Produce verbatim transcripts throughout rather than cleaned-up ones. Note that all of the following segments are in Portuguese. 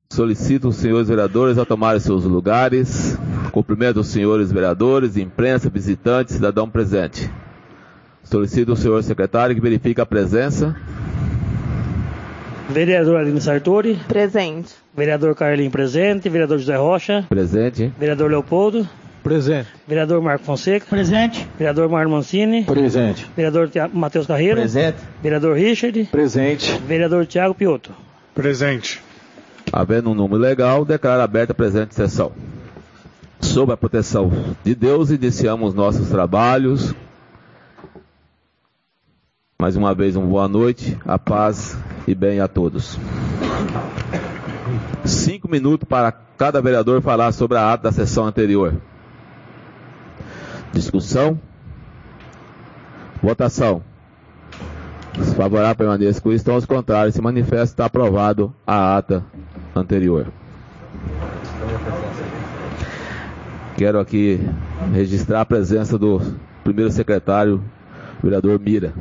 Solicito os senhores vereadores a tomarem seus lugares. Cumprimento os senhores vereadores, imprensa, visitantes, cidadão presente. Solicito o senhor secretário que verifique a presença. Vereador Aline Sartori. Presente. Vereador Carlinhos presente. Vereador José Rocha. Presente. Vereador Leopoldo. Presente. Vereador Marco Fonseca. Presente. Vereador Marlon Mancini. Presente. Vereador Matheus Carreiro. Presente. Vereador Richard. Presente. Vereador Tiago Piotto. Presente. Havendo um número legal, declaro aberta a presente sessão. Sob a proteção de Deus, iniciamos nossos trabalhos. Mais uma vez, uma boa noite, a paz e bem a todos. Cinco minutos para cada vereador falar sobre a ata da sessão anterior. Discussão. Votação. Se favorável, permaneça com isso. Então, os contrários, se manifesta, está aprovado a ata anterior. Quero aqui registrar a presença do primeiro secretário, vereador Mira.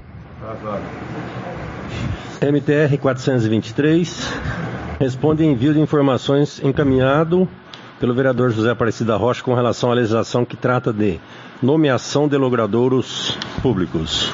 M T R quatrocentos e vinte e três responde envio de informações encaminhado pelo vereador José Aparecido da Rocha com relação à legislação que trata de nomeação de logradouros públicos.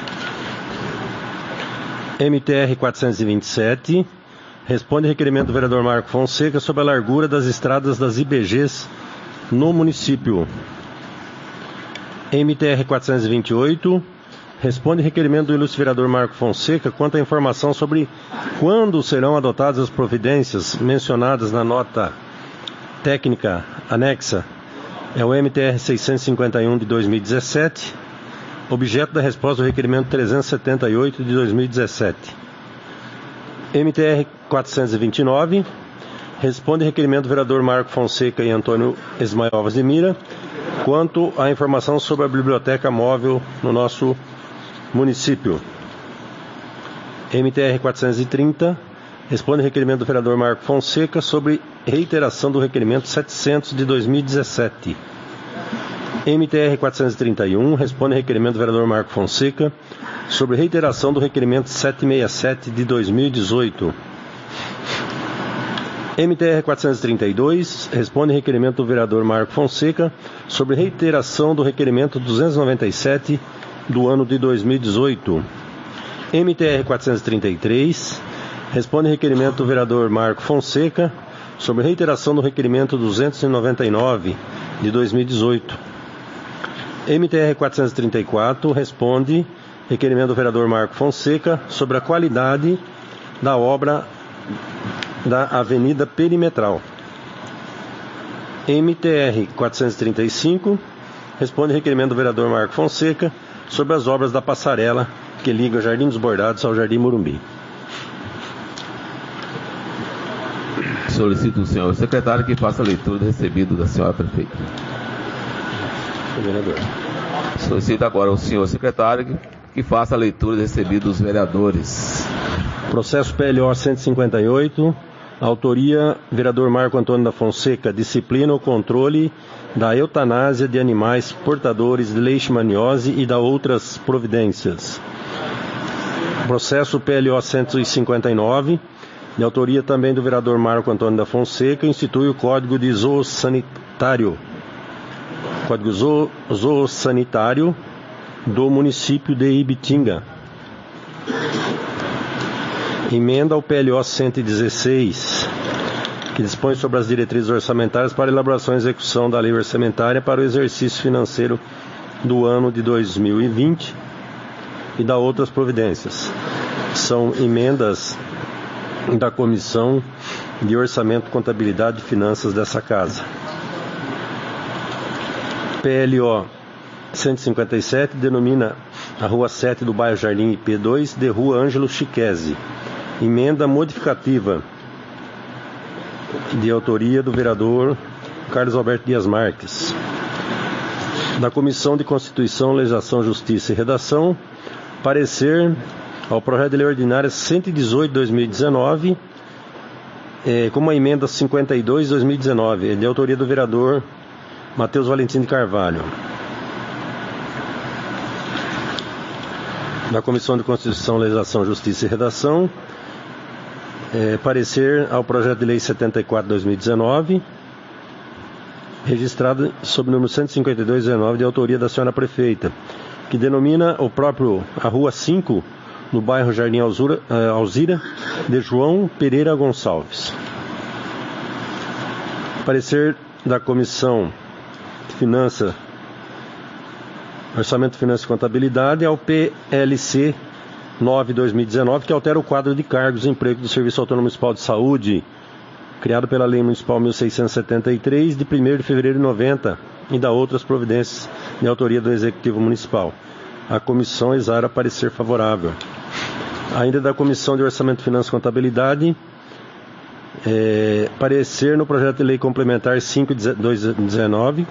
M T R quatrocentos e vinte e sete responde requerimento do vereador Marco Fonseca sobre a largura das estradas das I B Gs no município. M T R quatrocentos e vinte e oito responde requerimento do ilustre vereador Marco Fonseca quanto à informação sobre quando serão adotadas as providências mencionadas na nota técnica anexa. É o M T R seiscentos e cinquenta e um de dois mil e dezessete, objeto da resposta do requerimento trezentos e setenta e oito de dois mil e dezessete. M T R quatrocentos e vinte e nove responde requerimento do vereador Marco Fonseca e Antônio Ismael Alves de Mira quanto à informação sobre a biblioteca móvel no nosso município. M T R quatrocentos e trinta responde requerimento do vereador Marco Fonseca sobre reiteração do requerimento setecentos de dois mil e dezessete. M T R quatrocentos e trinta e um responde requerimento do vereador Marco Fonseca sobre reiteração do requerimento setecentos e sessenta e sete de dois mil e dezoito. M T R quatrocentos e trinta e dois responde requerimento do vereador Marco Fonseca sobre reiteração do requerimento duzentos e noventa e sete do ano de dois mil e dezoito. M T R quatrocentos e trinta e três responde requerimento do vereador Marco Fonseca sobre reiteração do requerimento duzentos e noventa e nove de dois mil e dezoito. M T R quatrocentos e trinta e quatro responde requerimento do vereador Marco Fonseca sobre a qualidade da obra da Avenida Perimetral. M T R quatrocentos e trinta e cinco responde requerimento do vereador Marco Fonseca sobre as obras da passarela que liga o Jardim dos Bordados ao Jardim Morumbi. Solicito o senhor secretário que faça a leitura do recebido da senhora prefeita. Vereador. Solicito agora o senhor secretário que, que faça a leitura do recebido dos vereadores. Processo P L O cento e cinquenta e oito, autoria vereador Marco Antônio da Fonseca, disciplina o controle da eutanásia de animais portadores de leishmaniose e da outras providências. Processo P L O cento e cinquenta e nove, de autoria também do vereador Marco Antônio da Fonseca, institui o Código de Zoossanitário, Código Zoo, Zoossanitário do município de Ibitinga. Emenda ao P L O cento e dezesseis, que dispõe sobre as diretrizes orçamentárias para elaboração e execução da lei orçamentária para o exercício financeiro do ano de dois mil e vinte e da outras providências. São emendas da Comissão de Orçamento, Contabilidade e Finanças dessa casa. P L O cento e cinquenta e sete denomina a Rua sete do bairro Jardim I P dois de Rua Ângelo Chiquese. Emenda modificativa de autoria do vereador Carlos Alberto Dias Marques. Da Comissão de Constituição, Legislação, Justiça e Redação, parecer ao projeto de lei ordinária cento e dezoito de dois mil e dezenove, eh, como a emenda cinquenta e dois de dois mil e dezenove, de autoria do vereador Matheus Valentim de Carvalho. Da Comissão de Constituição, Legislação, Justiça e Redação, É, parecer ao projeto de lei setenta e quatro de dois mil e dezenove, registrado sob o número cento e cinquenta e dois dezenove, de autoria da senhora prefeita, que denomina o próprio a Rua cinco, no bairro Jardim Alzura, uh, Alzira, de João Pereira Gonçalves. Parecer da Comissão de Finanças, Orçamento, Finanças e Contabilidade ao P L C nove de dois mil e dezenove, que altera o quadro de cargos e emprego do Serviço Autônomo Municipal de Saúde, criado pela Lei Municipal mil seiscentos e setenta e três, de primeiro de fevereiro de noventa, e da outras providências de autoria do Executivo Municipal. A comissão exara parecer favorável. Ainda da Comissão de Orçamento, Finanças e Contabilidade, é, parecer no projeto de lei complementar cinco de dezenove,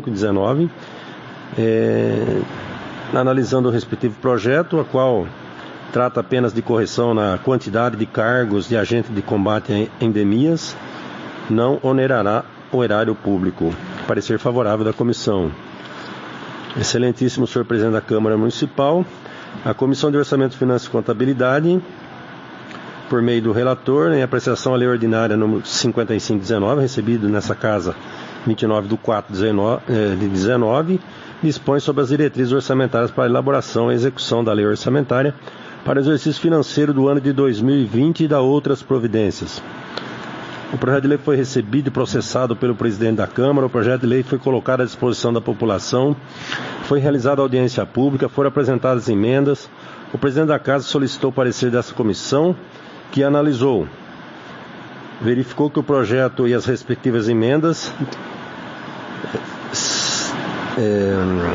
é, analisando o respectivo projeto, a qual trata apenas de correção na quantidade de cargos de agente de combate a endemias, não onerará o erário público. Parecer favorável da comissão. Excelentíssimo senhor presidente da Câmara Municipal, a Comissão de Orçamento, Finanças e Contabilidade, por meio do relator, em apreciação à lei ordinária número cinquenta e cinco dezenove, recebido nessa casa vinte e nove de quatro de dezenove, dispõe sobre as diretrizes orçamentárias para a elaboração e execução da lei orçamentária para o exercício financeiro do ano de dois mil e vinte e da outras providências. O projeto de lei foi recebido e processado pelo presidente da Câmara. O projeto de lei foi colocado à disposição da população. Foi realizada audiência pública, foram apresentadas emendas. O presidente da Casa solicitou o parecer dessa comissão, que analisou, verificou que o projeto e as respectivas emendas é,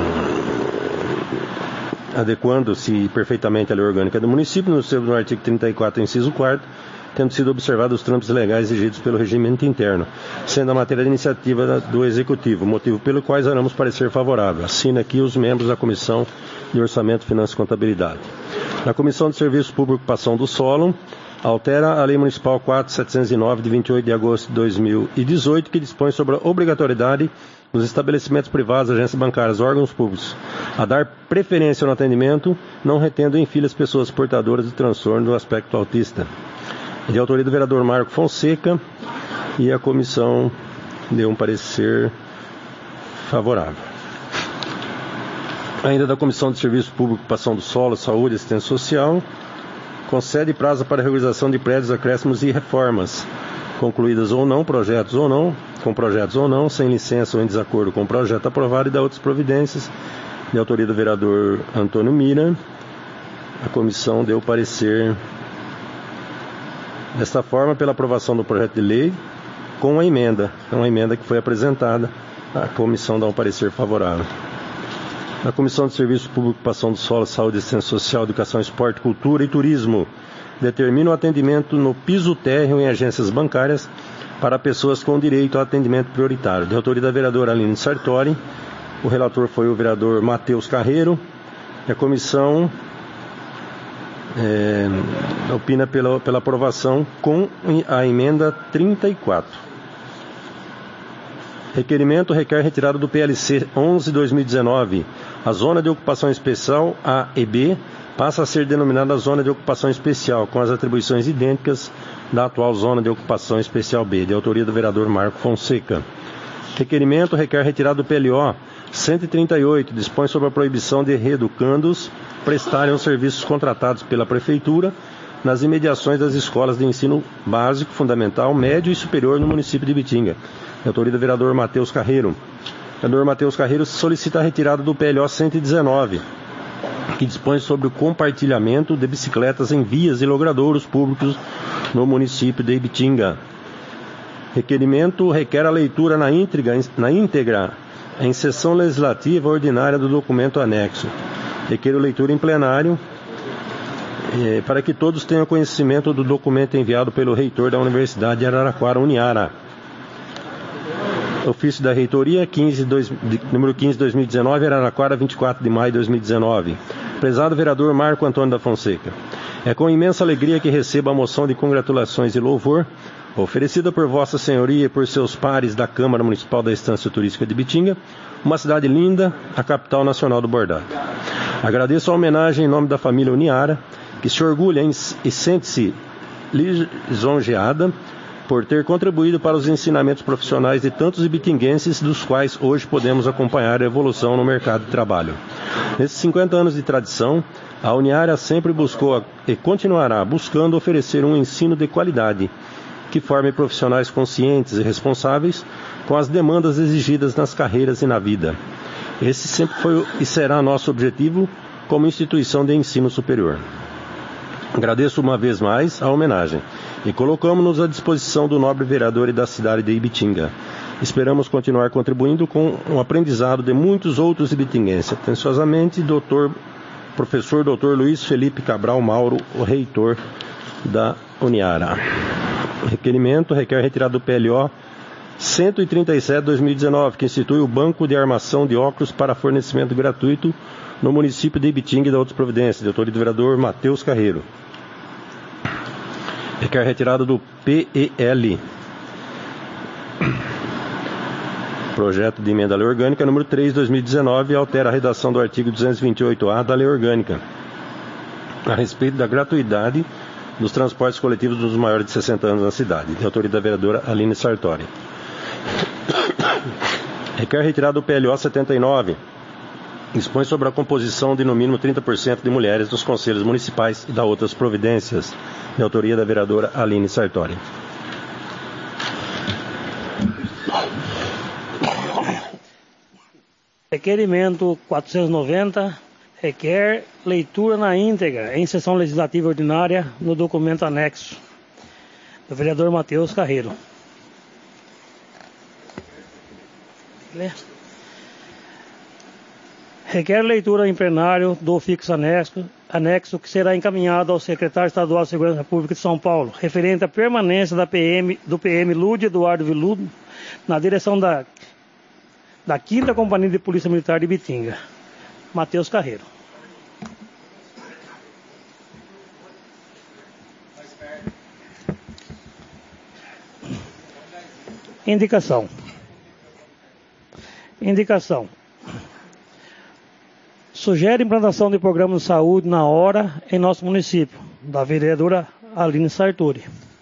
adequando-se perfeitamente à lei orgânica do município, no, no artigo trinta e quatro, inciso quarto, tendo sido observados os trâmites legais exigidos pelo regimento interno, sendo a matéria de iniciativa do Executivo, motivo pelo qual exaramos parecer favorável. Assina aqui os membros da Comissão de Orçamento, Finanças e Contabilidade. Na Comissão de Serviços Públicos e Ocupação do Solo, altera a Lei Municipal quatro mil setecentos e nove, de vinte e oito de agosto de dois mil e dezoito, que dispõe sobre a obrigatoriedade dos estabelecimentos privados, agências bancárias, órgãos públicos, a dar preferência no atendimento, não retendo em filhas pessoas portadoras de transtorno do aspecto autista. De autoria do vereador Marco Fonseca, e a comissão deu um parecer favorável. Ainda da Comissão de Serviços Públicos, Ocupação do Solo, Saúde e Assistência Social, concede prazo para regularização de prédios, acréscimos e reformas, concluídas ou não, projetos ou não, com projetos ou não, sem licença ou em desacordo com o projeto aprovado, e da outras providências, de autoria do vereador Antônio Mira. A comissão deu parecer desta forma pela aprovação do projeto de lei com a emenda, com a emenda que foi apresentada. A comissão dá um parecer favorável. Na Comissão de Serviços Públicos, Ocupação do Solo, Saúde, Assistência Social, Educação, Esporte, Cultura e Turismo, determina o atendimento no piso térreo em agências bancárias para pessoas com direito ao atendimento prioritário. De autoria da vereadora Aline Sartori, o relator foi o vereador Matheus Carreiro, e a comissão é, opina pela, pela aprovação com a emenda trinta e quatro. Requerimento requer retirada do P L C onze de dois mil e dezenove. A Zona de Ocupação Especial A e B passa a ser denominada Zona de Ocupação Especial, com as atribuições idênticas da atual Zona de Ocupação Especial B, de autoria do vereador Marco Fonseca. Requerimento requer retirada do P L O cento e trinta e oito, dispõe sobre a proibição de reeducandos prestarem os serviços contratados pela Prefeitura nas imediações das escolas de ensino básico, fundamental, médio e superior no município de Ibitinga. De autoria do vereador Matheus Carreiro. O vereador Matheus Carreiro solicita a retirada do P L O cento e dezenove, que dispõe sobre o compartilhamento de bicicletas em vias e logradouros públicos no município de Ibitinga. Requerimento requer a leitura na íntegra, na íntegra em sessão legislativa ordinária do documento anexo. Requer a leitura em plenário, eh, para que todos tenham conhecimento do documento enviado pelo reitor da Universidade de Araraquara, Uniara. Ofício da Reitoria, quinze, dois, de, número quinze de dois mil e dezenove, Araraquara, vinte e quatro de maio de dois mil e dezenove. Prezado vereador Marco Antônio da Fonseca, é com imensa alegria que recebo a moção de congratulações e louvor oferecida por Vossa Senhoria e por seus pares da Câmara Municipal da Estância Turística de Ibitinga, uma cidade linda, a capital nacional do bordado. Agradeço a homenagem em nome da família Uniara, que se orgulha em, e sente-se lisonjeada por ter contribuído para os ensinamentos profissionais de tantos ibitinguenses, dos quais hoje podemos acompanhar a evolução no mercado de trabalho. Nesses cinquenta anos de tradição, a Uniara sempre buscou e continuará buscando oferecer um ensino de qualidade, que forme profissionais conscientes e responsáveis com as demandas exigidas nas carreiras e na vida. Esse sempre foi e será nosso objetivo como instituição de ensino superior. Agradeço uma vez mais a homenagem e colocamos-nos à disposição do nobre vereador e da cidade de Ibitinga. Esperamos continuar contribuindo com o aprendizado de muitos outros ibitinguenses. Atenciosamente, doutor, professor doutor Luiz Felipe Cabral Mauro, o reitor da Uniara. Requerimento requer retirada do P L O cento e trinta e sete barra dois mil e dezenove, que institui o Banco de Armação de Óculos para fornecimento gratuito no município de Ibitinga e da outras providências, de autoria do vereador Matheus Carreiro. Requer retirada do P E L, projeto de emenda à lei orgânica número três de dois mil e dezenove, e altera a redação do artigo duzentos e vinte e oito A da lei orgânica, a respeito da gratuidade dos transportes coletivos dos maiores de sessenta anos na cidade, de autoria da vereadora Aline Sartori. Requer retirada do P L O setenta e nove, dispõe sobre a composição de no mínimo trinta por cento de mulheres dos conselhos municipais e da outras providências, de autoria da vereadora Aline Sartori. Requerimento quatrocentos e noventa requer leitura na íntegra em sessão legislativa ordinária no documento anexo do vereador Matheus Carreiro. Lê. Requer leitura em plenário do ofício anexo, anexo que será encaminhado ao secretário estadual de Segurança Pública de São Paulo, referente à permanência da P M, do P M Lúdio Eduardo Viludo na direção da, da quinta Companhia de Polícia Militar de Ibitinga. Matheus Carreiro. Indicação. Indicação. Sugere implantação de programas de saúde na hora em nosso município, da vereadora Aline Sartori.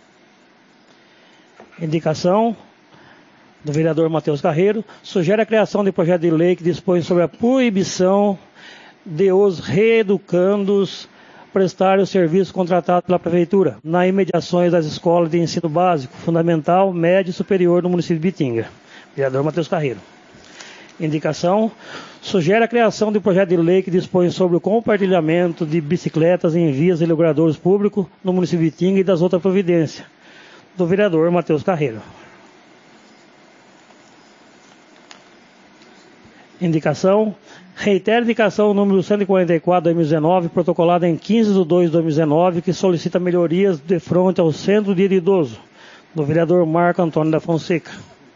Indicação do vereador Matheus Carreiro. Sugere a criação de projeto de lei que dispõe sobre a proibição de os reeducandos prestarem o serviço contratado pela Prefeitura nas imediações das escolas de ensino básico, fundamental, médio e superior no município de Ibitinga. Vereador Matheus Carreiro. Indicação. Sugere a criação de projeto de lei que dispõe sobre o compartilhamento de bicicletas em vias e logradouros públicos no município de Ibitinga e das outras providências. Do vereador Matheus Carreiro. Indicação. Reitera a indicação número cento e quarenta e quatro, dois mil e dezenove, protocolada em quinze de dois de dois mil e dezenove, que solicita melhorias de fronte ao Centro de Idoso, do vereador Marco Antônio da Fonseca.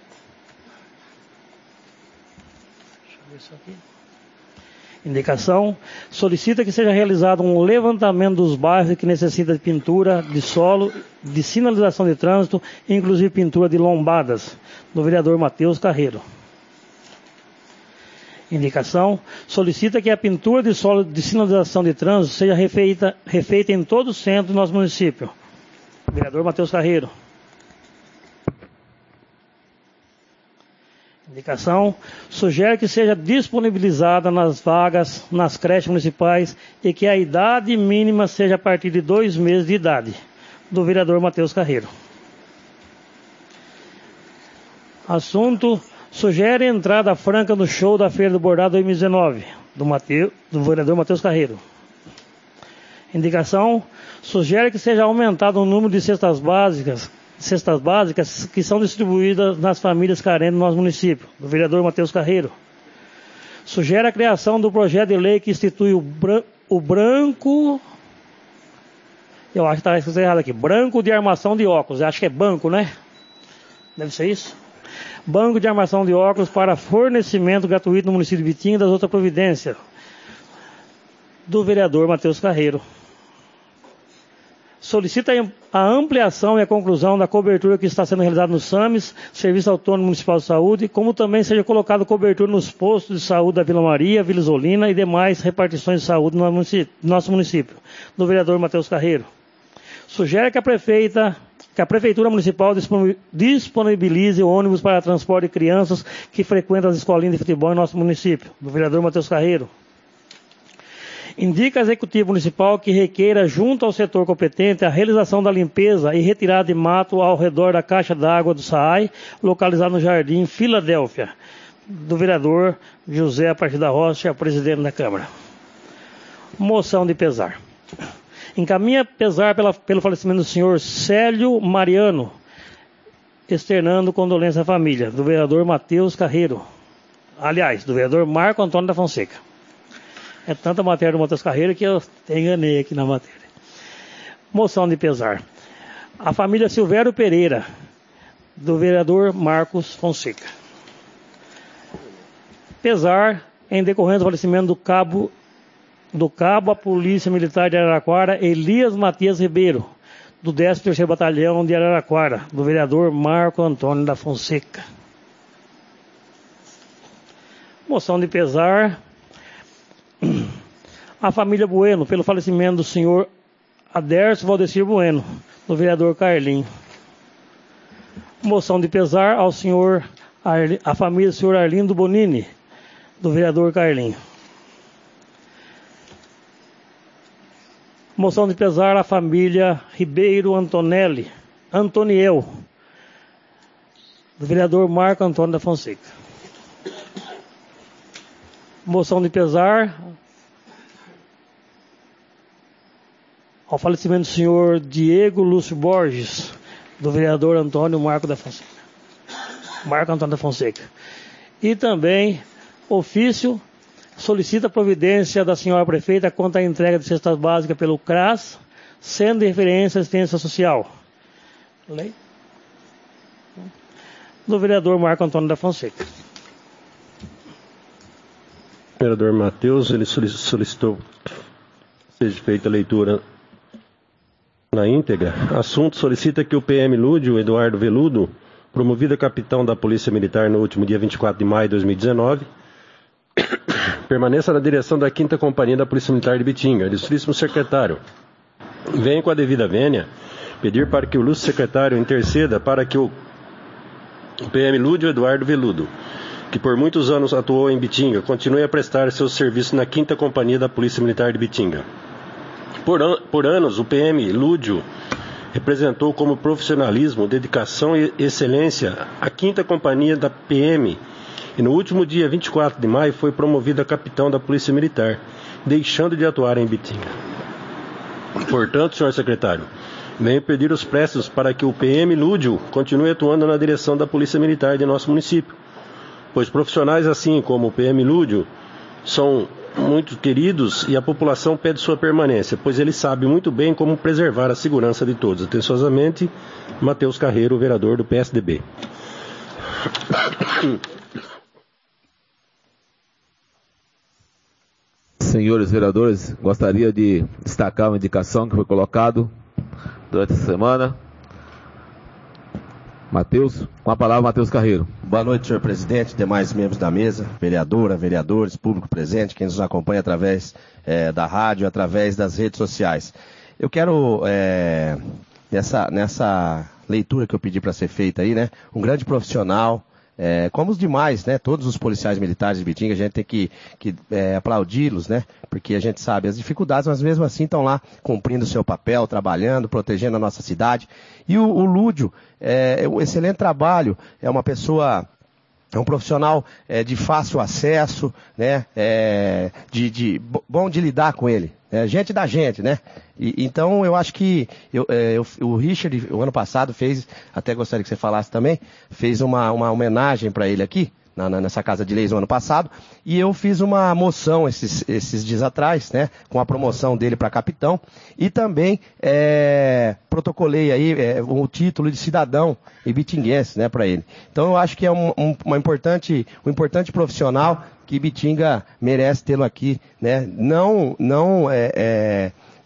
Deixa eu ver isso aqui. Indicação. Solicita que seja realizado um levantamento dos bairros que necessitam de pintura de solo, de sinalização de trânsito, inclusive pintura de lombadas, do vereador Matheus Carreiro. Indicação. Solicita que a pintura de solo de sinalização de trânsito seja refeita, refeita em todo o centro do nosso município. Vereador Matheus Carreiro. Indicação. Sugere que seja disponibilizada nas vagas nas creches municipais e que a idade mínima seja a partir de dois meses de idade. Do vereador Matheus Carreiro. Assunto. Sugere entrada franca no show da Feira do Bordado dois mil e dezenove, do, Mateus, do vereador Matheus Carreiro. Indicação. Sugere que seja aumentado o número de cestas básicas, cestas básicas que são distribuídas nas famílias carentes do nosso município, do vereador Matheus Carreiro. Sugere a criação do projeto de lei que institui o, bran, o branco... Eu acho que está escrito errado aqui. Branco de armação de óculos. Eu acho que é banco, né? Deve ser isso? Banco de armação de óculos para fornecimento gratuito no município de Ibitinga e das outras providências. Do vereador Matheus Carreiro. Solicita a ampliação e a conclusão da cobertura que está sendo realizada no SAMES, Serviço Autônomo Municipal de Saúde, como também seja colocado cobertura nos postos de saúde da Vila Maria, Vila Isolina e demais repartições de saúde no município, nosso município. Do vereador Matheus Carreiro. Sugere que a prefeita, que a Prefeitura Municipal disponibilize ônibus para transporte de crianças que frequentam as escolinhas de futebol em nosso município, do vereador Matheus Carreiro. Indica a Executivo Municipal que requeira, junto ao setor competente, a realização da limpeza e retirada de mato ao redor da caixa d'água do S A I, localizada no Jardim Filadélfia, do vereador José Aparecido da Rocha, presidente da Câmara. Moção de pesar. Encaminha pesar pela, pelo falecimento do senhor Célio Mariano, externando condolência à família, do vereador Matheus Carreiro. Aliás, do vereador Marco Antônio da Fonseca. É tanta matéria do Matheus Carreiro que eu enganei aqui na matéria. Moção de pesar. A família Silvério Pereira, do vereador Marcos Fonseca. Pesar em decorrência do falecimento do cabo, do cabo a Polícia Militar de Araraquara, Elias Matias Ribeiro, do décimo terceiro Batalhão de Araraquara, do vereador Marco Antônio da Fonseca. Moção de pesar. A família Bueno, pelo falecimento do senhor Adércio Valdecir Bueno, do vereador Carlinho. Moção de pesar ao senhor, a família do senhor Arlindo Bonini, do vereador Carlinho. Moção de pesar à família Ribeiro Antonelli, Antoniel, do vereador Marco Antônio da Fonseca. Moção de pesar ao falecimento do senhor Diego Lúcio Borges, do vereador Antônio Marco da Fonseca. Marco Antônio da Fonseca. E também, ofício, solicita a providência da senhora prefeita quanto à entrega de cestas básicas pelo C R A S, sendo de referência à assistência social. Lei. Do vereador Marco Antônio da Fonseca. O vereador Matheus, ele solicitou que seja feita a leitura na íntegra. Assunto: solicita que o P M Lúdio Eduardo Veludo, promovido a capitão da Polícia Militar no último dia vinte e quatro de maio de dois mil e dezenove, permaneça na direção da quinta Companhia da Polícia Militar de Bitinga. Ilustríssimo secretário, venho com a devida vênia pedir para que o ilustre secretário interceda para que o P M Lúdio Eduardo Veludo, que por muitos anos atuou em Bitinga, continue a prestar seus serviços na quinta Companhia da Polícia Militar de Bitinga. Por, an por anos, o P M Lúdio representou como profissionalismo, dedicação e excelência a quinta Companhia da P M e no último dia vinte e quatro de maio foi promovido a capitão da Polícia Militar, deixando de atuar em Bitinga. Portanto, senhor secretário, venho pedir os prestos para que o P M Lúdio continue atuando na direção da Polícia Militar de nosso município, pois profissionais assim como o P M Lúdio são muito queridos e a população pede sua permanência, pois ele sabe muito bem como preservar a segurança de todos. Atenciosamente, Matheus Carreiro, vereador do P S D B. Senhores vereadores, gostaria de destacar uma indicação que foi colocado durante essa semana. Matheus, com a palavra, Matheus Carreiro. Boa noite, senhor presidente, demais membros da mesa, vereadora, vereadores, público presente, quem nos acompanha através é, da rádio, através das redes sociais. Eu quero, é, nessa, nessa leitura que eu pedi para ser feita aí, né, um grande profissional, é, como os demais, né, todos os policiais militares de Bitinga, a gente tem que, que é, aplaudi-los, né, porque a gente sabe as dificuldades, mas mesmo assim estão lá cumprindo o seu papel, trabalhando, protegendo a nossa cidade. E o, o Lúdio, é, é um excelente trabalho, é uma pessoa, é um profissional é, de fácil acesso, né, é, de, de, bom de lidar com ele. É, gente da gente, né? E, então eu acho que eu, é, eu, o Richard, o ano passado, fez, até gostaria que você falasse também, fez uma, uma homenagem para ele aqui, na, na, nessa Casa de Leis no ano passado, e eu fiz uma moção esses, esses dias atrás, né? Com a promoção dele para capitão, e também é, protocolei aí é, o título de cidadão ibitinguense, né? Para ele. Então eu acho que é um, um, uma importante, um importante profissional que Bitinga merece tê-lo aqui, né? Não, não é, é,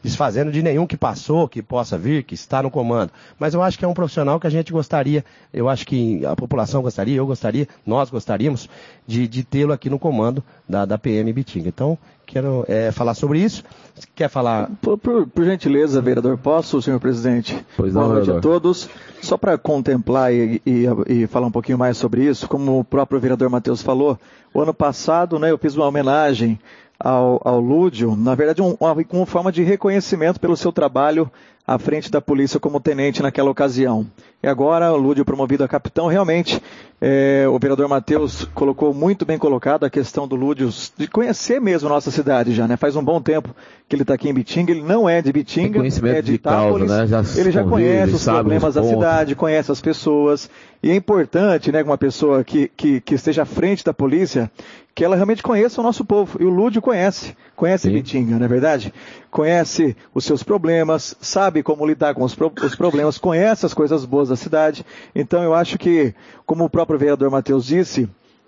desfazendo de nenhum que passou, que possa vir, que está no comando. Mas eu acho que é um profissional que a gente gostaria, eu acho que a população gostaria, eu gostaria, nós gostaríamos de, de tê-lo aqui no comando da, da P M Ibitinga. Então, quero é, falar sobre isso. Quer falar? Por, por, por gentileza, vereador, posso, senhor presidente? Pois não, Boa noite vereador. a todos. Só para contemplar e, e, e falar um pouquinho mais sobre isso, como o próprio vereador Matheus falou, o ano passado, né, eu fiz uma homenagem ao, ao Lúdio, na verdade um, uma, uma forma de reconhecimento pelo seu trabalho à frente da polícia como tenente naquela ocasião. E agora o Lúdio promovido a capitão, realmente é, o vereador Matheus colocou muito bem colocado a questão do Lúdio de conhecer mesmo a nossa cidade já, né? Faz um bom tempo que ele está aqui em Bitinga, ele não é de Bitinga, conhecimento é de, de Itápolis, causa, né? Já ele já convive, conhece os sabe problemas os da pontos. cidade, conhece as pessoas, e é importante, né, uma pessoa que, que, que esteja à frente da polícia, que ela realmente conheça o nosso povo, e o Lúdio conhece, conhece Sim. Bitinga, não é verdade? Conhece os seus problemas, sabe como lidar com os, pro, os problemas, conhece as coisas boas da cidade, então eu acho que, como o próprio vereador Matheus disse,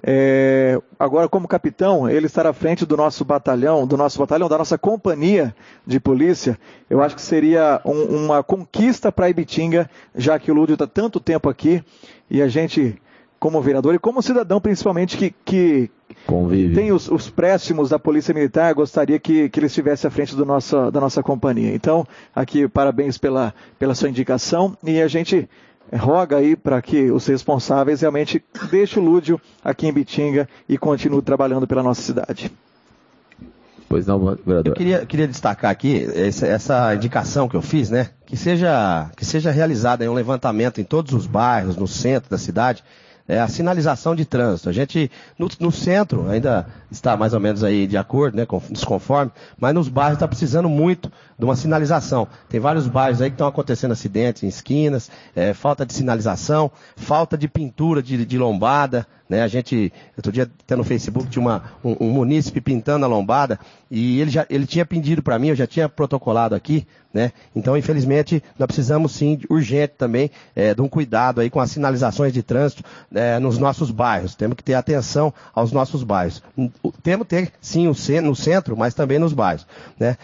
é, agora como capitão, ele estar à frente do nosso batalhão, do nosso batalhão, da nossa companhia de polícia, eu acho que seria um, uma conquista para Ibitinga, já que o Lúdio está tanto tempo aqui, e a gente, como vereador e como cidadão principalmente, que, que Convive. tem os, os préstimos da Polícia Militar, gostaria que, que ele estivesse à frente do nosso, da nossa companhia. Então, aqui, parabéns pela, pela sua indicação, e a gente roga aí para que os responsáveis realmente deixem o Lúdio aqui em Bitinga e continuem trabalhando pela nossa cidade. Pois não, vereador. Eu queria, queria destacar aqui essa, essa indicação que eu fiz, né? Que seja, que seja realizada em um levantamento em todos os bairros, no centro da cidade, é a sinalização de trânsito. A gente, no, no centro, ainda está mais ou menos aí de acordo, né, com, desconforme, mas nos bairros está precisando muito de uma sinalização. Tem vários bairros aí que estão acontecendo acidentes em esquinas, é, falta de sinalização, falta de pintura de, de lombada, né? A gente, outro dia até no Facebook tinha uma, um, um munícipe pintando a lombada e ele, já, ele tinha pedido para mim, eu já tinha protocolado aqui, né? Então, infelizmente, nós precisamos sim, urgente também, é, de um cuidado aí com as sinalizações de trânsito é, nos nossos bairros. Temos que ter atenção aos nossos bairros. Temos que ter, sim, no centro, mas também nos bairros, né?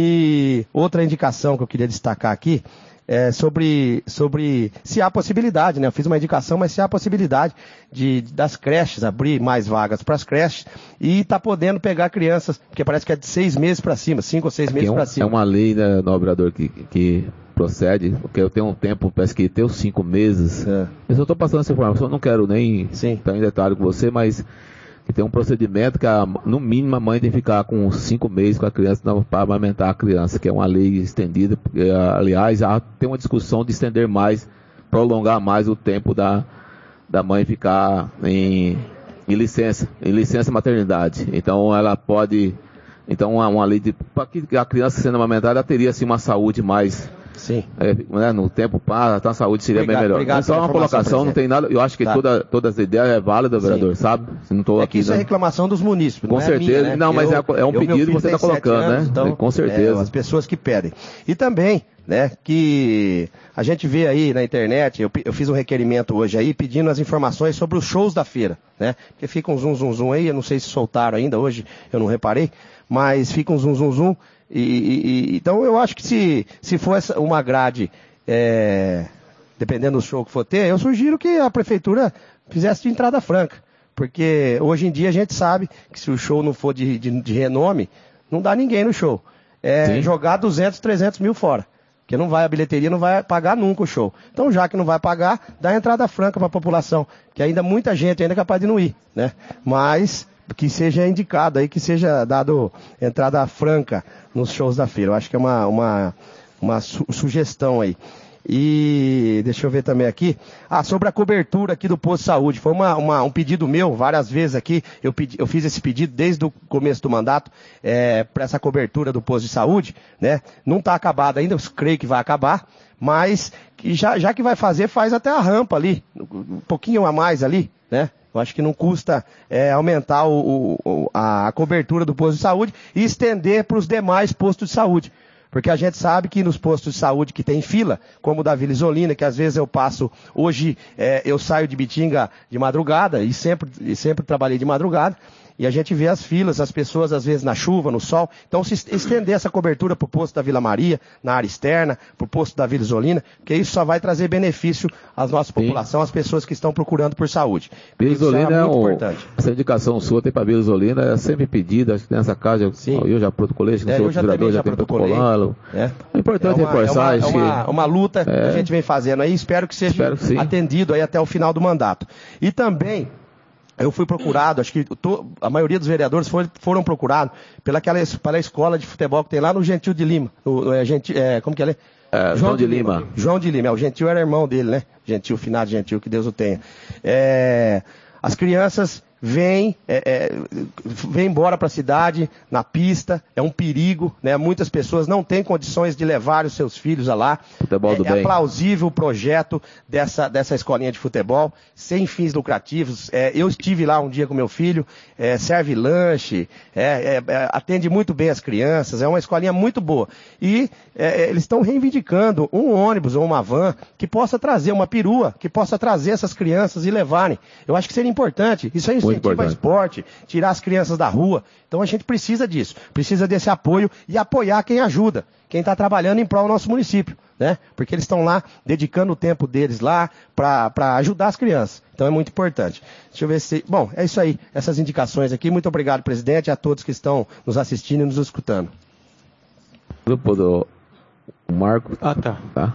E outra indicação que eu queria destacar aqui é sobre, sobre se há possibilidade, né? Eu fiz uma indicação, mas se há possibilidade de, das creches, abrir mais vagas para as creches e tá podendo pegar crianças, porque parece que é de seis meses para cima, cinco ou seis meses é um, para cima. É uma lei, né, no vereador, que, que procede, porque eu tenho um tempo, parece que tem os cinco meses. É. Eu só estou passando essa informação, não quero nem Sim. estar em detalhe com você, mas que tem um procedimento que, a, no mínimo, a mãe tem que ficar com cinco meses com a criança para amamentar a criança, que é uma lei estendida. Porque, aliás, já tem uma discussão de estender mais, prolongar mais o tempo da, da mãe ficar em, em licença, em licença maternidade. Então, ela pode... Então, uma, uma lei de... Para que a criança sendo amamentada, ela teria, assim, uma saúde mais... Sim. É, né, no tempo passa, então a saúde seria obrigado, bem melhor. Obrigado é só uma colocação, não tem nada. Eu acho que tá. toda, todas as ideias é válida, vereador, Sim. sabe? Se não tô é aqui, que isso não... é reclamação dos munícipes. Com não certeza. É minha, né? Não, mas eu, é, é um eu, pedido que você está colocando, anos, né? Então, com certeza. É, as pessoas que pedem. E também, né, que a gente vê aí na internet, eu, eu fiz um requerimento hoje aí pedindo as informações sobre os shows da feira, né? Porque fica um zum zum zum aí, eu não sei se soltaram ainda hoje, eu não reparei, mas fica um zum zum zum. E, e, e, então eu acho que se, se for essa, uma grade, é, dependendo do show que for ter, eu sugiro que a prefeitura fizesse de entrada franca. Porque hoje em dia a gente sabe que se o show não for de, de, de renome, não dá ninguém no show. É Sim. jogar duzentos, trezentos mil fora. Porque não vai, a bilheteria não vai pagar nunca o show. Então, já que não vai pagar, dá entrada franca para a população. Que ainda muita gente ainda é capaz de não ir, né? Mas que seja indicado aí, que seja dado entrada franca nos shows da feira. Eu acho que é uma, uma, uma su- sugestão aí. E deixa eu ver também aqui. Ah, sobre a cobertura aqui do posto de saúde. Foi uma, uma, um pedido meu, várias vezes aqui. Eu, pedi, eu fiz esse pedido desde o começo do mandato é, para essa cobertura do posto de saúde, né? Não está acabado ainda, eu creio que vai acabar. Mas que já, já que vai fazer, faz até a rampa ali. Um pouquinho a mais ali, né? Eu acho que não custa é, aumentar o, o, a cobertura do posto de saúde e estender para os demais postos de saúde. Porque a gente sabe que nos postos de saúde que tem fila, como o da Vila Isolina, que às vezes eu passo, hoje é, eu saio de Bitinga de madrugada, e sempre, e sempre trabalhei de madrugada, E a gente vê as filas, as pessoas às vezes na chuva, no sol. Então se estender essa cobertura para o posto da Vila Maria, na área externa, para o posto da Vila Isolina, porque isso só vai trazer benefício à nossa população, às pessoas que estão procurando por saúde. Vila Isolina é, é muito um, importante. Essa indicação sua tem para Vila Isolina, é sempre pedida, acho que nessa casa, Sim. eu já protocolei, acho que é, o outro vereador já, já tem protocolado. É. É importante é uma, reforçar. É uma, é uma, uma luta é. que a gente vem fazendo aí, espero que seja espero que atendido aí até o final do mandato. E também, eu fui procurado, acho que to, a maioria dos vereadores foi, foram procurados pela, aquela, pela escola de futebol que tem lá no Gentil de Lima. No, no, é, Gentil, é, como que é? É, João, João de Lima. Lima. João de Lima, é, o Gentil era irmão dele, né? Gentil, finado Gentil, que Deus o tenha. É, as crianças vêm, é, é, vêm embora para a cidade, na pista, é um perigo, né? Muitas pessoas não têm condições de levar os seus filhos a lá. Futebol do é, bem. É plausível o projeto dessa, dessa escolinha de futebol, sem fins lucrativos. É, eu estive lá um dia com meu filho, é, serve lanche, é, é, atende muito bem as crianças, é uma escolinha muito boa. E é, eles estão reivindicando um ônibus ou uma van que possa trazer uma perua, que possa trazer essas crianças e levarem. Eu acho que seria importante. Isso é incentiva esporte, tirar as crianças da rua. Então a gente precisa disso, precisa desse apoio e apoiar quem ajuda, quem está trabalhando em prol do nosso município, né? Porque eles estão lá, dedicando o tempo deles lá para ajudar as crianças. Então é muito importante. Deixa eu ver se... Bom, é isso aí, essas indicações aqui. Muito obrigado, presidente, e a todos que estão nos assistindo e nos escutando. Grupo do Marco. Ah, tá. Tá.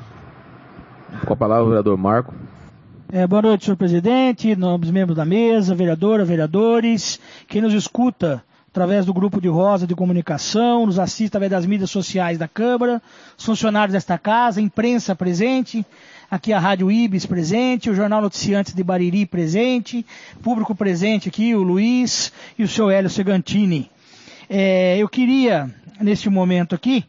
Com a palavra o vereador Marco. É, boa noite, senhor presidente, nobres membros da mesa, vereadora, vereadores, quem nos escuta através do grupo de Rosa de Comunicação, nos assiste através das mídias sociais da Câmara, os funcionários desta casa, imprensa presente, aqui a Rádio Ibis presente, o Jornal Noticiantes de Bariri presente, público presente aqui, o Luiz e o seu Hélio Segantini. É, eu queria, neste momento aqui,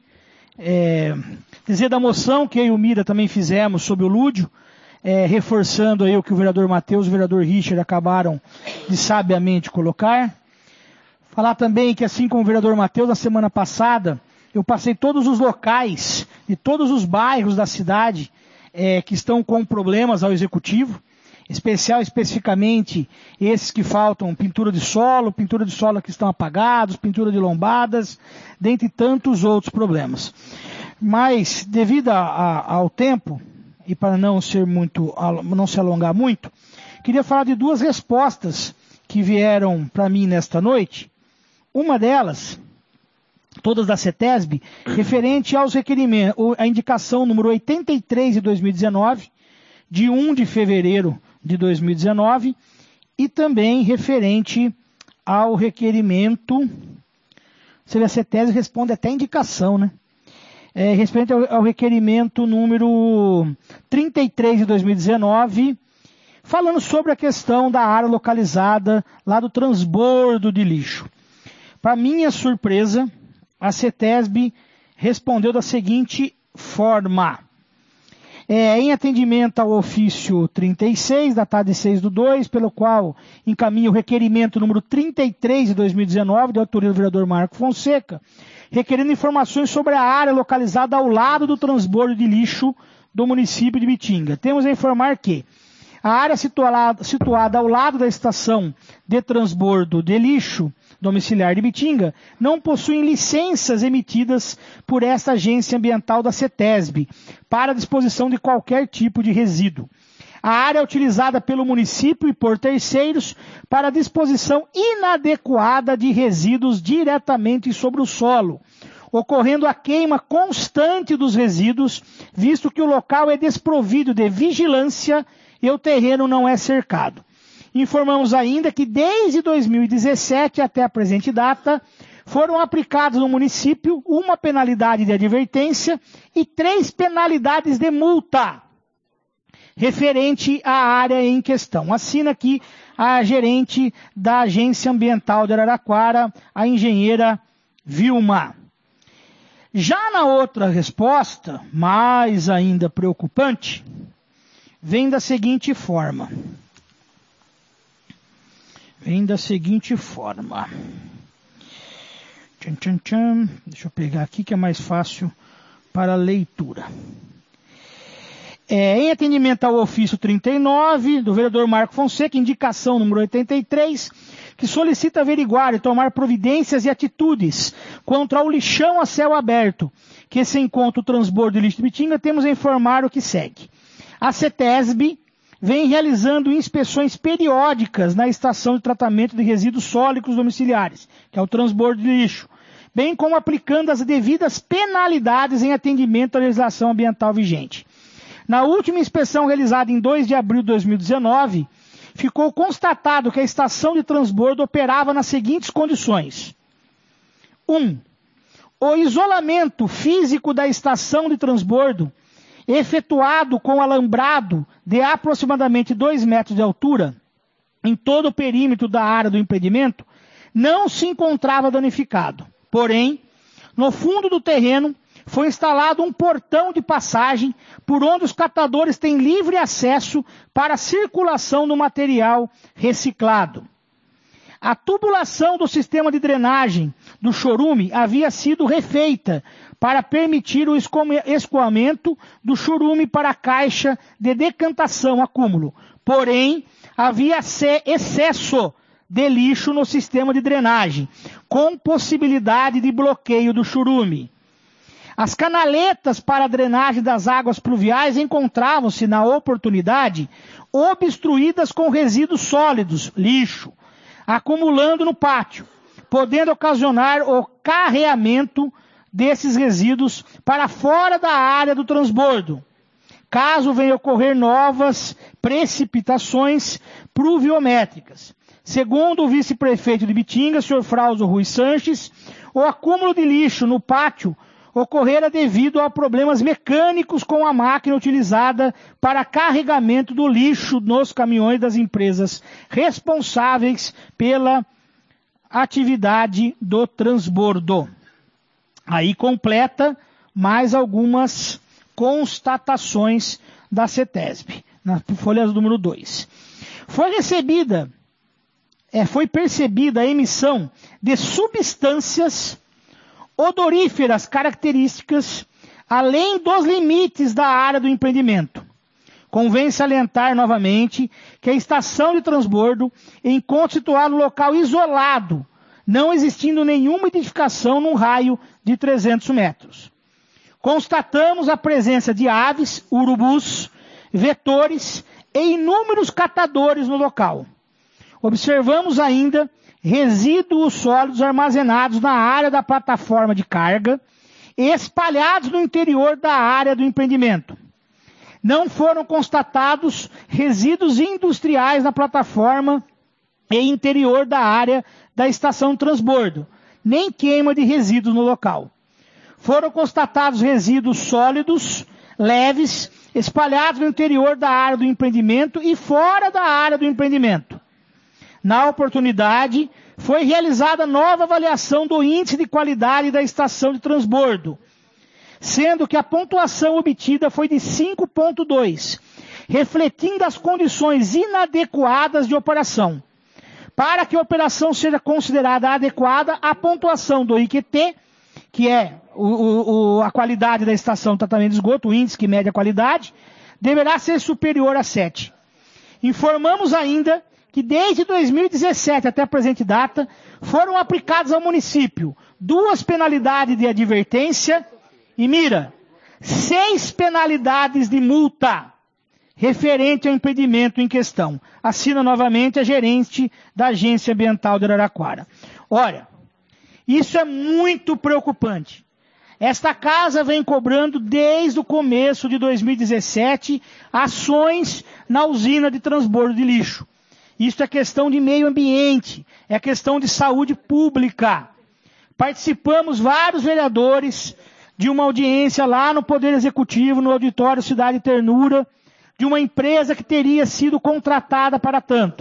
é, dizer da moção que eu e o Mira também fizemos sobre o Lúdio, É, reforçando aí o que o vereador Matheus e o vereador Richard acabaram de sabiamente colocar. Falar também que, assim como o vereador Matheus, na semana passada, eu passei todos os locais de todos os bairros da cidade é, que estão com problemas ao executivo, especial especificamente esses que faltam pintura de solo, pintura de solo que estão apagados, pintura de lombadas, dentre tantos outros problemas. Mas, devido a, a, ao tempo, e para não ser muito, não se alongar muito, queria falar de duas respostas que vieram para mim nesta noite. Uma delas, todas da CETESB, referente aos requerimentos, a indicação número oitenta e três de dois mil e dezenove, de primeiro de fevereiro de dois mil e dezenove, e também referente ao requerimento, se a CETESB responde até indicação, né? É, referente ao, ao requerimento número trinta e três de dois mil e dezenove, falando sobre a questão da área localizada lá do transbordo de lixo. Para minha surpresa, a CETESB respondeu da seguinte forma. É, em atendimento ao ofício trinta e seis, datado de seis do dois, pelo qual encaminha o requerimento número trinta e três de dois mil e dezenove, de autoria do vereador Marco Fonseca, requerendo informações sobre a área localizada ao lado do transbordo de lixo do município de Bitinga. Temos a informar que a área situada, situada ao lado da estação de transbordo de lixo domiciliar de Bitinga não possui licenças emitidas por esta agência ambiental da CETESB para a disposição de qualquer tipo de resíduo. A área é utilizada pelo município e por terceiros para a disposição inadequada de resíduos diretamente sobre o solo, ocorrendo a queima constante dos resíduos, visto que o local é desprovido de vigilância e o terreno não é cercado. Informamos ainda que desde dois mil e dezessete até a presente data, foram aplicados no município uma penalidade de advertência e três penalidades de multa referente à área em questão. Assina aqui a gerente da Agência Ambiental de Araraquara, a engenheira Vilma. Já na outra resposta, mais ainda preocupante, vem da seguinte forma. Vem da seguinte forma. Tchan, tchan, tchan. Deixa eu pegar aqui que é mais fácil para a leitura. É, em atendimento ao ofício trinta e nove, do vereador Marco Fonseca, indicação número oitenta e três, que solicita averiguar e tomar providências e atitudes contra o lixão a céu aberto, que se encontra o transbordo de lixo de Bitinga, temos a informar o que segue. A CETESB vem realizando inspeções periódicas na estação de tratamento de resíduos sólidos domiciliares, que é o transbordo de lixo, bem como aplicando as devidas penalidades em atendimento à legislação ambiental vigente. Na última inspeção realizada em dois de abril de dois mil e dezenove, ficou constatado que a estação de transbordo operava nas seguintes condições. um. O isolamento físico da estação de transbordo, efetuado com alambrado de aproximadamente dois metros de altura, em todo o perímetro da área do empreendimento, não se encontrava danificado. Porém, no fundo do terreno, foi instalado um portão de passagem por onde os catadores têm livre acesso para a circulação do material reciclado. A tubulação do sistema de drenagem do chorume havia sido refeita para permitir o escoamento do chorume para a caixa de decantação acúmulo. Porém, havia excesso de lixo no sistema de drenagem, com possibilidade de bloqueio do chorume. As canaletas para a drenagem das águas pluviais encontravam-se, na oportunidade, obstruídas com resíduos sólidos, lixo, acumulando no pátio, podendo ocasionar o carreamento desses resíduos para fora da área do transbordo, caso venha ocorrer novas precipitações pluviométricas. Segundo o vice-prefeito de Bitinga, senhor Frauso Rui Sanches, o acúmulo de lixo no pátio ocorrera devido a problemas mecânicos com a máquina utilizada para carregamento do lixo nos caminhões das empresas responsáveis pela atividade do transbordo. Aí completa mais algumas constatações da CETESB, na folha número dois. Foi recebida, é, foi percebida a emissão de substâncias odoríferas características, além dos limites da área do empreendimento. Convém salientar novamente que a estação de transbordo encontra-se situada no local isolado, não existindo nenhuma edificação num raio de trezentos metros. Constatamos a presença de aves, urubus, vetores e inúmeros catadores no local. Observamos ainda resíduos sólidos armazenados na área da plataforma de carga e espalhados no interior da área do empreendimento. Não foram constatados resíduos industriais na plataforma e interior da área da estação de transbordo, nem queima de resíduos no local. Foram constatados resíduos sólidos, leves, espalhados no interior da área do empreendimento e fora da área do empreendimento. Na oportunidade, foi realizada nova avaliação do índice de qualidade da estação de transbordo, sendo que a pontuação obtida foi de cinco ponto dois, refletindo as condições inadequadas de operação. Para que a operação seja considerada adequada, a pontuação do I Q T, que é o, o, a qualidade da estação de tratamento de esgoto, o índice que mede a qualidade, deverá ser superior a sete. Informamos ainda que desde dois mil e dezessete até a presente data, foram aplicadas ao município duas penalidades de advertência e, mira, seis penalidades de multa referente ao impedimento em questão. Assina novamente a gerente da Agência Ambiental de Araraquara. Olha, isso é muito preocupante. Esta casa vem cobrando desde o começo de dois mil e dezessete ações na usina de transbordo de lixo. Isso é questão de meio ambiente, é questão de saúde pública. Participamos vários vereadores de uma audiência lá no Poder Executivo, no auditório Cidade Ternura, de uma empresa que teria sido contratada para tanto.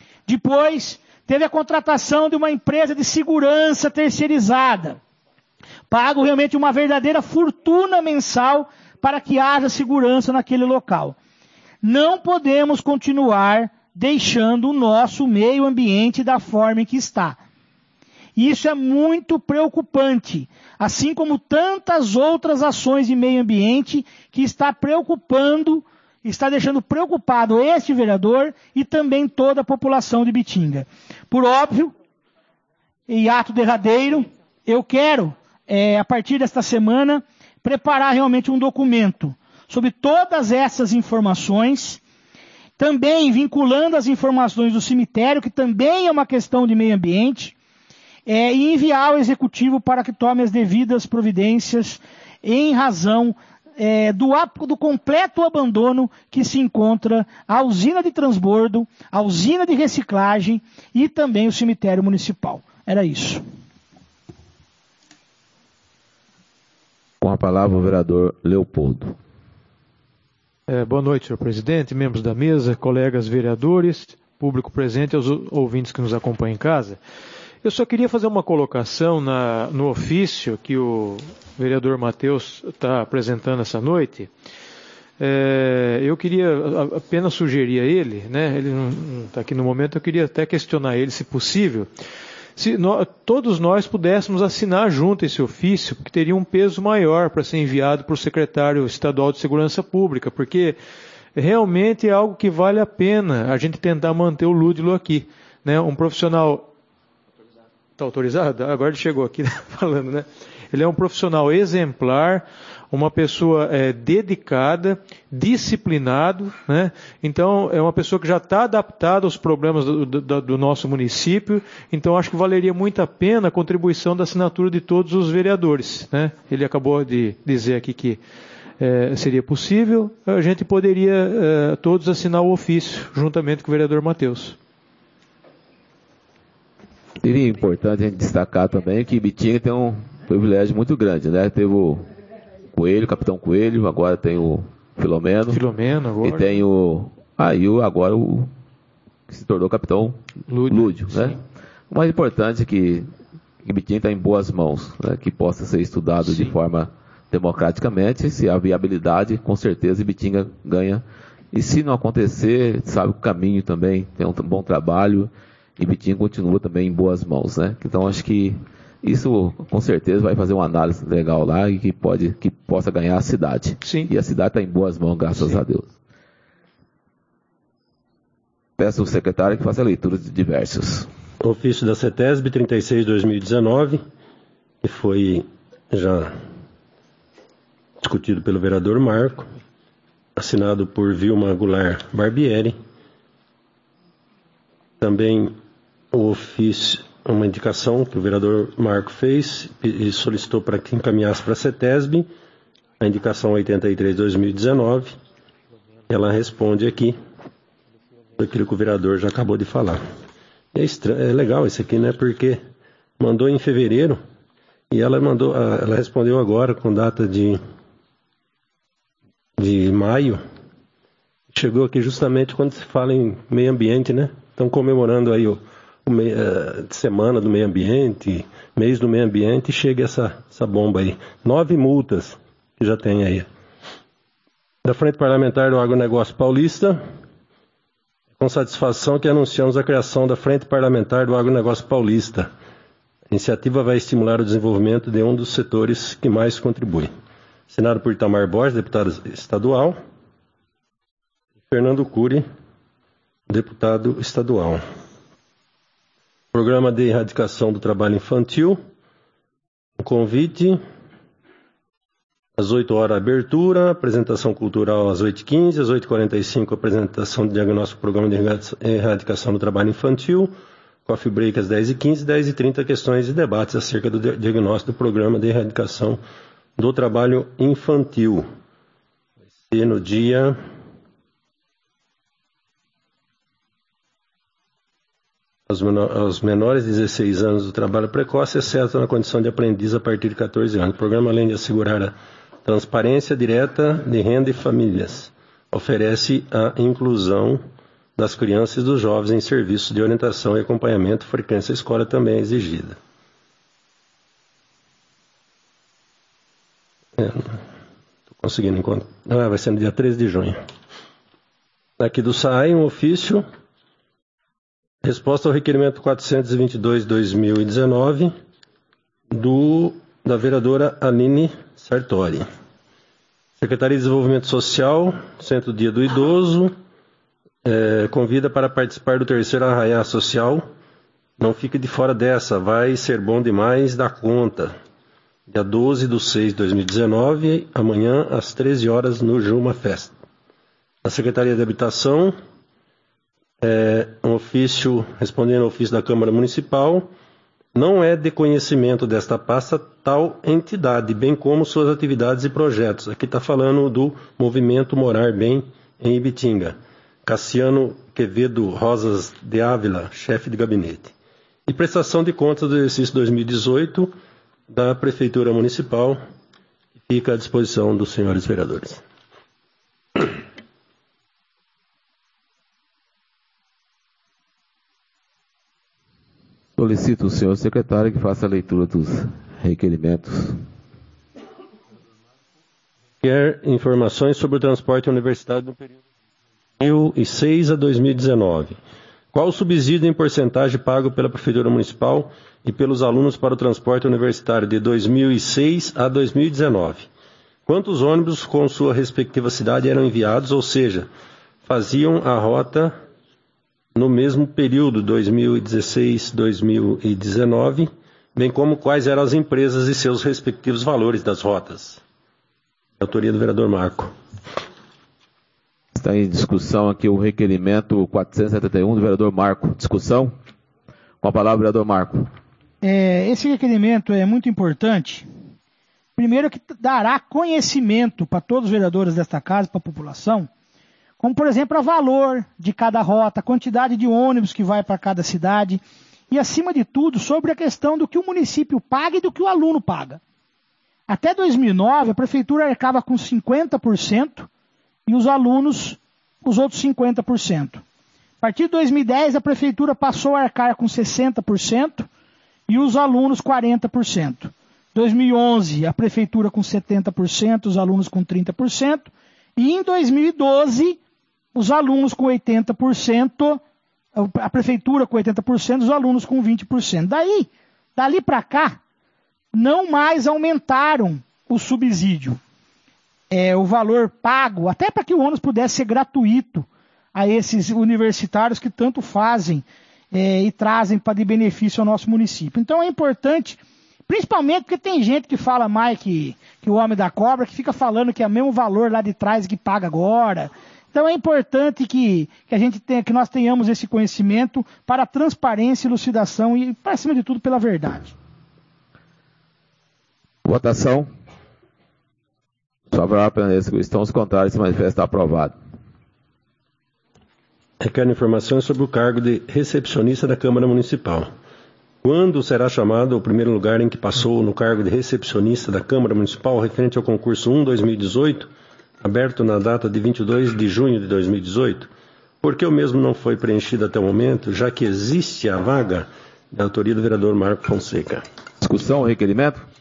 Depois, teve a contratação de uma empresa de segurança terceirizada. Pago realmente uma verdadeira fortuna mensal para que haja segurança naquele local. Não podemos continuar deixando o nosso meio ambiente da forma em que está. Isso é muito preocupante, assim como tantas outras ações de meio ambiente que está preocupando está deixando preocupado este vereador e também toda a população de Ibitinga. Por óbvio, em ato derradeiro, eu quero, é, a partir desta semana, preparar realmente um documento sobre todas essas informações, também vinculando as informações do cemitério, que também é uma questão de meio ambiente, é, e enviar ao executivo para que tome as devidas providências em razão é, do, do completo abandono que se encontra a usina de transbordo, a usina de reciclagem e também o cemitério municipal. Era isso. Com a palavra o vereador Leopoldo. É, boa noite, senhor presidente, membros da mesa, colegas vereadores, público presente e aos ouvintes que nos acompanham em casa. Eu só queria fazer uma colocação na, no ofício que o vereador Matheus está apresentando essa noite. É, eu queria apenas sugerir a ele, né, ele não está aqui no momento, eu queria até questionar ele, se possível, se nós, todos nós pudéssemos assinar junto esse ofício, porque teria um peso maior para ser enviado para o secretário estadual de Segurança Pública, porque realmente é algo que vale a pena a gente tentar manter o Lúdilo aqui, né, um profissional... Está autorizado? Agora ele chegou aqui falando, né? Ele é um profissional exemplar, uma pessoa é, dedicada, disciplinado, né? Então é uma pessoa que já está adaptada aos problemas do, do, do nosso município, então acho que valeria muito a pena a contribuição da assinatura de todos os vereadores, né? Ele acabou de dizer aqui que é, seria possível, a gente poderia é, todos assinar o ofício, juntamente com o vereador Matheus. Seria importante a gente destacar também que Ibitinga tem um privilégio muito grande, né? Teve o Coelho, Capitão Coelho, agora tem o Filomeno. Filomeno agora. E tem o... Aí ah, agora o que se tornou Capitão Lúdio, Lúdio, né? O mais importante é que Ibitinga está em boas mãos, né? Que possa ser estudado Sim. de forma democraticamente. Se há viabilidade, com certeza Ibitinga ganha. E se não acontecer, sabe o caminho também, tem um bom trabalho. E Bitinga continua também em boas mãos, né? Então acho que isso com certeza vai fazer uma análise legal lá e que pode, que possa ganhar a cidade. Sim. E a cidade está em boas mãos, graças Sim. a Deus. Peço ao secretário que faça a leitura de diversos. Ofício da CETESB trinta e seis de dois mil e dezenove, que foi já discutido pelo vereador Marco, assinado por Vilma Goulart Barbieri. Também o ofício, uma indicação que o vereador Marco fez e solicitou para que encaminhasse para a CETESB, a indicação oitenta e três de dois mil e dezenove, ela responde aqui aquilo que o vereador já acabou de falar. É, estranho, é legal isso aqui, né? Porque mandou em fevereiro e ela mandou, ela respondeu agora com data de, de maio. Chegou aqui justamente quando se fala em meio ambiente, né? Estão comemorando aí o, o meio, uh, semana do meio ambiente, mês do meio ambiente, e chega essa, essa bomba aí. Nove multas que já tem aí. Da Frente Parlamentar do Agronegócio Paulista, com satisfação que anunciamos a criação da Frente Parlamentar do Agronegócio Paulista. A iniciativa vai estimular o desenvolvimento de um dos setores que mais contribui. Assinado por Itamar Borges, deputado estadual, Fernando Cury, deputado estadual. Programa de erradicação do trabalho infantil. Um convite. Às oito horas, abertura. Apresentação cultural às oito e quinze. Às oito e quarenta e cinco, apresentação de diagnóstico do programa de erradicação do trabalho infantil. Coffee break às dez e quinze. dez e trinta, questões e debates acerca do diagnóstico do programa de erradicação do trabalho infantil. Vai ser no dia... aos menores de dezesseis anos do trabalho precoce, exceto na condição de aprendiz a partir de catorze anos. O programa, além de assegurar a transparência direta de renda e famílias, oferece a inclusão das crianças e dos jovens em serviços de orientação e acompanhamento. Frequência à escola também é exigida. Estou é, conseguindo encontrar. Ah, vai ser no dia treze de junho. Aqui do S A I, um ofício. Resposta ao requerimento quatrocentos e vinte e dois de dois mil e dezenove do, da vereadora Aline Sartori. Secretaria de Desenvolvimento Social, Centro Dia do Idoso, é, convida para participar do terceiro Arraiá Social. Não fique de fora dessa, vai ser bom demais da conta. Dia doze de seis de dois mil e dezenove, amanhã às treze horas no Juma Festa. A Secretaria de Habitação, é, um ofício, respondendo ao ofício da Câmara Municipal, não é de conhecimento desta pasta tal entidade, bem como suas atividades e projetos. Aqui está falando do Movimento Morar Bem em Ibitinga. Cassiano Quevedo Rosas de Ávila, chefe de gabinete. E prestação de contas do exercício dois mil e dezoito da Prefeitura Municipal, que fica à disposição dos senhores vereadores. Solicito o senhor secretário que faça a leitura dos requerimentos. Quer informações sobre o transporte universitário no período de dois mil e seis a dois mil e dezenove. Qual o subsídio em porcentagem pago pela Prefeitura Municipal e pelos alunos para o transporte universitário de dois mil e seis a dois mil e dezenove? Quantos ônibus com sua respectiva cidade eram enviados, ou seja, faziam a rota no mesmo período, dois mil e dezesseis a dois mil e dezenove, bem como quais eram as empresas e seus respectivos valores das rotas? Autoria do vereador Marco. Está em discussão aqui o requerimento quatrocentos e setenta e um do vereador Marco. Discussão? Com a palavra, vereador Marco. É, esse requerimento é muito importante. Primeiro que dará conhecimento para todos os vereadores desta casa, para a população, como, por exemplo, o valor de cada rota, a quantidade de ônibus que vai para cada cidade e, acima de tudo, sobre a questão do que o município paga e do que o aluno paga. Até dois mil e nove, a prefeitura arcava com cinquenta por cento e os alunos os outros cinquenta por cento. A partir de dois mil e dez, a prefeitura passou a arcar com sessenta por cento e os alunos quarenta por cento. dois mil e onze, a prefeitura com setenta por cento, os alunos com trinta por cento. E em dois mil e doze, os alunos com oitenta por cento, a prefeitura com oitenta por cento, os alunos com vinte por cento. Daí, dali para cá, não mais aumentaram o subsídio. É, o valor pago, até para que o ônibus pudesse ser gratuito a esses universitários que tanto fazem é, e trazem para de benefício ao nosso município. Então é importante, principalmente porque tem gente que fala mais que, que o homem da cobra, que fica falando que é o mesmo valor lá de trás que paga agora. Então é importante que, que, a gente tenha, que nós tenhamos esse conhecimento para transparência e elucidação e, para cima de tudo, pela verdade. Votação. Favorável à permanência. Estão os contrários, se manifesta aprovado. Requer informações sobre o cargo de recepcionista da Câmara Municipal. Quando será chamado o primeiro lugar em que passou no cargo de recepcionista da Câmara Municipal referente ao concurso um barra dois mil e dezoito, aberto na data de vinte e dois de junho de dois mil e dezoito? Por que o mesmo não foi preenchido até o momento, já que existe a vaga da autoria do vereador Marco Fonseca? Discussão, requerimento?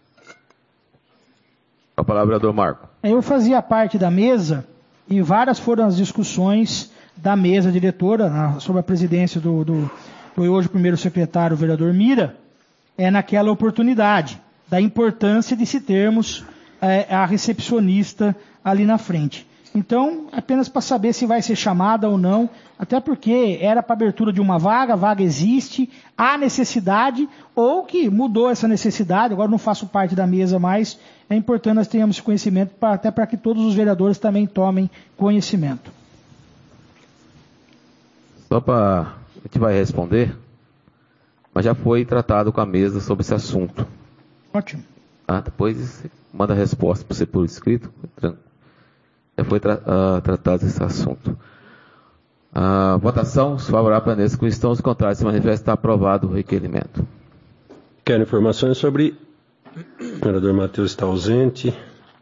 A palavra, vereador Marco. Eu fazia parte da mesa e várias foram as discussões da mesa diretora na, sobre a presidência do, do, do hoje primeiro secretário, o vereador Mira, é naquela oportunidade da importância de se termos é, a recepcionista ali na frente. Então, apenas para saber se vai ser chamada ou não, até porque era para abertura de uma vaga, a vaga existe, há necessidade, ou que mudou essa necessidade, agora não faço parte da mesa mais, é importante nós tenhamos esse conhecimento, pra, até para que todos os vereadores também tomem conhecimento. Só para... a gente vai responder, mas já foi tratado com a mesa sobre esse assunto. Ótimo. Ah, depois você manda a resposta para você por escrito. Já foi tra uh, tratado esse assunto. Uh, votação, se favorável à permanência, com estão os contrários, se manifesta está aprovado o requerimento. Quero informações sobre... O vereador Matheus está ausente.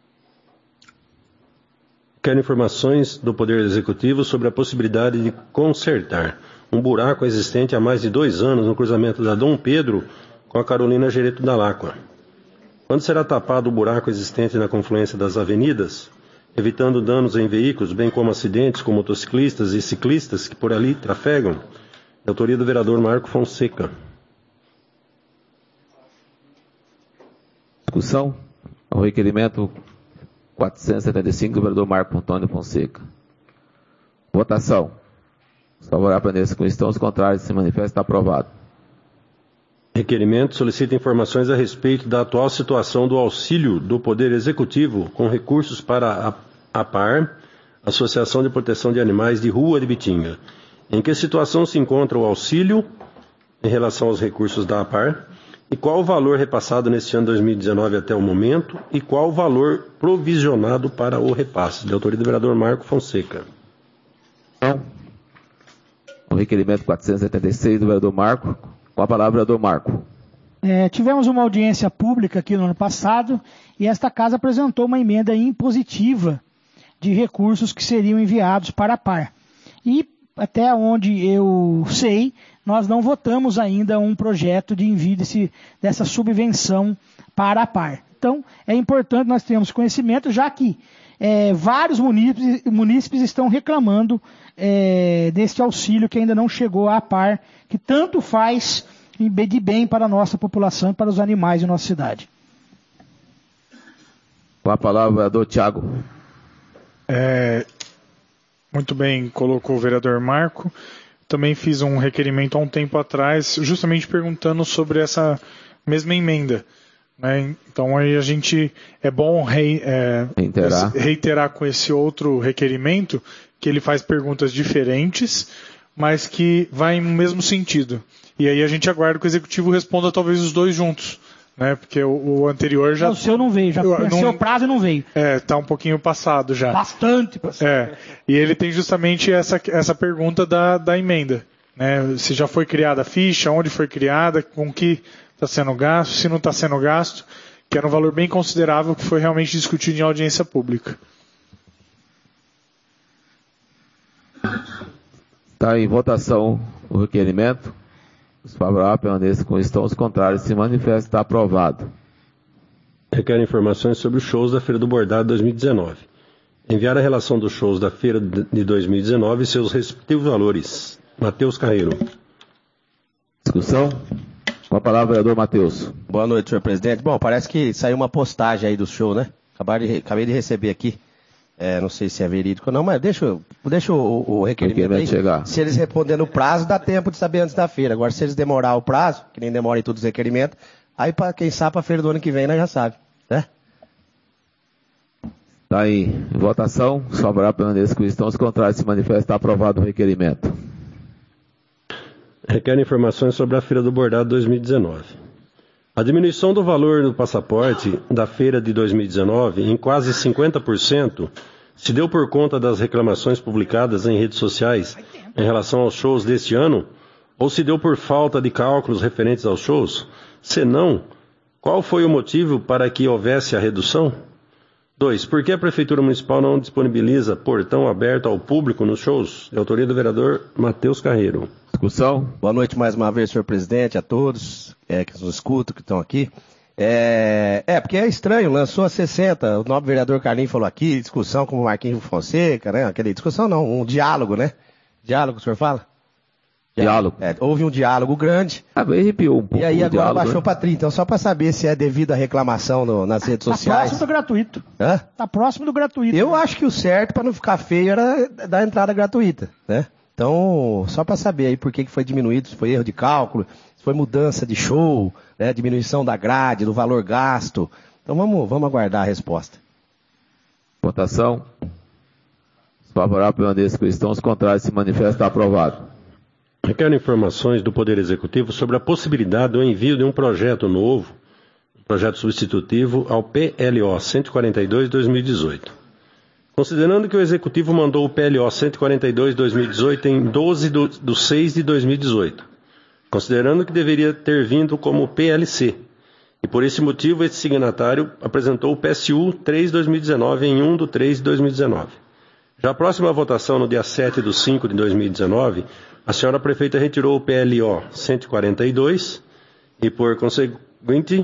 Quero informações do Poder Executivo sobre a possibilidade de consertar um buraco existente há mais de dois anos no cruzamento da Dom Pedro com a Carolina Gereto da Lacqua. Quando será tapado o buraco existente na confluência das avenidas, evitando danos em veículos, bem como acidentes com motociclistas e ciclistas que por ali trafegam? De autoria do vereador Marco Fonseca. Discussão. O requerimento quatrocentos e setenta e cinco do vereador Marco Antônio Fonseca. Votação. Os favoráveis permaneçam como estão, os contrários se manifestam. Está aprovado. Requerimento solicita informações a respeito da atual situação do auxílio do Poder Executivo com recursos para a APAR, Associação de Proteção de Animais de Rua de Bitinga. Em que situação se encontra o auxílio em relação aos recursos da APAR? E qual o valor repassado neste ano dois mil e dezenove até o momento? E qual o valor provisionado para o repasse? De autoria do vereador Marco Fonseca. O requerimento quatrocentos e setenta e seis do vereador Marco. Com a palavra, vereador Marco. É, tivemos uma audiência pública aqui no ano passado e esta casa apresentou uma emenda impositiva de recursos que seriam enviados para a APAR. E, até onde eu sei, nós não votamos ainda um projeto de envio desse, dessa subvenção para a APAR. Então, é importante nós termos conhecimento, já que é, vários munícipes, munícipes estão reclamando é, desse auxílio que ainda não chegou à APAR, que tanto faz de bem para a nossa população e para os animais de nossa cidade. Com a palavra, vereador Tiago. É, muito bem, colocou o vereador Marco. Também fiz um requerimento há um tempo atrás, justamente perguntando sobre essa mesma emenda. Né? Então aí a gente, é bom rei, é, reiterar. reiterar com esse outro requerimento, que ele faz perguntas diferentes, mas que vai no mesmo sentido. E aí a gente aguarda que o Executivo responda talvez os dois juntos. Né? Porque o, o anterior já... O seu não veio, já venceu o prazo e não veio. É, está um pouquinho passado já. Bastante passado. É, e ele tem justamente essa, essa pergunta da, da emenda. Né? Se já foi criada a ficha, onde foi criada, com que está sendo gasto, se não está sendo gasto, que era um valor bem considerável que foi realmente discutido em audiência pública. Está em votação o requerimento. Os favoráveis permaneçam como estão, os contrários se manifestam. Está aprovado. Requer informações sobre os shows da Feira do Bordado dois mil e dezenove. Enviar a relação dos shows da Feira de dois mil e dezenove e seus respectivos valores. Matheus Carreiro. Discussão? Com a palavra, vereador Matheus. Boa noite, senhor presidente. Bom, parece que saiu uma postagem aí do show, né? Acabei de, acabei de receber aqui. É, não sei se é verídico ou não, mas deixa, deixa o, o requerimento aí. Chegar. Se eles responderem no prazo, dá tempo de saber antes da feira. Agora, se eles demorar o prazo, que nem demora em todos os requerimentos, aí, pra, quem sabe, para a feira do ano que vem, nós já sabe, né? Está aí em votação. Os favoráveis permaneçam como estão, os contrários se manifestam. Está aprovado o requerimento. Requer informações sobre a Feira do Bordado dois mil e dezenove. A diminuição do valor do passaporte da feira de dois mil e dezenove em quase cinquenta por cento se deu por conta das reclamações publicadas em redes sociais em relação aos shows deste ano, ou se deu por falta de cálculos referentes aos shows? Se não, qual foi o motivo para que houvesse a redução? dois. Por que a Prefeitura Municipal não disponibiliza portão aberto ao público nos shows? De autoria do vereador Matheus Carreiro. Discussão? Boa noite mais uma vez, senhor presidente, a todos é, que nos escutam, que estão aqui. É, é, porque é estranho, lançou a sessenta, o nobre vereador Carlinhos falou aqui, discussão com o Marquinhos Fonseca, né? Aquela discussão não, um diálogo, né? Diálogo, o senhor fala? Diálogo. É, houve um diálogo grande. Ah, arrepiou um pouco. E aí agora diálogo, baixou né? para trinta. Então, só para saber se é devido à reclamação no, nas redes Tá sociais. próximo do gratuito. Hã? Tá próximo do gratuito. Eu acho que o certo, para não ficar feio, era dar entrada gratuita, né? Então, só para saber aí por que que foi diminuído, se foi erro de cálculo, se foi mudança de show, né? Diminuição da grade, do valor gasto. Então, vamos, vamos aguardar a resposta. Votação. Os favoráveis permaneçam como estão, os contrários se manifestam. Está aprovado. Requer informações do Poder Executivo sobre a possibilidade do envio de um projeto novo, um projeto substitutivo, ao P L O cento e quarenta e dois de dois mil e dezoito. Considerando que o Executivo mandou o P L O cento e quarenta e dois de dois mil e dezoito em doze de seis de dois mil e dezoito, considerando que deveria ter vindo como P L C, e por esse motivo esse signatário apresentou o P S U três de dois mil e dezenove em um de três de dois mil e dezenove. Já próxima à votação, no dia sete de cinco de dois mil e dezenove, a senhora prefeita retirou o P L O cento e quarenta e dois e, por conseguinte,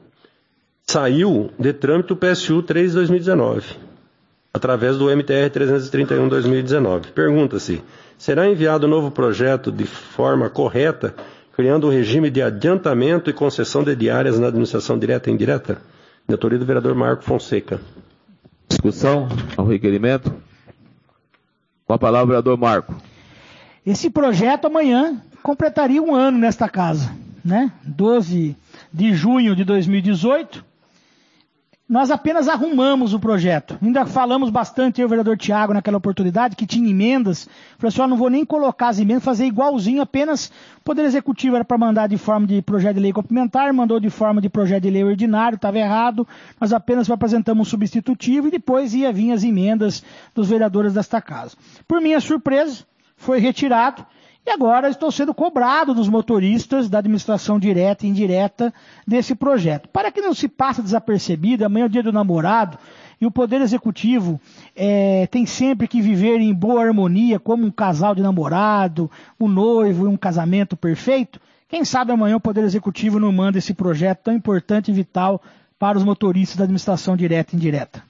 saiu de trâmite o P S U três de dois mil e dezenove, através do M T R trezentos e trinta e um de dois mil e dezenove. Pergunta-se, será enviado um novo projeto de forma correta, criando um regime de adiantamento e concessão de diárias na administração direta e indireta? De autoria do vereador Marco Fonseca. Discussão ao requerimento. Com a palavra, o vereador Marco. Esse projeto amanhã completaria um ano nesta casa, né? doze de junho de dois mil e dezoito. Nós apenas arrumamos o projeto. Ainda falamos bastante, eu e o vereador Tiago, naquela oportunidade, que tinha emendas. Falei assim, ó, não vou nem colocar as emendas, fazer igualzinho, apenas o Poder Executivo era para mandar de forma de projeto de lei complementar, mandou de forma de projeto de lei ordinário, estava errado. Nós apenas apresentamos um substitutivo e depois ia vir as emendas dos vereadores desta casa. Por minha surpresa, foi retirado. E agora estou sendo cobrado dos motoristas da administração direta e indireta desse projeto. Para que não se passe desapercebido, amanhã é o dia do namorado e o Poder Executivo é, tem sempre que viver em boa harmonia como um casal de namorado, um noivo e um casamento perfeito. Quem sabe amanhã o Poder Executivo não manda esse projeto tão importante e vital para os motoristas da administração direta e indireta.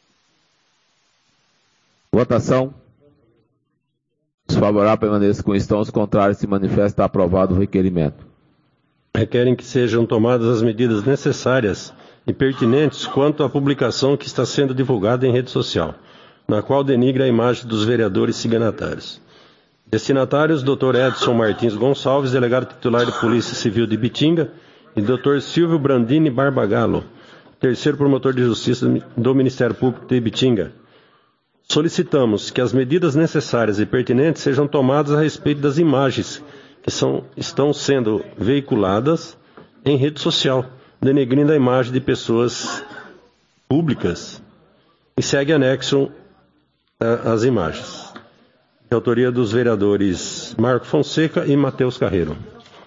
Votação. Os favoráveis permaneçam com estão, os contrários se manifestam. Aprovado o requerimento. Requerem que sejam tomadas as medidas necessárias e pertinentes quanto à publicação que está sendo divulgada em rede social, na qual denigra a imagem dos vereadores signatários. Destinatários, doutor Edson Martins Gonçalves, delegado titular de Polícia Civil de Ibitinga, e doutor Silvio Brandini Barbagallo, terceiro promotor de Justiça do Ministério Público de Ibitinga. Solicitamos que as medidas necessárias e pertinentes sejam tomadas a respeito das imagens que são, estão sendo veiculadas em rede social, denegrindo a imagem de pessoas públicas, e segue anexo às imagens. De autoria dos vereadores Marco Fonseca e Matheus Carreiro.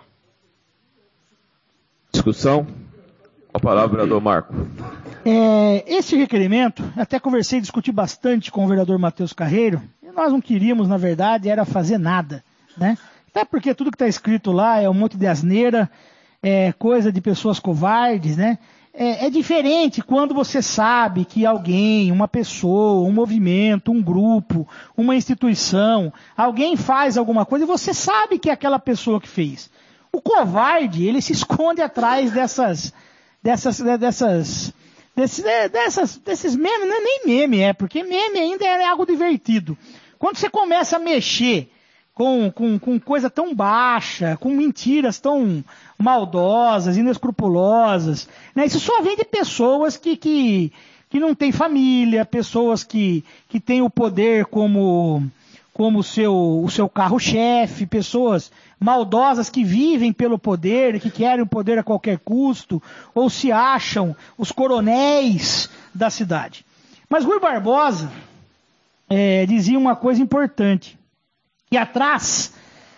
Discussão. A palavra, vereador Marco. É, esse requerimento, até conversei e discuti bastante com o vereador Matheus Carreiro, e nós não queríamos, na verdade, era fazer nada, né? Até porque tudo que está escrito lá é um monte de asneira, é coisa de pessoas covardes, né? É, é diferente quando você sabe que alguém, uma pessoa, um movimento, um grupo, uma instituição, alguém faz alguma coisa e você sabe que é aquela pessoa que fez. O covarde, ele se esconde atrás dessas... dessas, dessas, desses, dessas, desses memes, não é nem meme, é, porque meme ainda é algo divertido. Quando você começa a mexer com, com, com coisa tão baixa, com mentiras tão maldosas, inescrupulosas, né, isso só vem de pessoas que, que, que não têm família, pessoas que, que têm o poder como... como o seu, o seu carro-chefe, pessoas maldosas que vivem pelo poder, que querem o poder a qualquer custo, ou se acham os coronéis da cidade. Mas Rui Barbosa é, dizia uma coisa importante, que atrás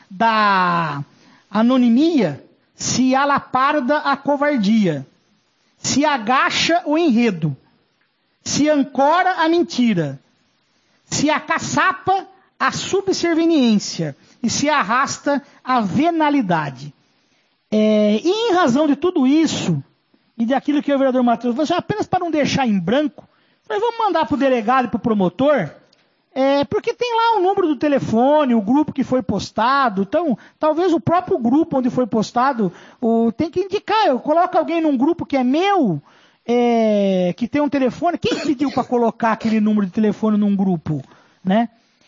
da anonimia se alaparda a covardia, se agacha o enredo, se ancora a mentira, se acaçapa a subserviência e se arrasta a venalidade. É, e em razão de tudo isso, e daquilo que o vereador Matheus falou, apenas para não deixar em branco, nós vamos mandar para o delegado e para o promotor, é, porque tem lá o número do telefone, o grupo que foi postado, então talvez o próprio grupo onde foi postado, o, tem que indicar, eu coloco alguém num grupo que é meu, é, que tem um telefone, quem pediu para colocar aquele número de telefone num grupo, né?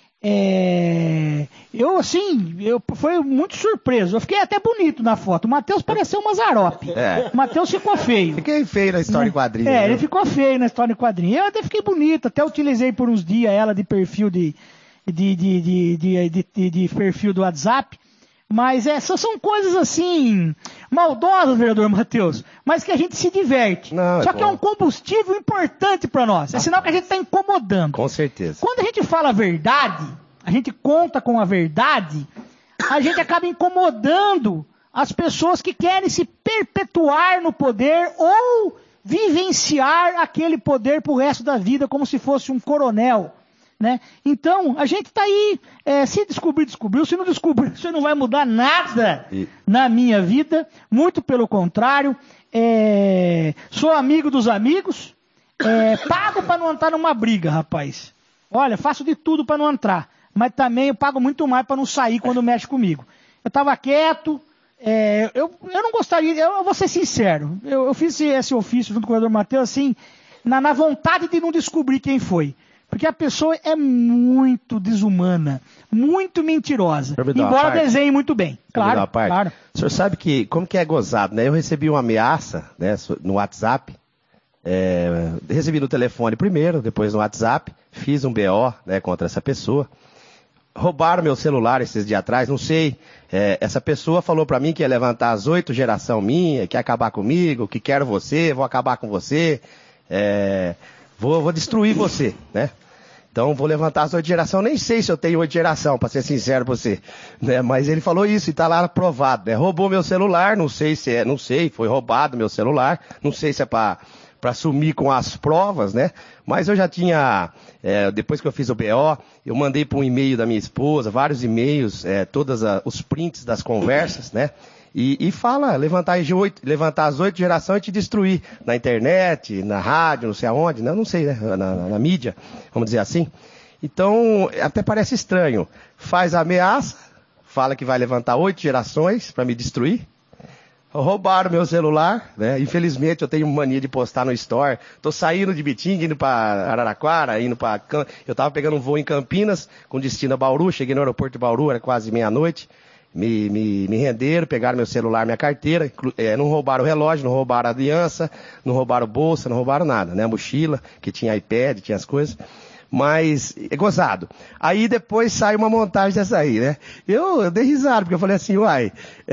É, eu assim, eu foi muito surpreso. Eu fiquei até bonito na foto. O Matheus pareceu uma zarope. É. O Matheus ficou feio. Fiquei feio na história em quadrinho. É, né? ele ficou feio na história em quadrinho. Eu até fiquei bonito, até utilizei por uns dias ela de perfil de, de, de, de, de, de, de, de perfil do WhatsApp. Mas essas são coisas assim, maldosas, vereador Matheus, mas que a gente se diverte. Não, é Só que bom. é um combustível importante para nós. É sinal que a gente está incomodando. Com certeza. Quando a gente fala a verdade, a gente conta com a verdade, a gente acaba incomodando as pessoas que querem se perpetuar no poder ou vivenciar aquele poder pro resto da vida como se fosse um coronel. Né? Então, a gente está aí, é, se descobrir, descobriu, se não descobrir, isso não vai mudar nada E... na minha vida, muito pelo contrário, é, sou amigo dos amigos, é, pago para não entrar numa briga, rapaz. Olha, faço de tudo para não entrar, mas também eu pago muito mais para não sair quando mexe comigo. Eu estava quieto, é, eu, eu não gostaria, eu vou ser sincero, eu, eu fiz esse, esse ofício junto com o vereador Matheus, assim, na, na vontade de não descobrir quem foi. Porque a pessoa é muito desumana, muito mentirosa, embora desenhe muito bem. Claro, claro. O senhor sabe que, como que é gozado, né? Eu recebi uma ameaça, né, no WhatsApp, é, recebi no telefone primeiro, depois no WhatsApp, fiz um B O, né, contra essa pessoa. Roubaram meu celular esses dias atrás, não sei. É, essa pessoa falou pra mim que ia levantar as oito geração minha, que ia acabar comigo, que quero você, vou acabar com você, é, vou, vou destruir você, né? Então vou levantar as oito geração, nem sei se eu tenho oito geração, pra ser sincero pra você, né? Mas ele falou isso e tá lá aprovado, né? Roubou meu celular, não sei se é, não sei, foi roubado meu celular, não sei se é pra, pra sumir com as provas, né? Mas eu já tinha, é, depois que eu fiz o B O, eu mandei para um e-mail da minha esposa, vários e-mails, é, todos os prints das conversas, né? E, e fala, levantar, as oito, levantar as oito gerações e te destruir na internet, na rádio, não sei aonde, não, não sei, né? Na, na, na mídia, vamos dizer assim. Então, até parece estranho. Faz a ameaça, fala que vai levantar oito gerações para me destruir. Roubaram meu celular, né? Infelizmente eu tenho mania de postar no Store. Tô saindo de Bitinga, indo para Araraquara, indo para... Eu tava pegando um voo em Campinas, com destino a Bauru, cheguei no aeroporto de Bauru, era quase meia-noite. Me, me, me renderam, pegaram meu celular, minha carteira, é, não roubaram o relógio, não roubaram a aliança, não roubaram bolsa, não roubaram nada, né? A mochila, que tinha iPad, tinha as coisas. Mas, é gozado. Aí depois sai uma montagem dessa aí, né? Eu, eu dei risada, porque eu falei assim, uai,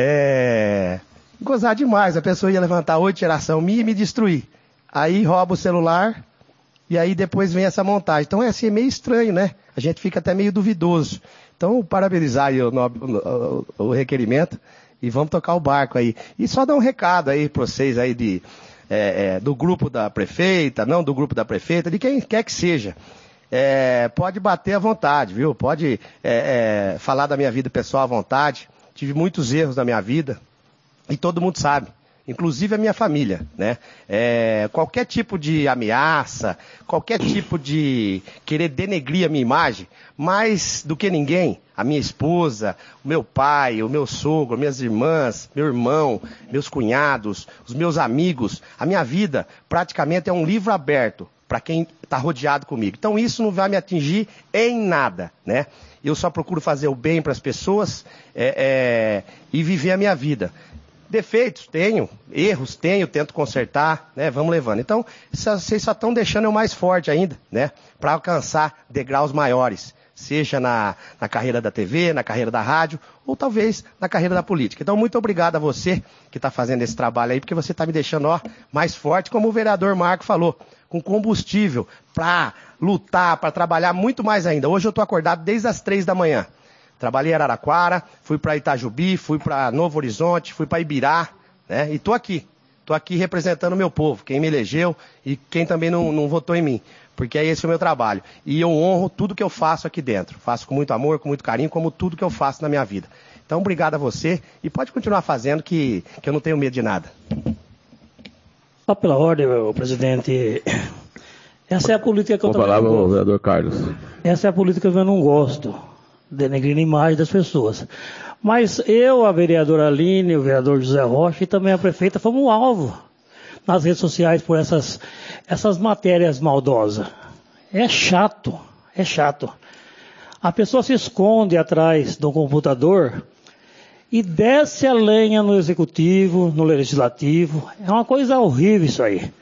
é... gozar demais, a pessoa ia levantar oito geração minha e me destruir. Aí rouba o celular e aí depois vem essa montagem. Então é assim, é meio estranho, né? A gente fica até meio duvidoso. Então, parabenizar aí o, o, o requerimento e vamos tocar o barco aí. E só dar um recado aí para vocês aí de, é, é, do grupo da prefeita, não do grupo da prefeita, de quem quer que seja. É, pode bater à vontade, viu? Pode é, é, falar da minha vida pessoal à vontade. Tive muitos erros na minha vida. E todo mundo sabe, inclusive a minha família, né? É, qualquer tipo de ameaça, qualquer tipo de querer denegrir a minha imagem, mais do que ninguém, a minha esposa, o meu pai, o meu sogro, minhas irmãs, meu irmão, meus cunhados, os meus amigos, a minha vida praticamente é um livro aberto para quem está rodeado comigo. Então isso não vai me atingir em nada, né? Eu só procuro fazer o bem para as pessoas é, é, e viver a minha vida. Defeitos tenho, erros tenho, tento consertar, né? Vamos levando. Então, vocês só estão deixando eu mais forte ainda, né? Para alcançar degraus maiores, seja na, na carreira da T V, na carreira da rádio, ou talvez na carreira da política. Então, muito obrigado a você que está fazendo esse trabalho aí, porque você está me deixando ó, mais forte, como o vereador Marco falou, com combustível para lutar, para trabalhar muito mais ainda. Hoje eu estou acordado desde as três da manhã. Trabalhei em Araraquara, fui para Itajubi, fui para Novo Horizonte, fui para Ibirá, né? E tô aqui. Tô aqui representando o meu povo, quem me elegeu e quem também não, não votou em mim. Porque é esse o meu trabalho. E eu honro tudo que eu faço aqui dentro. Faço com muito amor, com muito carinho, como tudo que eu faço na minha vida. Então, obrigado a você e pode continuar fazendo que, que eu não tenho medo de nada. Só pela ordem, meu presidente. Essa é a política que eu também não gosto. Vereador Carlos. Essa é a política que eu não gosto. Denegrindo a imagem das pessoas. Mas eu, a vereadora Aline, o vereador José Rocha e também a prefeita fomos um alvo nas redes sociais por essas, essas matérias maldosas. É chato, é chato. A pessoa se esconde atrás do computador e desce a lenha no executivo, no legislativo. É uma coisa horrível isso aí.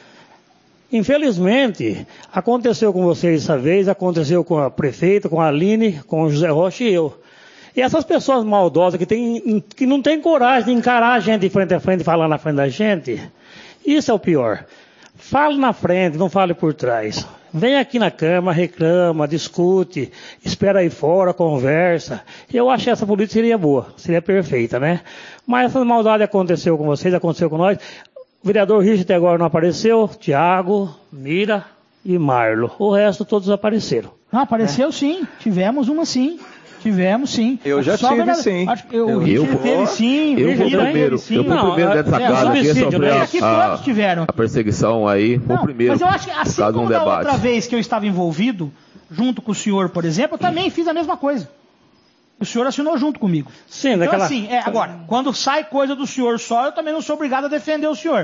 Infelizmente, aconteceu com vocês essa vez, aconteceu com a prefeita, com a Aline, com o José Rocha e eu. E essas pessoas maldosas que, tem, que não têm coragem de encarar a gente de frente a frente e falar na frente da gente, isso é o pior. Fale na frente, não fale por trás. Vem aqui na Câmara, reclama, discute, espera aí fora, conversa. Eu acho que essa política seria boa, seria perfeita, né? Mas essa maldade aconteceu com vocês, aconteceu com nós. O vereador Richard até agora não apareceu, Tiago, Mira e Marlo. O resto todos apareceram. Ah, apareceu é. sim, tivemos uma sim. Tivemos sim. Eu já Só tive verdade... sim. Acho que eu, eu, o Richard eu, teve sim, eu fui Mira primeiro, teve sim. eu fui não, primeiro dentro dessa é, casa aqui, sofreu a, aqui todos tiveram. a perseguição aí, foi o primeiro. Mas eu acho que assim como um da debate. outra vez que eu estava envolvido, junto com o senhor, por exemplo, eu também fiz a mesma coisa. O senhor assinou junto comigo. Sim, então naquela... assim, é, agora, quando sai coisa do senhor só, eu também não sou obrigado a defender o senhor.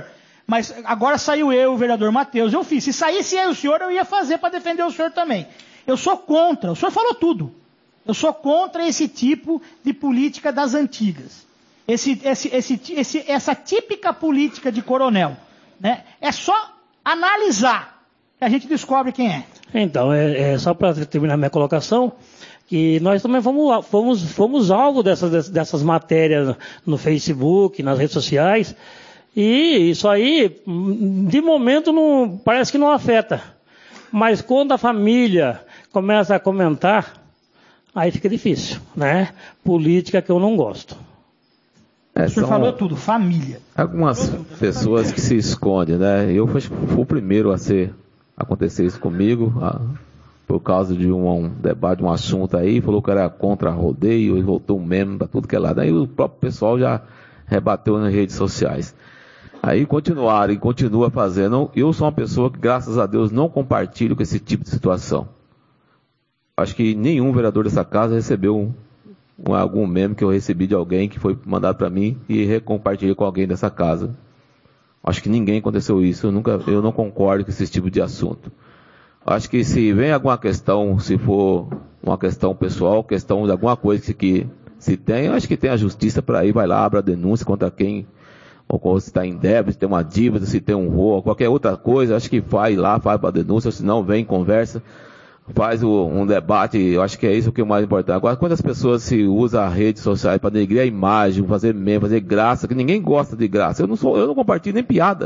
Mas agora saiu eu, o vereador Matheus, eu fiz. Se saísse eu e o senhor, eu ia fazer para defender o senhor também. Eu sou contra, o senhor falou tudo. Eu sou contra esse tipo de política das antigas. Esse, esse, esse, esse, essa típica política de coronel. Né? É só analisar que a gente descobre quem é. Então, é, é só para terminar minha colocação, que nós também fomos, fomos, fomos alvo dessas, dessas matérias no Facebook, nas redes sociais, e isso aí, de momento, não, parece que não afeta. Mas quando a família começa a comentar, aí fica difícil, né? Política que eu não gosto. É, o senhor são falou tudo, família. Algumas pessoas que se escondem, né? Eu fui, fui o primeiro a ser, acontecer isso comigo, a, por causa de um, um debate, um assunto aí, falou que era contra rodeio, e voltou um meme para tudo que é lado. Aí o próprio pessoal já rebateu nas redes sociais. Aí continuaram e continua fazendo. Eu sou uma pessoa que, graças a Deus, não compartilho com esse tipo de situação. Acho que nenhum vereador dessa casa recebeu um, um, algum meme que eu recebi de alguém que foi mandado para mim e recompartilhei com alguém dessa casa. Acho que ninguém aconteceu isso. Eu, nunca, eu não concordo com esse tipo de assunto. Acho que se vem alguma questão, se for uma questão pessoal, questão de alguma coisa que, que se tem, acho que tem a justiça para ir, vai lá, abre a denúncia contra quem, ou se está em débito, se tem uma dívida, se tem um roubo, qualquer outra coisa, acho que vai lá, faz para a denúncia, se não, vem, conversa, faz o, um debate, eu acho que é isso que é o mais importante. Agora, quando as pessoas se usam as redes sociais para denegrir a imagem, fazer meme, fazer graça, que ninguém gosta de graça, eu não, sou, eu não compartilho nem piada.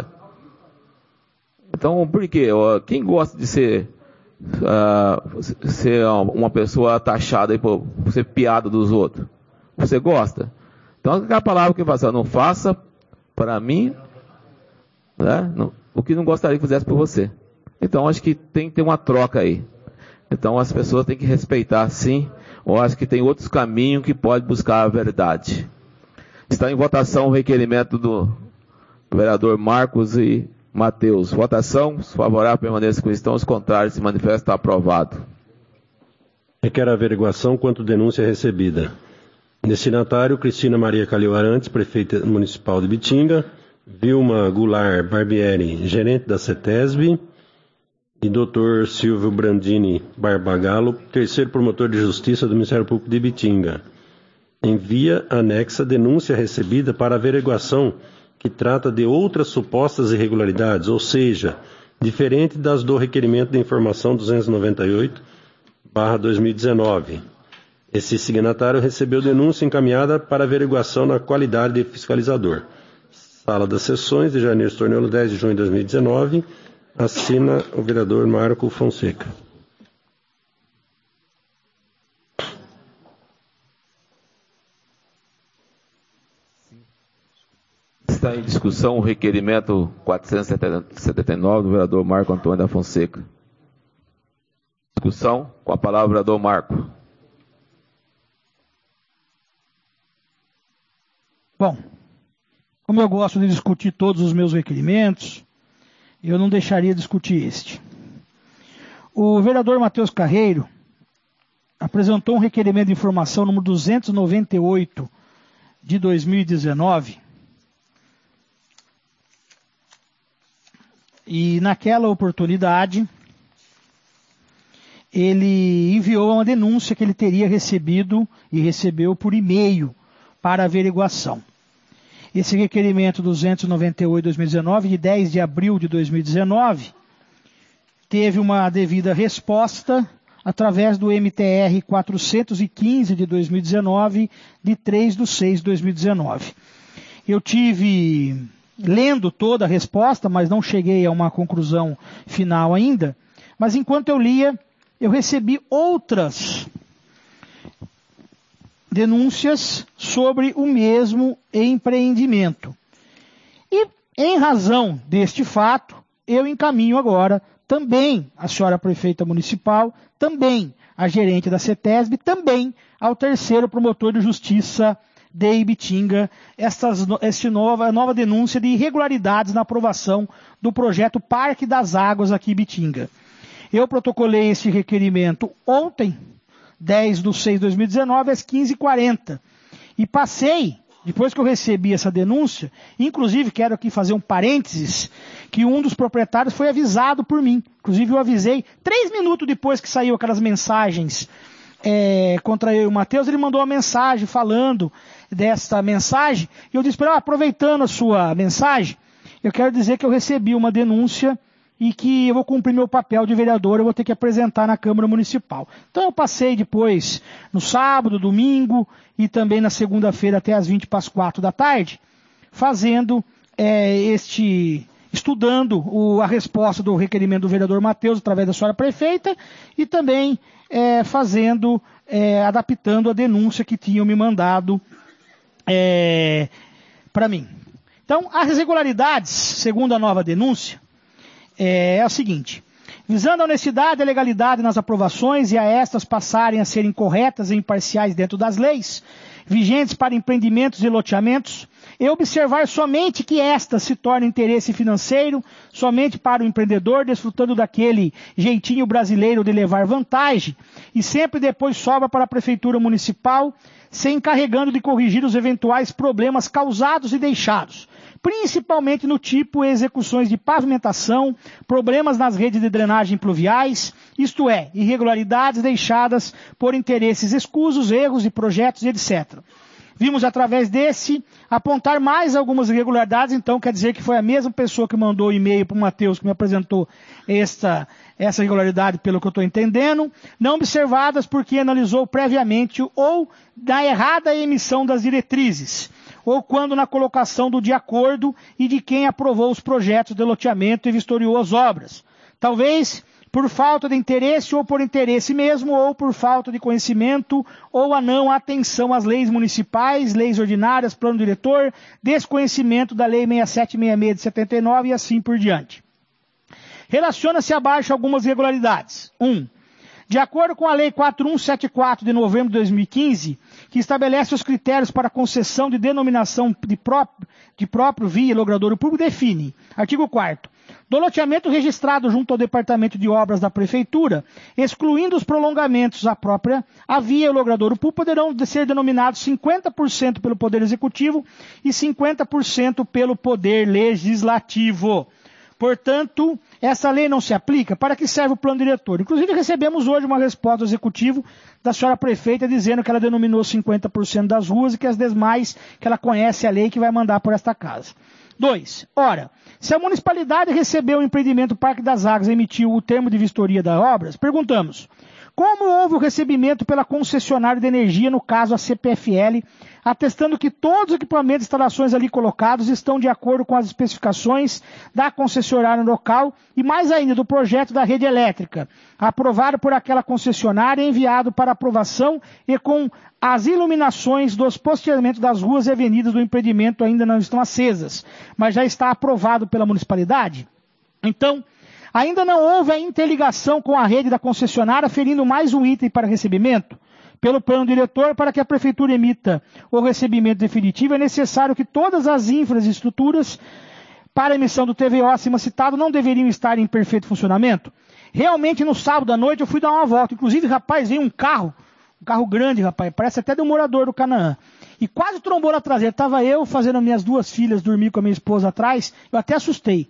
Então, por quê? Quem gosta de ser, uh, ser uma pessoa taxada aí por ser piada dos outros? Você gosta? Então, aquela palavra que eu faço, não faça para mim, né, não, o que não gostaria que fizesse por você. Então, acho que tem que ter uma troca aí. Então, as pessoas têm que respeitar, sim, ou acho que tem outros caminhos que pode buscar a verdade. Está em votação o requerimento do vereador Marcos e Matheus. Votação, favorável, permaneça com estão, os contrários, se manifesta, está aprovado. Requer averiguação quanto denúncia recebida. Destinatário, Cristina Maria Calil Arantes, prefeita municipal de Bitinga, Vilma Goulart Barbieri, gerente da CETESB, e doutor Silvio Brandini Barbagallo, terceiro promotor de justiça do Ministério Público de Bitinga. Envia anexa denúncia recebida para averiguação que trata de outras supostas irregularidades, ou seja, diferente das do requerimento de informação duzentos e noventa e oito barra dois mil e dezenove. Esse signatário recebeu denúncia encaminhada para averiguação na qualidade de fiscalizador. Sala das Sessões de Janeiro Estornelo, dez de junho de dois mil e dezenove, assina o vereador Marco Fonseca. Está em discussão o requerimento quatrocentos e setenta e nove do vereador Marco Antônio da Fonseca. Discussão, com a palavra o vereador Marco. Bom, como eu gosto de discutir todos os meus requerimentos, eu não deixaria de discutir este. O vereador Matheus Carreiro apresentou um requerimento de informação número duzentos e noventa e oito de dois mil e dezenove, e naquela oportunidade ele enviou uma denúncia que ele teria recebido e recebeu por e-mail para averiguação. Esse requerimento duzentos e noventa e oito de dois mil e dezenove, de dez de abril de dois mil e dezenove, teve uma devida resposta através do M T R quatrocentos e quinze de dois mil e dezenove, de três de seis de dois mil e dezenove. Eu tive lendo toda a resposta, mas não cheguei a uma conclusão final ainda. Mas enquanto eu lia, eu recebi outras denúncias sobre o mesmo empreendimento. E, em razão deste fato, eu encaminho agora também a senhora prefeita municipal, também a gerente da CETESB, também ao terceiro promotor de justiça de Ibitinga, estas, esta nova, nova denúncia de irregularidades na aprovação do projeto Parque das Águas aqui em Ibitinga. Eu protocolei esse requerimento ontem, dez de seis de dois mil e dezenove, às quinze e quarenta. E passei depois que eu recebi essa denúncia, inclusive quero aqui fazer um parênteses, que um dos proprietários foi avisado por mim. Inclusive eu avisei, três minutos depois que saiu aquelas mensagens é, contra eu e o Matheus, ele mandou uma mensagem falando dessa mensagem, e eu disse para ele, ah, aproveitando a sua mensagem, eu quero dizer que eu recebi uma denúncia e que eu vou cumprir meu papel de vereador, eu vou ter que apresentar na Câmara Municipal. Então eu passei depois no sábado, domingo e também na segunda-feira até as vinte para as quatro da tarde, fazendo é, este, estudando o, a resposta do requerimento do vereador Matheus através da senhora prefeita e também é, fazendo, é, adaptando a denúncia que tinham me mandado é, para mim. Então, as irregularidades, segundo a nova denúncia, é, é o seguinte: visando a honestidade e a legalidade nas aprovações e a estas passarem a serem corretas e imparciais dentro das leis, vigentes para empreendimentos e loteamentos, e observar somente que estas se tornem interesse financeiro, somente para o empreendedor, desfrutando daquele jeitinho brasileiro de levar vantagem, e sempre depois sobra para a Prefeitura Municipal, se encarregando de corrigir os eventuais problemas causados e deixados, principalmente no tipo e execuções de pavimentação, problemas nas redes de drenagem pluviais, isto é, irregularidades deixadas por interesses escusos, erros de projetos e etcétera. Vimos através desse apontar mais algumas irregularidades, então quer dizer que foi a mesma pessoa que mandou o e-mail para o Matheus que me apresentou esta, essa irregularidade, pelo que eu estou entendendo, não observadas porque analisou previamente ou da errada emissão das diretrizes, ou quando na colocação do de acordo e de quem aprovou os projetos de loteamento e vistoriou as obras. Talvez por falta de interesse ou por interesse mesmo, ou por falta de conhecimento, ou a não atenção às leis municipais, leis ordinárias, plano diretor, desconhecimento da Lei sessenta e sete sessenta e seis de setenta e nove e assim por diante. Relaciona-se abaixo algumas irregularidades. um. De acordo com a Lei quatro mil cento e setenta e quatro de novembro de dois mil e quinze, que estabelece os critérios para concessão de denominação de próprio, de próprio via logradouro público, define, artigo quarto, do loteamento registrado junto ao Departamento de Obras da Prefeitura, excluindo os prolongamentos à própria, a via e o logradouro público poderão ser denominados cinquenta por cento pelo Poder Executivo e cinquenta por cento pelo Poder Legislativo. Portanto, essa lei não se aplica. Para que serve o plano diretor? Inclusive, recebemos hoje uma resposta do Executivo da senhora prefeita dizendo que ela denominou cinquenta por cento das ruas e que as demais, que ela conhece a lei que vai mandar por esta casa. dois. Ora, se a municipalidade recebeu o empreendimento Parque das Águas e emitiu o termo de vistoria das obras, perguntamos, como houve o recebimento pela concessionária de energia, no caso a C P F L, atestando que todos os equipamentos e instalações ali colocados estão de acordo com as especificações da concessionária local e mais ainda do projeto da rede elétrica, aprovado por aquela concessionária e enviado para aprovação e com as iluminações dos posteamentos das ruas e avenidas do empreendimento ainda não estão acesas, mas já está aprovado pela municipalidade? Então, ainda não houve a interligação com a rede da concessionária, ferindo mais um item para recebimento? Pelo plano diretor, para que a Prefeitura emita o recebimento definitivo, é necessário que todas as infraestruturas para a emissão do T V O acima citado não deveriam estar em perfeito funcionamento? Realmente, no sábado à noite, eu fui dar uma volta. Inclusive, rapaz, veio um carro, um carro grande, rapaz, parece até de um morador do Canaã. E quase trombou na traseira. Estava eu fazendo minhas duas filhas dormir com a minha esposa atrás, eu até assustei.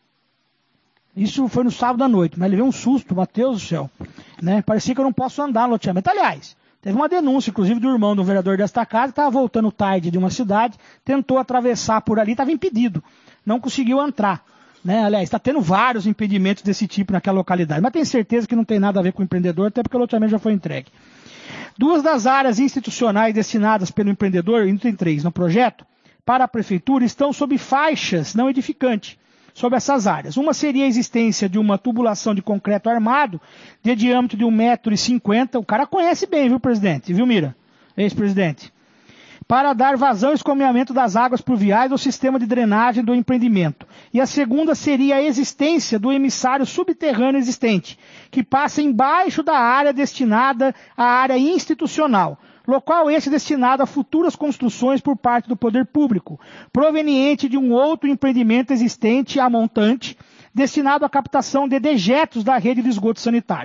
Isso foi no sábado à noite, mas levei um susto, Matheus do céu. Né? Parecia que eu não posso andar no loteamento. Aliás, teve uma denúncia, inclusive, do irmão do vereador desta casa, que estava voltando tarde de uma cidade, tentou atravessar por ali, estava impedido, não conseguiu entrar. Né? Aliás, está tendo vários impedimentos desse tipo naquela localidade, mas tenho certeza que não tem nada a ver com o empreendedor, até porque o loteamento já foi entregue. Duas das áreas institucionais destinadas pelo empreendedor, item três, no projeto, para a prefeitura, estão sob faixas não edificantes sobre essas áreas. Uma seria a existência de uma tubulação de concreto armado de diâmetro de um metro e cinquenta. O cara conhece bem, viu, presidente? Viu, Mira? Ex-presidente. Para dar vazão e escoamento das águas pluviais ao sistema de drenagem do empreendimento. E a segunda seria a existência do emissário subterrâneo existente, que passa embaixo da área destinada à área institucional. Local esse destinado a futuras construções por parte do poder público, proveniente de um outro empreendimento existente a montante, destinado à captação de dejetos da rede de esgoto sanitário.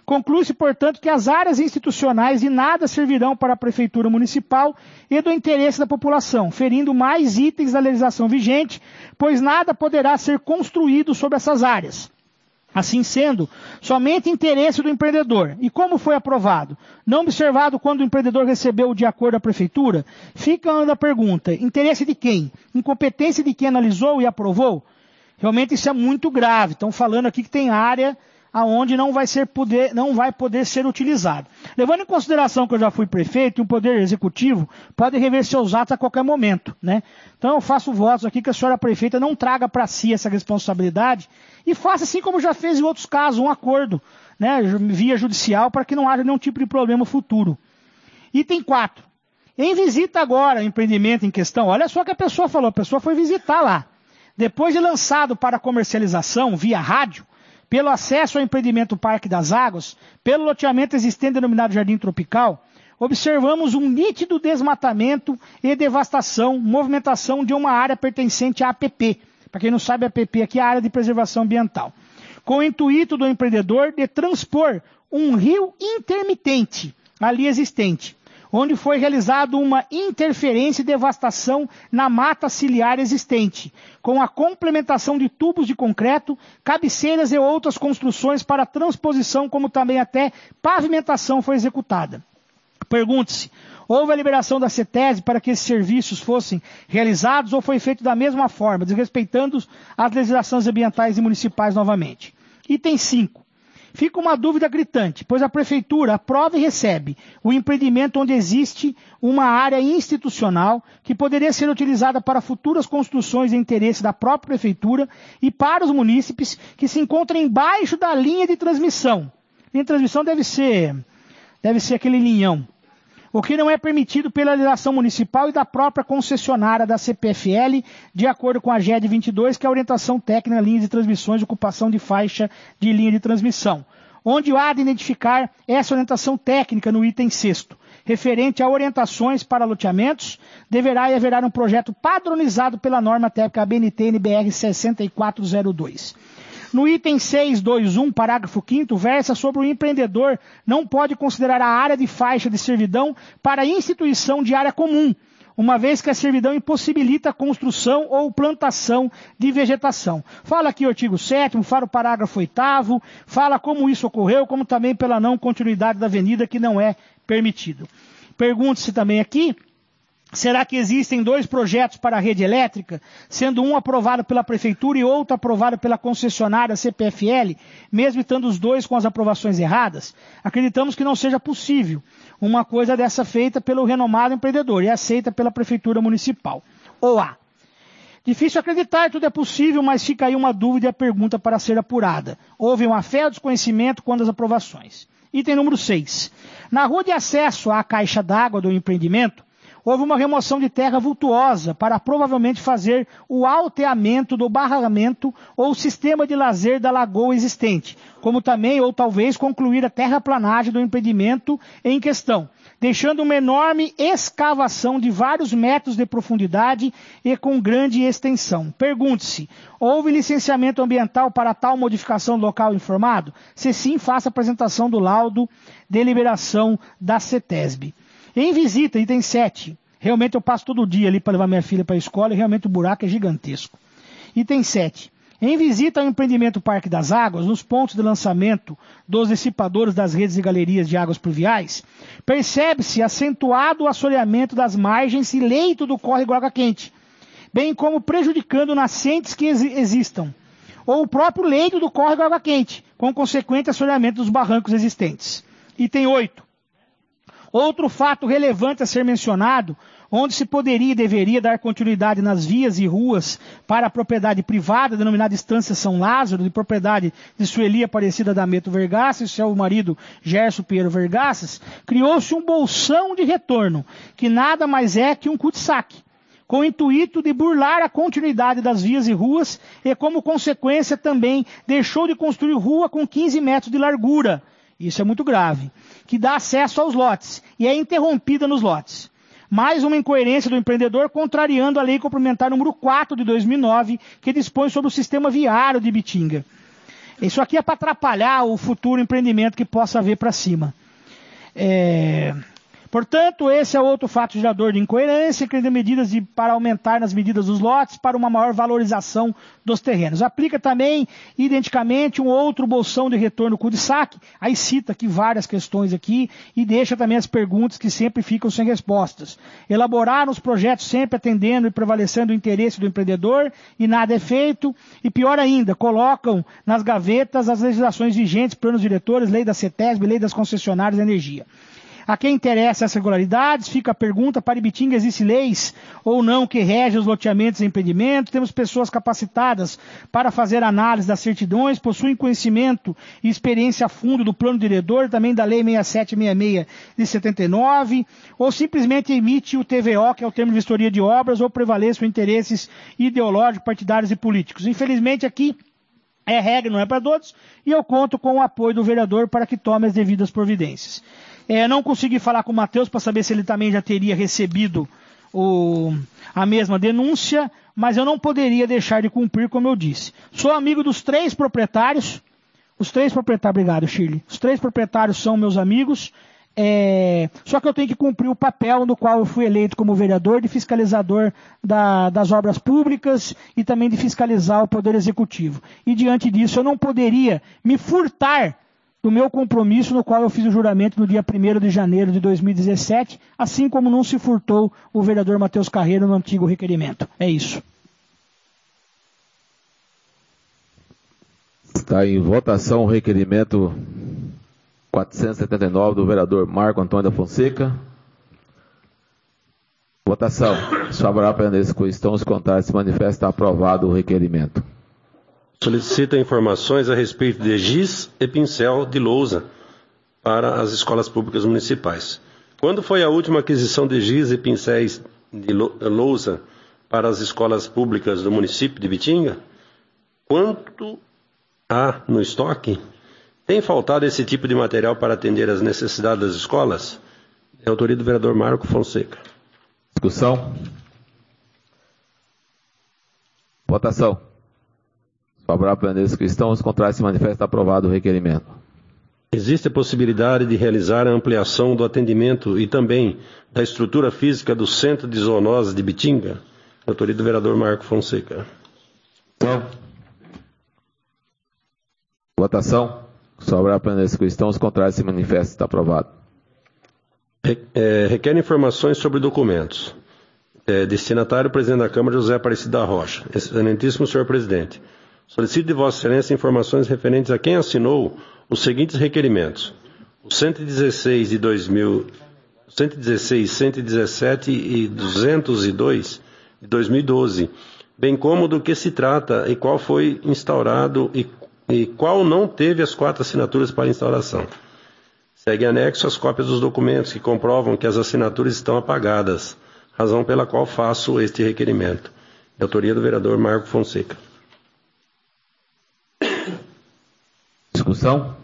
Conclui-se, portanto, que as áreas institucionais de nada servirão para a Prefeitura Municipal e do interesse da população, ferindo mais itens da legislação vigente, pois nada poderá ser construído sobre essas áreas. Assim sendo, somente interesse do empreendedor. E como foi aprovado? Não observado quando o empreendedor recebeu de acordo à Prefeitura? Fica a pergunta, interesse de quem? Incompetência de quem analisou e aprovou? Realmente isso é muito grave. Estão falando aqui que tem área aonde não vai, ser poder, não vai poder ser utilizado. Levando em consideração que eu já fui prefeito e o Poder Executivo pode rever seus atos a qualquer momento, né? Então eu faço votos aqui que a senhora prefeita não traga para si essa responsabilidade e faça assim como já fez em outros casos, um acordo, né, via judicial para que não haja nenhum tipo de problema futuro. Item quatro. Em visita agora ao empreendimento em questão, olha só o que a pessoa falou, a pessoa foi visitar lá. Depois de lançado para comercialização via rádio, pelo acesso ao empreendimento Parque das Águas, pelo loteamento existente denominado Jardim Tropical, observamos um nítido desmatamento e devastação, movimentação de uma área pertencente à A P P. Para quem não sabe, a APP aqui é a Área de Preservação Ambiental. Com o intuito do empreendedor de transpor um rio intermitente ali existente, onde foi realizada uma interferência e devastação na mata ciliar existente, com a complementação de tubos de concreto, cabeceiras e outras construções para transposição, como também até pavimentação foi executada. Pergunte-se, houve a liberação da CETESB para que esses serviços fossem realizados ou foi feito da mesma forma, desrespeitando as legislações ambientais e municipais novamente? Item cinco. Fica uma dúvida gritante, pois a Prefeitura aprova e recebe o empreendimento onde existe uma área institucional que poderia ser utilizada para futuras construções de interesse da própria Prefeitura e para os munícipes que se encontram embaixo da linha de transmissão. Linha de transmissão deve ser, deve ser aquele linhão. O que não é permitido pela legislação municipal e da própria concessionária da C P F L, de acordo com a G E D vinte e dois, que é a orientação técnica linha de transmissões de ocupação de faixa de linha de transmissão, onde há de identificar essa orientação técnica no item sexto. Referente a orientações para loteamentos, deverá e haverá um projeto padronizado pela norma técnica B N T N B R sessenta e quatro zero dois. No item seiscentos e vinte e um, parágrafo quinto, versa sobre o empreendedor não pode considerar a área de faixa de servidão para a instituição de área comum, uma vez que a servidão impossibilita a construção ou plantação de vegetação. Fala aqui o artigo sétimo, fala o parágrafo oitavo, fala como isso ocorreu, como também pela não continuidade da avenida, que não é permitido. Pergunte-se também aqui, será que existem dois projetos para a rede elétrica, sendo um aprovado pela Prefeitura e outro aprovado pela concessionária C P F L, mesmo estando os dois com as aprovações erradas? Acreditamos que não seja possível uma coisa dessa feita pelo renomado empreendedor e aceita pela Prefeitura Municipal. Ou A. Difícil acreditar, tudo é possível, mas fica aí uma dúvida e a pergunta para ser apurada. Houve uma fé ou desconhecimento quando as aprovações? Item número seis. Na rua de acesso à caixa d'água do empreendimento, houve uma remoção de terra vultuosa para provavelmente fazer o alteamento do barramento ou sistema de lazer da lagoa existente, como também ou talvez concluir a terraplanagem do empreendimento em questão, deixando uma enorme escavação de vários metros de profundidade e com grande extensão. Pergunte-se, houve licenciamento ambiental para tal modificação do local informado? Se sim, faça a apresentação do laudo de liberação da CETESB. Em visita, item sete, realmente eu passo todo dia ali para levar minha filha para a escola e realmente o buraco é gigantesco. Item sete, em visita ao empreendimento Parque das Águas, nos pontos de lançamento dos dissipadores das redes e galerias de águas pluviais, percebe-se acentuado assoreamento das margens e leito do córrego Água Quente, bem como prejudicando nascentes que ex- existam, ou o próprio leito do córrego Água Quente, com consequente assoreamento dos barrancos existentes. Item oito. Outro fato relevante a ser mencionado, onde se poderia e deveria dar continuidade nas vias e ruas para a propriedade privada, denominada Estância São Lázaro, de propriedade de Sueli Aparecida D'Ameto Vergasses, seu marido Gerson Pinheiro Vergasses, criou-se um bolsão de retorno, que nada mais é que um cul-de-sac, com o intuito de burlar a continuidade das vias e ruas e, como consequência, também deixou de construir rua com quinze metros de largura. Isso é muito grave, que dá acesso aos lotes e é interrompida nos lotes. Mais uma incoerência do empreendedor contrariando a lei complementar número quatro de dois mil e nove, que dispõe sobre o sistema viário de Bitinga. Isso aqui é para atrapalhar o futuro empreendimento que possa haver para cima. É... Portanto, esse é outro fato gerador de incoerência, que medidas de, para aumentar nas medidas dos lotes para uma maior valorização dos terrenos. Aplica também, identicamente, um outro bolsão de retorno cul-de-sac, aí cita aqui várias questões aqui e deixa também as perguntas que sempre ficam sem respostas. Elaborar os projetos sempre atendendo e prevalecendo o interesse do empreendedor e nada é feito. E pior ainda, colocam nas gavetas as legislações vigentes, planos diretores, lei da CETESB, lei das concessionárias de energia. A quem interessa essas regularidades, fica a pergunta: para Ibitinga existem leis ou não que regem os loteamentos e empreendimentos? Temos pessoas capacitadas para fazer análise das certidões, possuem conhecimento e experiência a fundo do plano diretor, também da lei seis mil setecentos e sessenta e seis de setenta e nove, ou simplesmente emite o T V O, que é o termo de vistoria de obras, ou prevaleçam interesses ideológicos, partidários e políticos. Infelizmente aqui é regra, não é para todos, e eu conto com o apoio do vereador para que tome as devidas providências. É, não consegui falar com o Matheus para saber se ele também já teria recebido o, a mesma denúncia, mas eu não poderia deixar de cumprir, como eu disse. Sou amigo dos três proprietários, os três proprietários, obrigado Shirley, os três proprietários são meus amigos, é, só que eu tenho que cumprir o papel no qual eu fui eleito como vereador de fiscalizador da, das obras públicas e também de fiscalizar o Poder Executivo. E diante disso eu não poderia me furtar do meu compromisso, no qual eu fiz o juramento no dia primeiro de janeiro de dois mil e dezessete, assim como não se furtou o vereador Matheus Carreiro no antigo requerimento. É isso. Está em votação o requerimento quatrocentos e setenta e nove do vereador Marco Antônio da Fonseca. Votação. Favorável nesse questão, os contrários se manifesta aprovado o requerimento. Solicita informações a respeito de giz e pincel de lousa para as escolas públicas municipais. Quando foi a última aquisição de giz e pincéis de lousa para as escolas públicas do município de Ibitinga? Quanto há no estoque? Tem faltado esse tipo de material para atender às necessidades das escolas? É autoria do vereador Marco Fonseca. Discussão. Votação. Favorável a nesse questão, os contrários se manifesta aprovado o requerimento. Existe a possibilidade de realizar a ampliação do atendimento e também da estrutura física do Centro de Zoonose de Ibitinga? Autoria do vereador Marco Fonseca. Não. Votação. Favorável a nesse questão, os contrários se manifesta está aprovado. Re, é, requer informações sobre documentos. É, destinatário, presidente da Câmara, José Aparecido da Rocha. Excelentíssimo senhor presidente. Solicito de Vossa Excelência informações referentes a quem assinou os seguintes requerimentos: o cento e dezesseis de dois mil, cento e dezesseis, cento e dezessete e duzentos e dois de dois mil e doze, bem como do que se trata e qual foi instaurado e, e qual não teve as quatro assinaturas para instauração. Segue anexo as cópias dos documentos que comprovam que as assinaturas estão apagadas, razão pela qual faço este requerimento. De autoria do vereador Marco Fonseca. Discussão.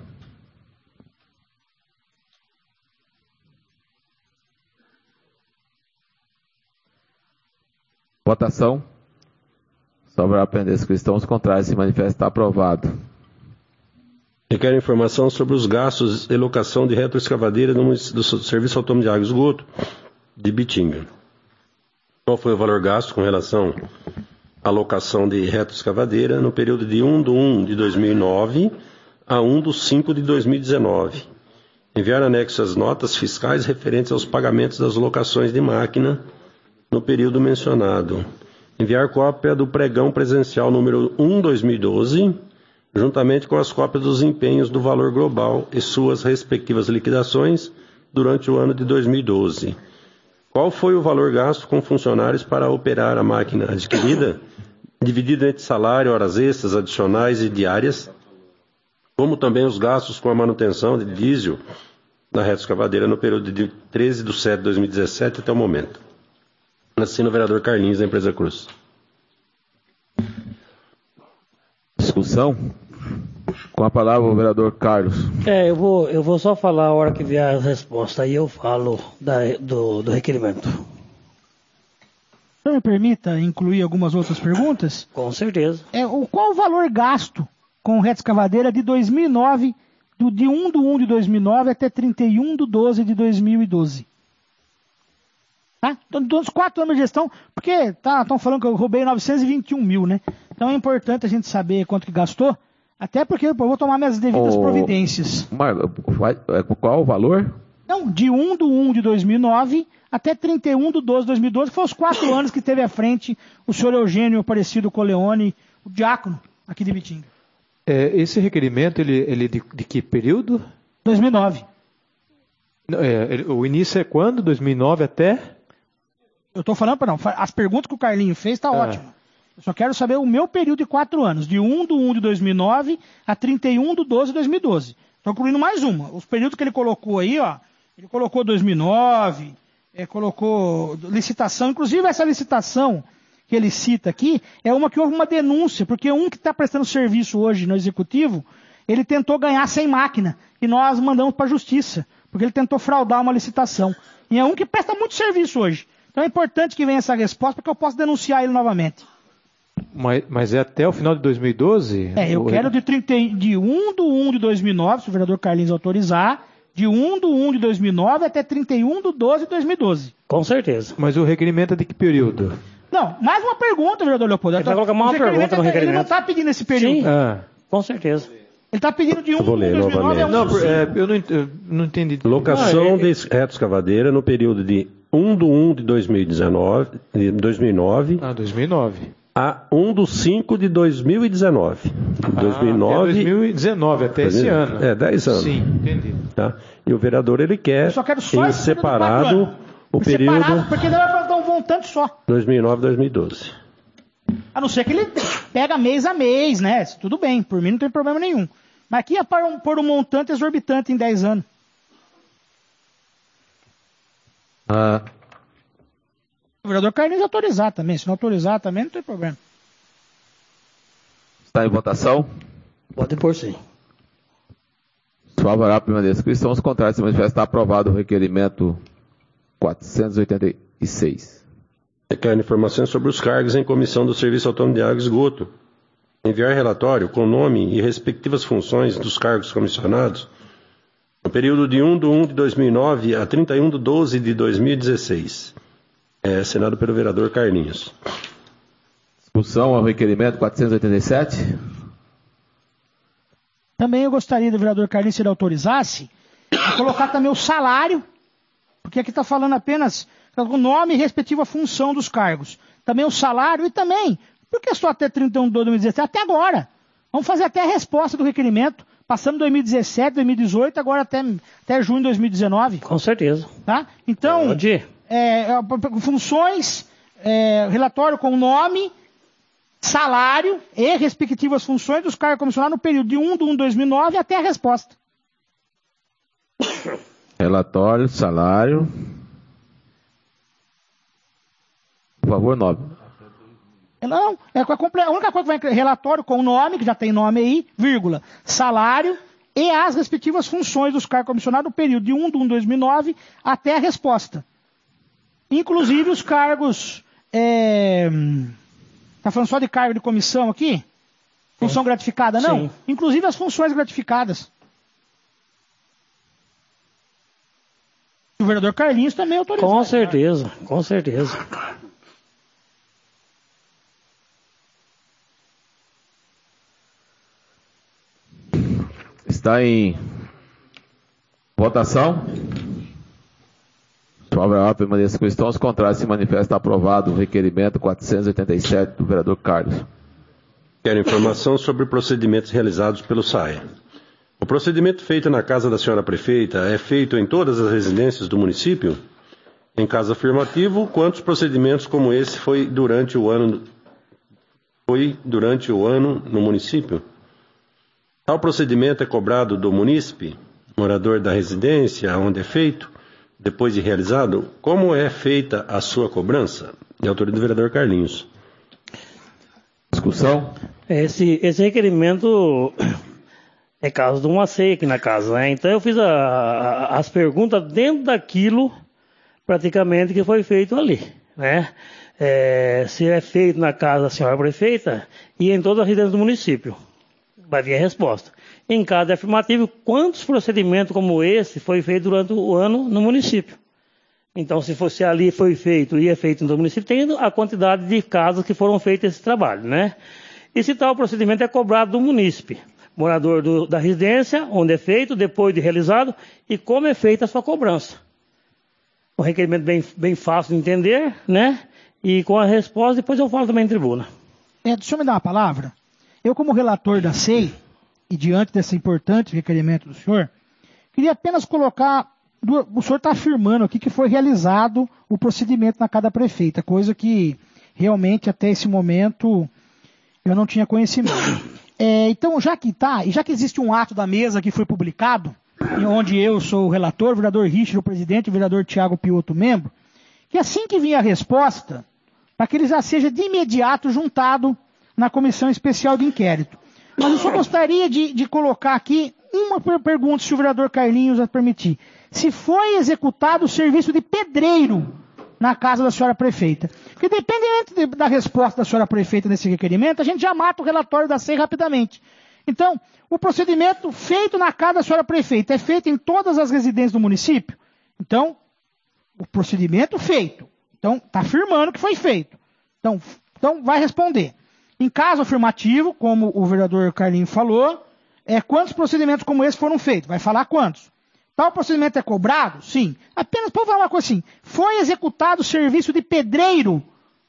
Votação. Sobre a pendência questão, os contrários se manifesta aprovado. Requer informação sobre os gastos de locação de retroescavadeira do, do Serviço Autônomo de Água e Esgoto de Ibitinga. Qual foi o valor gasto com relação à locação de retroescavadeira no período de um de um de dois mil e nove a um de cinco de dois mil e dezenove. Enviar anexo as notas fiscais referentes aos pagamentos das locações de máquina no período mencionado. Enviar cópia do pregão presencial número um de dois mil e doze, juntamente com as cópias dos empenhos do valor global e suas respectivas liquidações durante o ano de dois mil e doze. Qual foi o valor gasto com funcionários para operar a máquina adquirida, dividido entre salário, horas extras, adicionais e diárias, como também os gastos com a manutenção de diesel da retroescavadeira no período de treze de setembro de dois mil e dezessete até o momento. Assina o vereador Carlinhos, da Empresa Cruz. Discussão. Com a palavra o vereador Carlos. É, eu vou, eu vou só falar a hora que vier a resposta, aí eu falo da, do, do requerimento. Então, me permita incluir algumas outras perguntas? Com certeza. É, o, qual o valor gasto com reta escavadeira de dois mil e nove, do, de um de um de dois mil e nove até trinta e um de doze de dois mil e doze. Tá? Então, dos quatro anos de gestão, porque estão tá, falando que eu roubei novecentos e vinte e um mil, né? Então é importante a gente saber quanto que gastou, até porque eu vou tomar minhas devidas oh, providências. Marco, qual o valor? Não, de um de um de dois mil e nove até trinta e um de doze de dois mil e doze, que foram os quatro anos que teve à frente o senhor Eugênio Aparecido Coleone, o diácono aqui de Bitinga. É, esse requerimento, ele, ele de, de que período? dois mil e nove. É, ele, o início é quando? dois mil e nove até? Eu estou falando para não. As perguntas que o Carlinho fez está ah. ótimo. Eu só quero saber o meu período de quatro anos, de um de um de dois mil e nove a trinta e um de doze de dois mil e doze. Estou incluindo mais uma. Os períodos que ele colocou aí, ó, ele colocou dois mil e nove, é, colocou licitação. Inclusive, essa licitação que ele cita aqui é uma que houve uma denúncia, porque um que está prestando serviço hoje no Executivo, ele tentou ganhar sem máquina, e nós mandamos para a Justiça, porque ele tentou fraudar uma licitação. E é um que presta muito serviço hoje. Então é importante que venha essa resposta, porque eu posso denunciar ele novamente. Mas, mas é até o final de dois mil e doze? É, eu quero de, trinta, de um de um de dois mil e nove, se o vereador Carlinhos autorizar, de um de um de dois mil e nove até trinta e um de doze de dois mil e doze. Com certeza. Mas o requerimento é de que período? Não, mais uma pergunta, vereador Leopoldo. Ele vai colocar mais uma pergunta no requerimento. Ele não está pedindo esse período. Sim, ah. com certeza. Ele está pedindo de um de dois mil e nove a um. Não, é, eu, não, eu não entendi. Locação ah, é, de reta escavadeira no período de um de um de dois mil e dezenove, de dois mil e nove. Ah, dois mil e nove. A um de cinco de dois mil e dezenove. Ah, dois mil e nove, dois mil e dezenove, até esse ano. É, dez anos. Sim, entendi. Tá? E o vereador, ele quer em separado o período... Separado, porque ele vai dar um montante só. dois mil e nove, dois mil e doze. A não ser que ele pega mês a mês, né? Tudo bem, por mim não tem problema nenhum. Mas aqui é para um, por um montante exorbitante em dez anos. Ah... O vereador Carlinhos autorizar também. Se não autorizar também, não tem problema. Está em votação? Pode pôr sim. Favorável à primeira descrição, os contrários se manifestam. Está aprovado o requerimento quatrocentos e oitenta e seis. Requer informações sobre os cargos em comissão do Serviço Autônomo de Água e Esgoto. Enviar relatório com nome e respectivas funções dos cargos comissionados no período de um de um de dois mil e nove a trinta e um de doze de dois mil e dezesseis. É assinado pelo vereador Carlinhos. Discussão ao requerimento quatrocentos e oitenta e sete. Também eu gostaria do vereador Carlinhos, se ele autorizasse, a colocar também o salário, porque aqui está falando apenas o nome e respectiva função dos cargos. Também o salário e também, por que só até trinta e um de dois de dois mil e dezessete? Até agora. Vamos fazer até a resposta do requerimento. Passamos dois mil e dezessete, dois mil e dezoito, agora até, até junho de dois mil e dezenove. Com certeza. Tá? Então... Pode. É, funções, é, relatório com nome, salário e respectivas funções dos cargos comissionados no período de um de um de dois mil e nove até a resposta. Relatório, salário. Por favor, nove. Não, é a única coisa que vai relatório com nome, que já tem nome aí, vírgula, salário e as respectivas funções dos cargos comissionados no período de um de um de dois mil e nove até a resposta. Inclusive os cargos... É... Tá falando só de cargo de comissão aqui? Função Sim. gratificada, não? Sim. Inclusive as funções gratificadas. O vereador Carlinhos também autorizou. Com certeza, com certeza. Está em votação. Favorável à permanência com questão, os contrários se manifesta aprovado o requerimento quatrocentos e oitenta e sete do vereador Carlos. Quero informação sobre procedimentos realizados pelo S A E. O procedimento feito na casa da senhora prefeita é feito em todas as residências do município? Em caso afirmativo, quantos procedimentos como esse foi durante o ano, foi durante o ano no município? Tal procedimento é cobrado do munícipe, morador da residência onde é feito? Depois de realizado, como é feita a sua cobrança? De autoria do vereador Carlinhos. Discussão? Esse, esse requerimento é caso de uma ceia aqui na casa, né? Então eu fiz a, a, as perguntas dentro daquilo praticamente que foi feito ali, né? É, se é feito na casa da senhora prefeita e em todas as residências do município. vai vir a resposta. Em caso afirmativo, quantos procedimentos como esse foi feito durante o ano no município? Então, se fosse ali foi feito e é feito no município, tem a quantidade de casos que foram feitos esse trabalho, né? E se tal procedimento é cobrado do munícipe, morador do, da residência, onde é feito, depois de realizado, e como é feita a sua cobrança. Um requerimento bem, bem fácil de entender, né? E com a resposta, depois eu falo também em tribuna. É, deixa eu me dar uma palavra. Eu, como relator da S E I, e diante desse importante requerimento do senhor, queria apenas colocar... O senhor está afirmando aqui que foi realizado o procedimento na cada prefeita, coisa que realmente até esse momento eu não tinha conhecimento. É, então, já que está, e já que existe um ato da mesa que foi publicado, onde eu sou o relator, o vereador Richard, o presidente, o vereador Tiago Piotto, membro, que assim que vir a resposta, para que ele já seja de imediato juntado na comissão especial de inquérito. Mas eu só gostaria de, de colocar aqui uma pergunta, se o vereador Carlinhos a permitir. Se foi executado o serviço de pedreiro na casa da senhora prefeita. Porque dependendo da resposta da senhora prefeita nesse requerimento, a gente já mata o relatório da S E I rapidamente. Então, o procedimento feito na casa da senhora prefeita é feito em todas as residências do município? Então, o procedimento feito. Então, está afirmando que foi feito. Então, então, vai responder. Em caso afirmativo, como o vereador Carlinhos falou, é, quantos procedimentos como esse foram feitos? Vai falar quantos? Tal procedimento é cobrado? Sim. Apenas para falar uma coisa assim. Foi executado o serviço de pedreiro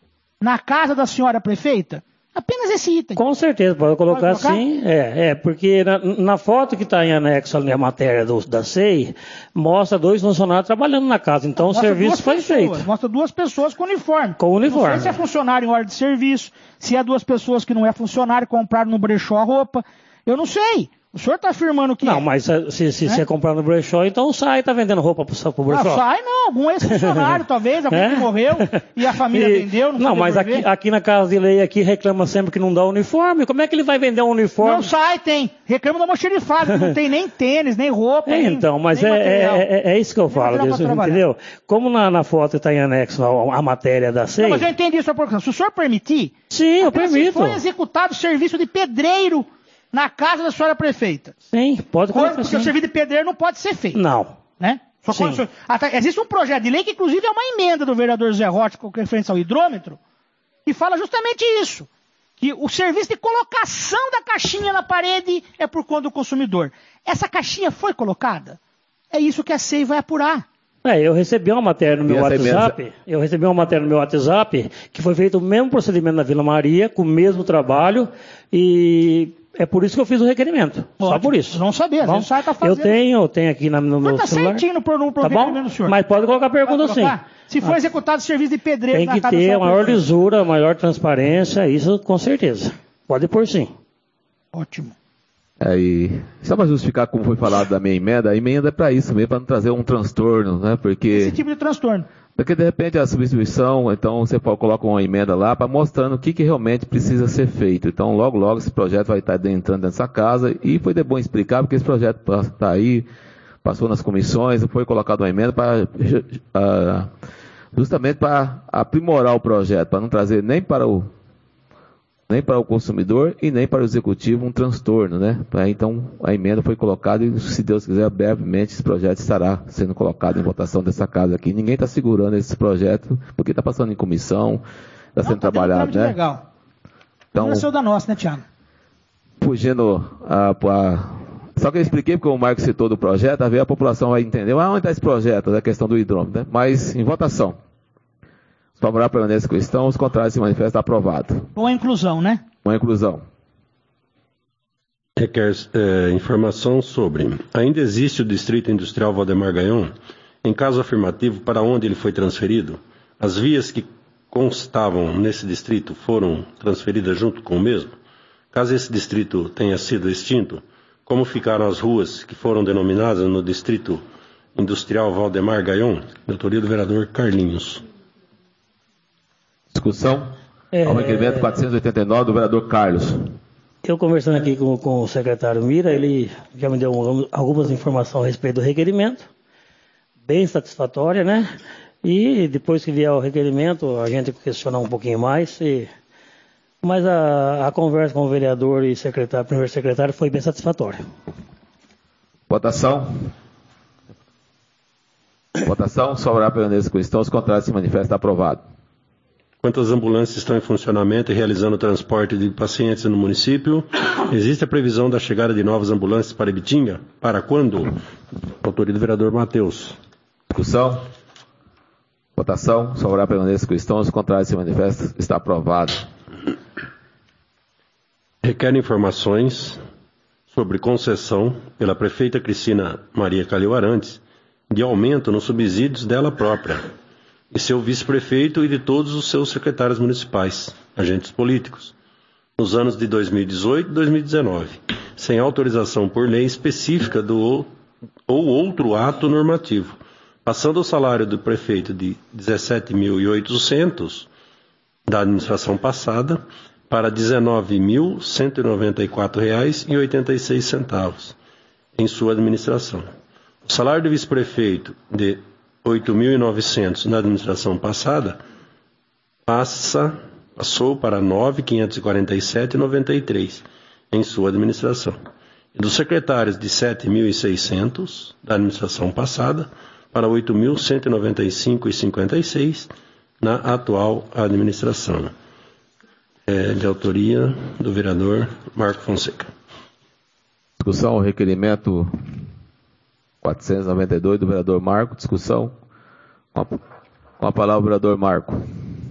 na casa da senhora prefeita? Apenas esse item. Com certeza, pode colocar, pode colocar? Sim. É, é, porque na, na foto que está em anexo ali, a matéria do, da S E I, mostra dois funcionários trabalhando na casa. Então mostra o serviço foi pessoas, feito. Mostra duas pessoas com uniforme. Com uniforme. Não sei se é funcionário em hora de serviço, se é duas pessoas que não é funcionário, compraram no brechó a roupa. Eu não sei. O senhor está afirmando que... Não, é. mas se, se, é? se é comprar no brechó, então o S A I está vendendo roupa para o brechó. Não, o S A I não, algum ex-funcionário talvez, alguém é? que morreu e a família e... vendeu, não Não, mas aqui, aqui na Casa de Lei aqui reclama sempre que não dá uniforme. Como é que ele vai vender um uniforme? Não, o S A I tem. Reclama da mochilifada, não tem nem tênis, nem roupa, é, nem, Então, mas nem é, é, é isso que eu falo, Deus, entendeu? Como na, na foto está em anexo a, a matéria da S E I... Não, mas eu entendi a sua pergunta. Se o senhor permitir... Sim, eu permito. Se foi executado o serviço de pedreiro na casa da senhora prefeita. Sim, pode colocar. Porque o serviço de pedreiro não pode ser feito. Não. Né? Só Sim. Quando, até, existe um projeto de lei que, inclusive, é uma emenda do vereador Zé Rocha com referência ao hidrômetro, que fala justamente isso. Que o serviço de colocação da caixinha na parede é por conta do consumidor. Essa caixinha foi colocada? É isso que a S E I vai apurar. É, eu recebi uma matéria no meu WhatsApp, emenda... eu recebi uma matéria no meu WhatsApp, que foi feito o mesmo procedimento na Vila Maria, com o mesmo trabalho, e é por isso que eu fiz o requerimento. Ótimo. Só por isso. Não sabia, Bom, o senhor está fazendo. Eu tenho, eu tenho aqui na, no meu tá celular. Está certinho no, no tá requerimento do senhor. Mas pode colocar a pergunta sim. Se foi ah. executado o serviço de pedreiro tem na que casa ter da maior prefeita. lisura, maior transparência, isso com certeza. Pode pôr sim. Ótimo. É, e só para justificar como foi falado da minha emenda, a emenda é para isso mesmo, para não trazer um transtorno, né? Porque esse tipo de transtorno. Porque de repente a substituição, então você coloca uma emenda lá para mostrando o que, que realmente precisa ser feito. Então logo logo esse projeto vai estar entrando nessa casa e foi de bom explicar porque esse projeto está aí, passou nas comissões, foi colocado uma emenda para uh, justamente para aprimorar o projeto, para não trazer nem para o nem para o consumidor e nem para o executivo um transtorno, né? Então a emenda foi colocada e, se Deus quiser, brevemente esse projeto estará sendo colocado em votação dessa casa aqui. Ninguém está segurando esse projeto porque está passando em comissão, está sendo tá trabalhado, né? Legal. Então, não é seu da nossa, né, Tiago? Fugindo a, a só que eu expliquei porque o Marco citou do projeto, a ver a população vai entender, ah, onde está esse projeto, a questão do hidrômetro, né? Mas em votação. Os favoráveis permanecem com questão, os contrários se manifestam aprovado. Com a inclusão, né? Com a inclusão. Requer é, informação sobre, ainda existe o Distrito Industrial Valdemar Gaion? Em caso afirmativo, para onde ele foi transferido? As vias que constavam nesse distrito foram transferidas junto com o mesmo? Caso esse distrito tenha sido extinto, como ficaram as ruas que foram denominadas no Distrito Industrial Valdemar Gaion? De autoria do vereador Carlinhos. Discussão é... ao requerimento quatrocentos e oitenta e nove do vereador Carlos. Eu conversando aqui com, com o secretário Mira, ele já me deu algumas informações a respeito do requerimento, bem satisfatória, né? E depois que vier o requerimento, a gente questiona um pouquinho mais e Mas a, a conversa com o vereador e secretário, primeiro secretário foi bem satisfatória. Votação. Votação. Favorável permaneça com estão, os contrários se manifesta aprovado. Quantas ambulâncias estão em funcionamento e realizando o transporte de pacientes no município? Existe a previsão da chegada de novas ambulâncias para Ibitinga? Para quando? Autoria do vereador Matheus. Discussão. Votação. Favorável permaneça com estão, os contrários se manifesta. Está aprovado. Requer informações sobre concessão pela prefeita Cristina Maria Calil Arantes de aumento nos subsídios dela própria, e seu vice-prefeito e de todos os seus secretários municipais, agentes políticos, nos anos de dois mil e dezoito e dois mil e dezenove, sem autorização por lei específica do, ou outro ato normativo, passando o salário do prefeito de dezessete mil e oitocentos da administração passada para dezenove mil cento e noventa e quatro reais e oitenta e seis centavos em sua administração. O salário do vice-prefeito de oito mil e novecentos na administração passada passa, passou para nove mil quinhentos e quarenta e sete reais e noventa e três centavos em sua administração. E dos secretários de sete mil e seiscentos da administração passada para oito mil cento e noventa e cinco reais e cinquenta e seis centavos na atual administração. É de autoria do vereador Marco Fonseca. Discussão, o requerimento quatrocentos e noventa e dois do vereador Marco. Discussão. Com a, com a palavra o vereador Marco.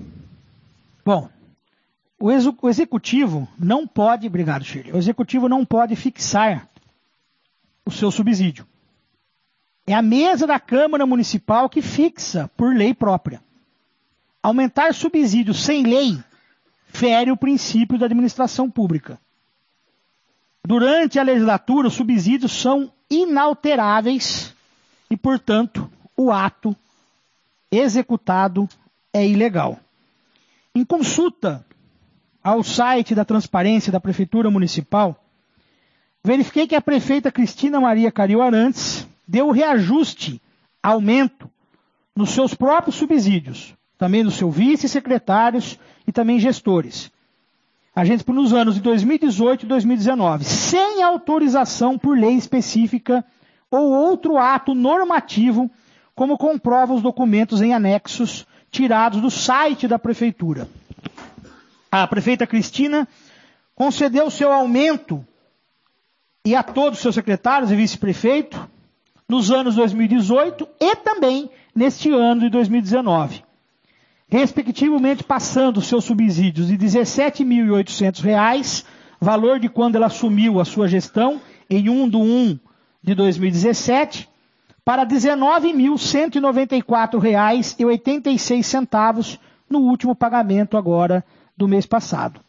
Bom, o, ex, o executivo não pode, obrigado, Shirley, o executivo não pode fixar o seu subsídio. É a mesa da Câmara Municipal que fixa por lei própria. Aumentar subsídio sem lei fere o princípio da administração pública. Durante a legislatura, os subsídios são inalteráveis e, portanto, o ato executado é ilegal. Em consulta ao site da Transparência da Prefeitura Municipal, verifiquei que a prefeita Cristina Maria Calil Arantes deu reajuste, aumento, nos seus próprios subsídios, também dos seus vice-secretários e também gestores. Agentes nos anos de dois mil e dezoito e dois mil e dezenove, sem autorização por lei específica ou outro ato normativo, como comprovam os documentos em anexos tirados do site da Prefeitura. A prefeita Cristina concedeu seu aumento e a todos os seus secretários e vice-prefeito nos anos dois mil e dezoito e também neste ano de dois mil e dezenove. Respectivamente passando seus subsídios de dezessete mil e oitocentos reais, valor de quando ela assumiu a sua gestão, em primeiro de um de dois mil e dezessete, para dezenove mil cento e noventa e quatro reais e oitenta e seis centavos no último pagamento agora do mês passado.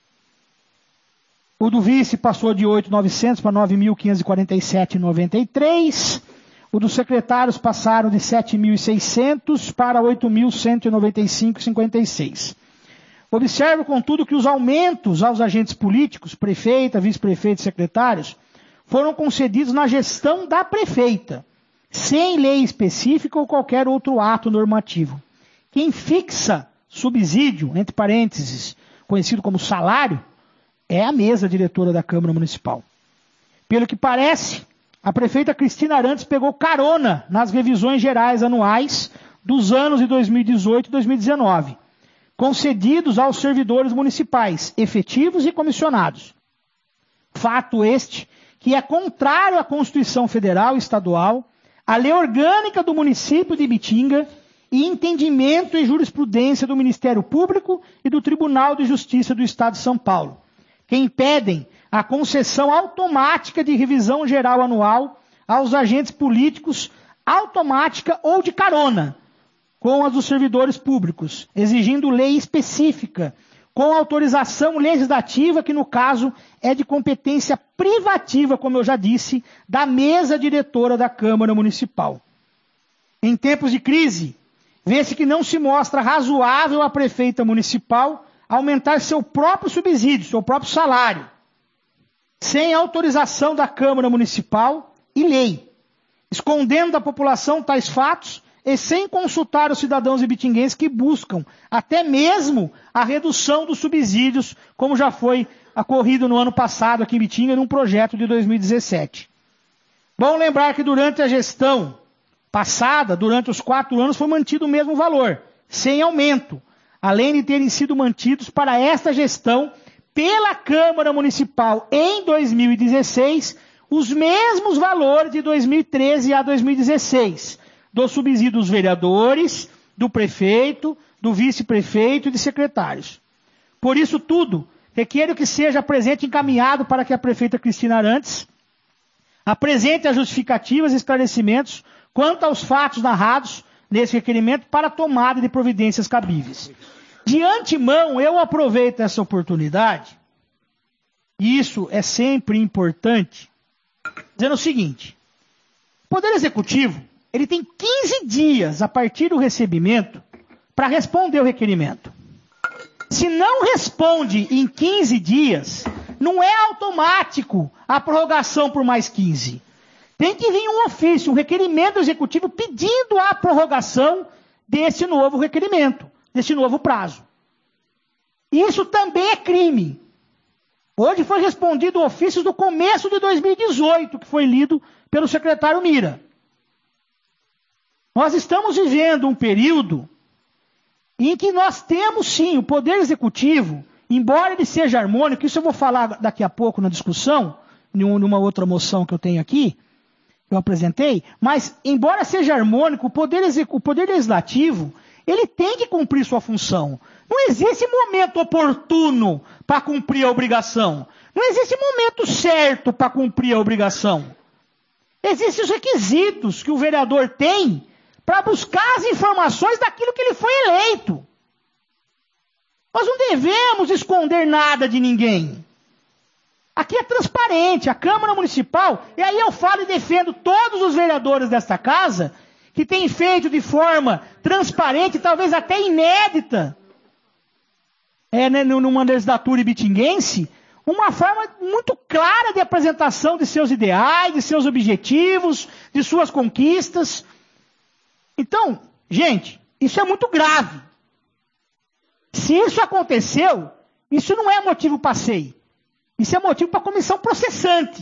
O do vice passou de oito mil e novecentos para nove mil quinhentos e quarenta e sete reais e noventa e três centavos. O dos secretários passaram de sete mil e seiscentos para oito mil cento e noventa e cinco reais e cinquenta e seis centavos. Observo, contudo, que os aumentos aos agentes políticos, prefeita, vice-prefeito e secretários, foram concedidos na gestão da prefeita, sem lei específica ou qualquer outro ato normativo. Quem fixa subsídio, entre parênteses, conhecido como salário, é a mesa diretora da Câmara Municipal. Pelo que parece, a prefeita Cristina Arantes pegou carona nas revisões gerais anuais dos anos de dois mil e dezoito e dois mil e dezenove, concedidos aos servidores municipais, efetivos e comissionados. Fato este que é contrário à Constituição Federal e Estadual, à lei orgânica do município de Ibitinga e entendimento e jurisprudência do Ministério Público e do Tribunal de Justiça do Estado de São Paulo, que impedem a concessão automática de revisão geral anual aos agentes políticos, automática ou de carona, com as dos servidores públicos, exigindo lei específica, com autorização legislativa, que no caso é de competência privativa, como eu já disse, da mesa diretora da Câmara Municipal. Em tempos de crise, vê-se que não se mostra razoável a prefeita municipal aumentar seu próprio subsídio, seu próprio salário, sem autorização da Câmara Municipal e lei. Escondendo da população tais fatos, e sem consultar os cidadãos ibitinguenses que buscam até mesmo a redução dos subsídios, como já foi ocorrido no ano passado aqui em Ibitinga, num projeto de dois mil e dezessete. Bom lembrar que durante a gestão passada, durante os quatro anos, foi mantido o mesmo valor, sem aumento, além de terem sido mantidos para esta gestão pela Câmara Municipal em dois mil e dezesseis, os mesmos valores de dois mil e treze a dois mil e dezesseis, dos subsídios dos vereadores, do prefeito, do vice-prefeito e de secretários. Por isso tudo, requer que seja presente encaminhado para que a prefeita Cristina Arantes apresente as justificativas e esclarecimentos quanto aos fatos narrados nesse requerimento para a tomada de providências cabíveis. De antemão, eu aproveito essa oportunidade, e isso é sempre importante, dizendo o seguinte: o Poder Executivo, ele tem quinze dias a partir do recebimento para responder o requerimento. Se não responde em quinze dias, não é automático a prorrogação por mais quinze. Tem que vir um ofício, um requerimento do Executivo pedindo a prorrogação desse novo requerimento, desse novo prazo. Isso também é crime. Hoje foi respondido ofícios do começo de dois mil e dezoito, que foi lido pelo secretário Mira. Nós estamos vivendo um período em que nós temos sim o Poder Executivo, embora ele seja harmônico, isso eu vou falar daqui a pouco na discussão, numa outra moção que eu tenho aqui, eu apresentei, mas embora seja harmônico, o Poder, o poder Legislativo, ele tem que cumprir sua função. Não existe momento oportuno para cumprir a obrigação. Não existe momento certo para cumprir a obrigação. Existem os requisitos que o vereador tem para buscar as informações daquilo que ele foi eleito. Nós não devemos esconder nada de ninguém. Aqui é transparente, a Câmara Municipal, e aí eu falo e defendo todos os vereadores desta casa, que têm feito de forma transparente, talvez até inédita, é, né, numa legislatura ibitinguense, uma forma muito clara de apresentação de seus ideais, de seus objetivos, de suas conquistas. Então, gente, isso é muito grave. Se isso aconteceu, isso não é motivo para S E I. Isso é motivo para a comissão processante.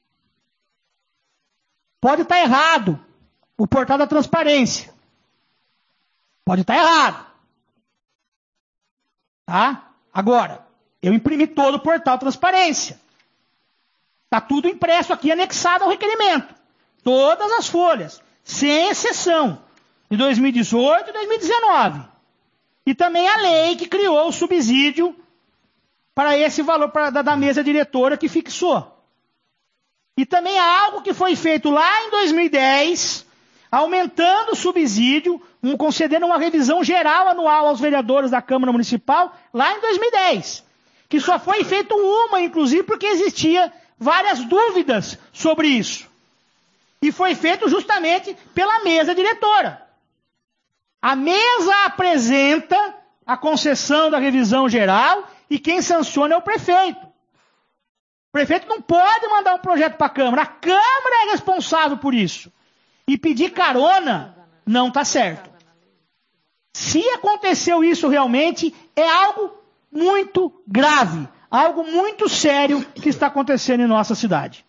Pode estar errado o portal da transparência. Pode estar errado. Tá? Agora, eu imprimi todo o portal transparência. Está tudo impresso aqui, anexado ao requerimento. Todas as folhas, sem exceção, de dois mil e dezoito e dois mil e dezenove. E também a lei que criou o subsídio para esse valor pra, da, da mesa diretora que fixou. E também há algo que foi feito lá em dois mil e dez, aumentando o subsídio, um, concedendo uma revisão geral anual aos vereadores da Câmara Municipal, lá em dois mil e dez. Que só foi feito uma, inclusive, porque existia várias dúvidas sobre isso. E foi feito justamente pela mesa diretora. A mesa apresenta a concessão da revisão geral e quem sanciona é o prefeito. O prefeito não pode mandar um projeto para a Câmara. A Câmara é responsável por isso. E pedir carona não está certo. Se aconteceu isso realmente, é algo muito grave, algo muito sério que está acontecendo em nossa cidade.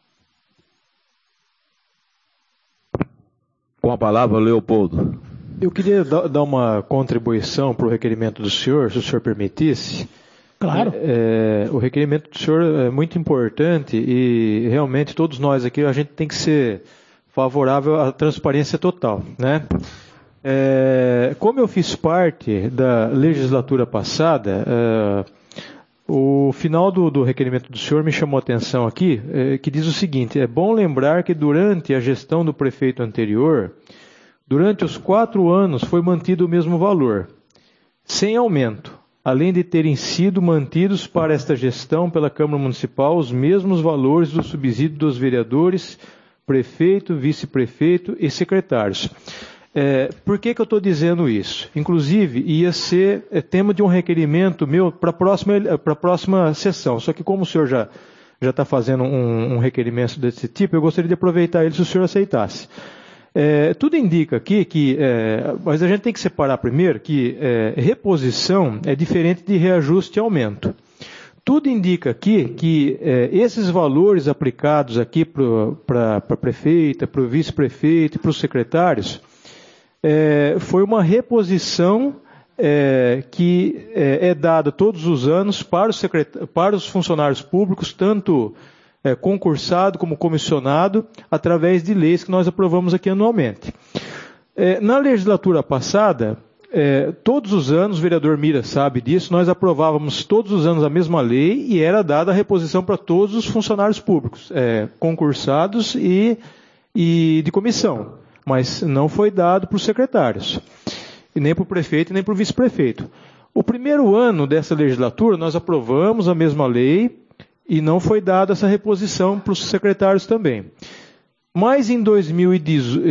Com a palavra, Leopoldo. Eu queria dar uma contribuição para o requerimento do senhor, se o senhor permitisse. Claro. É, o requerimento do senhor é muito importante e realmente todos nós aqui, a gente tem que ser favorável à transparência total, né? É, como eu fiz parte da legislatura passada, é, o final do, do requerimento do senhor me chamou a atenção aqui, é, que diz o seguinte: é bom lembrar que durante a gestão do prefeito anterior, durante os quatro anos foi mantido o mesmo valor, sem aumento, além de terem sido mantidos para esta gestão pela Câmara Municipal os mesmos valores do subsídio dos vereadores, prefeito, vice-prefeito e secretários. É, por que que eu estou dizendo isso? Inclusive, ia ser é, tema de um requerimento meu para a próxima, para a próxima sessão, só que como o senhor já já está fazendo um, um requerimento desse tipo, eu gostaria de aproveitar ele se o senhor aceitasse. É, tudo indica aqui que, é, mas a gente tem que separar primeiro que é, reposição é diferente de reajuste e aumento. Tudo indica aqui que é, esses valores aplicados aqui para a prefeita, para o vice-prefeito e para os secretários, é, foi uma reposição é, que é, é dada todos os anos para os, para os funcionários públicos, tanto é, concursado como comissionado, através de leis que nós aprovamos aqui anualmente. É, na legislatura passada, É, todos os anos, o vereador Mira sabe disso, nós aprovávamos todos os anos a mesma lei e era dada a reposição para todos os funcionários públicos, é, concursados e, e de comissão, mas não foi dado para os secretários, e nem para o prefeito e nem para o vice-prefeito. O primeiro ano dessa legislatura, nós aprovamos a mesma lei e não foi dada essa reposição para os secretários também. Mas em dois mil e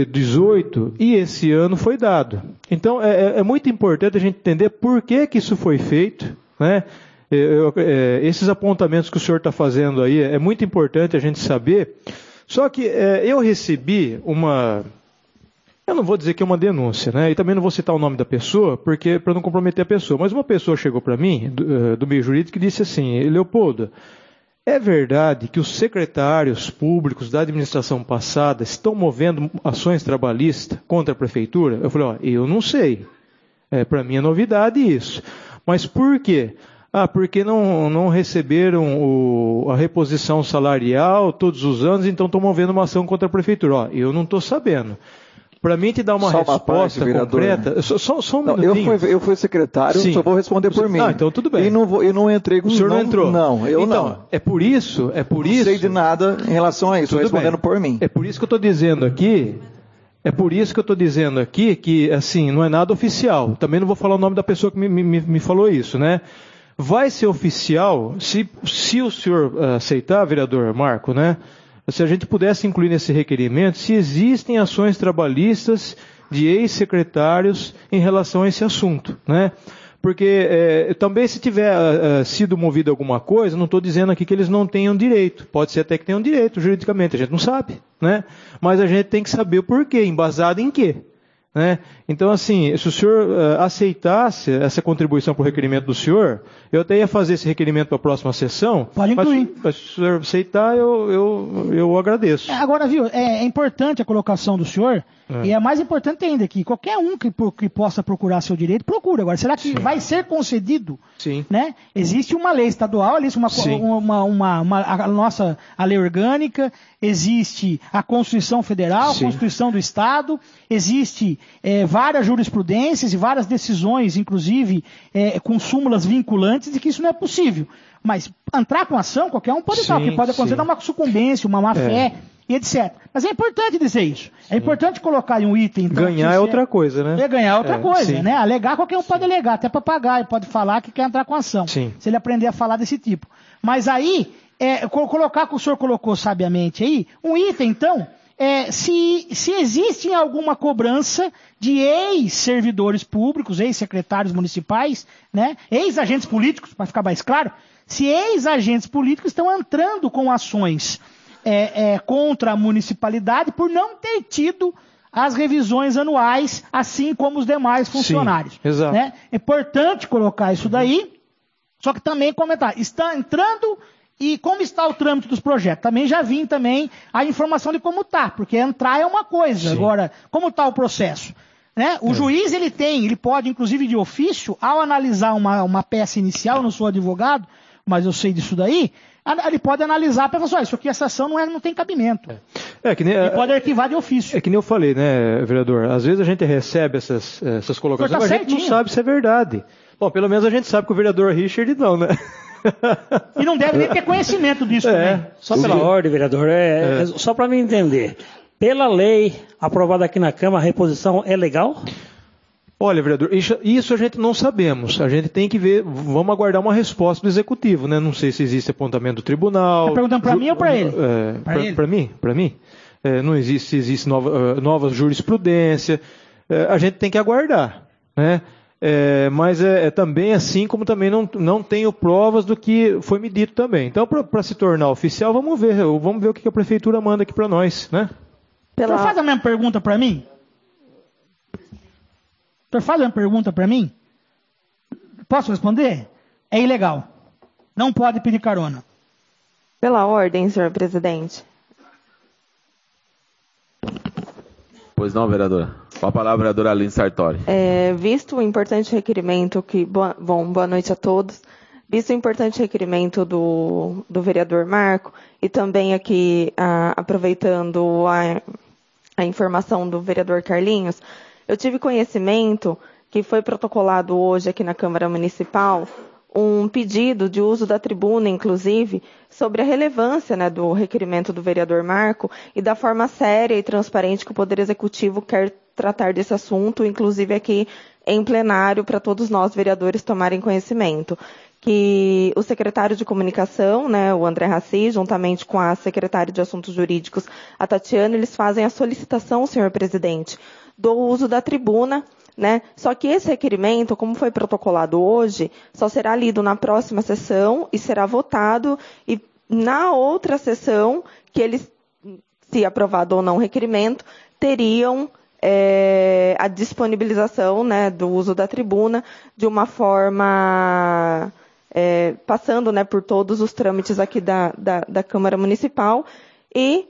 dezoito e esse ano foi dado. Então é, é muito importante a gente entender por que, que isso foi feito, né? Eu, é, esses apontamentos que o senhor está fazendo aí, é muito importante a gente saber. Só que é, eu recebi uma, eu não vou dizer que é uma denúncia, né? E também não vou citar o nome da pessoa, porque para não comprometer a pessoa. Mas uma pessoa chegou para mim, do, do meio jurídico, e disse assim: Leopoldo, é verdade que os secretários públicos da administração passada estão movendo ações trabalhistas contra a prefeitura? Eu falei, ó, eu não sei. É, para mim é novidade isso. Mas por quê? Ah, porque não, não receberam o, a reposição salarial todos os anos, então estão movendo uma ação contra a prefeitura. Ó, eu não estou sabendo. Para mim te dar uma só resposta uma parte, concreta, só, só, só um não, minutinho. Eu fui, eu fui secretário, Sim. só vou responder por mim. Ah, então tudo bem. E não, vou, eu não entrei com... O senhor não, não entrou? Não, eu então, não. É por isso, é por não isso... Não sei de nada em relação a isso, tudo respondendo bem. por mim. É por isso que eu estou dizendo aqui, é por isso que eu estou dizendo aqui que, assim, não é nada oficial. Também não vou falar o nome da pessoa que me, me, me falou isso, né? Vai ser oficial, se, se o senhor uh, aceitar, vereador Marco, né? Se a gente pudesse incluir nesse requerimento, se existem ações trabalhistas de ex-secretários em relação a esse assunto, né? Porque é, também se tiver uh, sido movido alguma coisa, não estou dizendo aqui que eles não tenham direito, pode ser até que tenham direito juridicamente, a gente não sabe, né? Mas a gente tem que saber o porquê, embasado em quê, né? Então assim, se o senhor uh, aceitasse essa contribuição para o requerimento do senhor, eu até ia fazer esse requerimento para a próxima sessão. Pode incluir. Mas, mas se o senhor aceitar, eu, eu, eu agradeço. Agora, viu, é, é importante a colocação do senhor, é. E é mais importante ainda que qualquer um que, que possa procurar seu direito, procura. Agora, será que Sim. vai ser concedido? Sim. Né? Existe uma lei estadual, existe uma, uma, uma, uma, a nossa a lei orgânica, existe a Constituição Federal, a Constituição do Estado, existe é, várias jurisprudências e várias decisões, inclusive é, com súmulas vinculantes, de que isso não é possível. Mas entrar com ação, qualquer um pode entrar, porque pode acontecer uma sucumbência, uma má fé, é. e etcétera. Mas é importante dizer isso. Sim. É importante colocar em um item... Então, ganhar é outra coisa, né? É ganhar é outra é, coisa, sim. né? Alegar, qualquer um sim. pode alegar, até papagaio pode falar que quer entrar com ação. Sim. Se ele aprender a falar desse tipo. Mas aí, é, colocar que o senhor colocou sabiamente aí, um item, então, é, se, se existe alguma cobrança de ex-servidores públicos, ex-secretários municipais, né? Ex-agentes políticos, para ficar mais claro, se ex-agentes políticos estão entrando com ações é, é, contra a municipalidade por não ter tido as revisões anuais, assim como os demais funcionários. Sim, exato. Né? É importante colocar isso daí, só que também comentar, está entrando e como está o trâmite dos projetos. Também já vim também a informação de como está, porque entrar é uma coisa, Sim. agora, como está o processo? Né? O é. juiz, ele tem, ele pode, inclusive de ofício, ao analisar uma, uma peça inicial, eu não sou advogado, mas eu sei disso daí, ele pode analisar para falar, isso aqui, essa ação não, é, não tem cabimento. É. É que nem, ele pode arquivar de ofício. É que nem eu falei, né, vereador? Às vezes a gente recebe essas, essas colocações, tá mas a gente não sabe se é verdade. Bom, pelo menos a gente sabe que o vereador Richard não, né? E não deve nem ter conhecimento disso é. também. Só pela ordem, vereador, é, é. só para mim entender. Pela lei aprovada aqui na Câmara, a reposição é legal? Olha, vereador, isso a gente não sabemos. A gente tem que ver, vamos aguardar uma resposta do Executivo, né? Não sei se existe apontamento do tribunal. Está perguntando para mim ou para ele? É, para mim, para mim. É, não existe, se existe nova, nova jurisprudência. É, a gente tem que aguardar, né? É, mas é, é também assim como também não, não tenho provas do que foi me dito também. Então, para se tornar oficial, vamos ver, vamos ver o que a prefeitura manda aqui para nós, né? Pela... O senhor faz a mesma pergunta para mim? O senhor faz a mesma pergunta para mim? Posso responder? É ilegal. Não pode pedir carona. Pela ordem, senhor presidente. Pois não, vereadora. Com a palavra, vereadora Aline Sartori. É, visto o importante requerimento que... Boa, bom, boa noite a todos. Visto o importante requerimento do, do vereador Marco, e também aqui, a, aproveitando a, a informação do vereador Carlinhos, eu tive conhecimento que foi protocolado hoje aqui na Câmara Municipal um pedido de uso da tribuna, inclusive, sobre a relevância, né, do requerimento do vereador Marco e da forma séria e transparente que o Poder Executivo quer tratar desse assunto, inclusive aqui em plenário, para todos nós, vereadores, tomarem conhecimento. Que o secretário de Comunicação, né, o André Raci, juntamente com a secretária de Assuntos Jurídicos, a Tatiana, eles fazem a solicitação, senhor presidente, do uso da tribuna, né? Só que esse requerimento, como foi protocolado hoje, só será lido na próxima sessão e será votado, e na outra sessão, que eles, se aprovado ou não o requerimento, teriam é, a disponibilização, né, do uso da tribuna de uma forma... É, passando, né, por todos os trâmites aqui da, da, da Câmara Municipal e,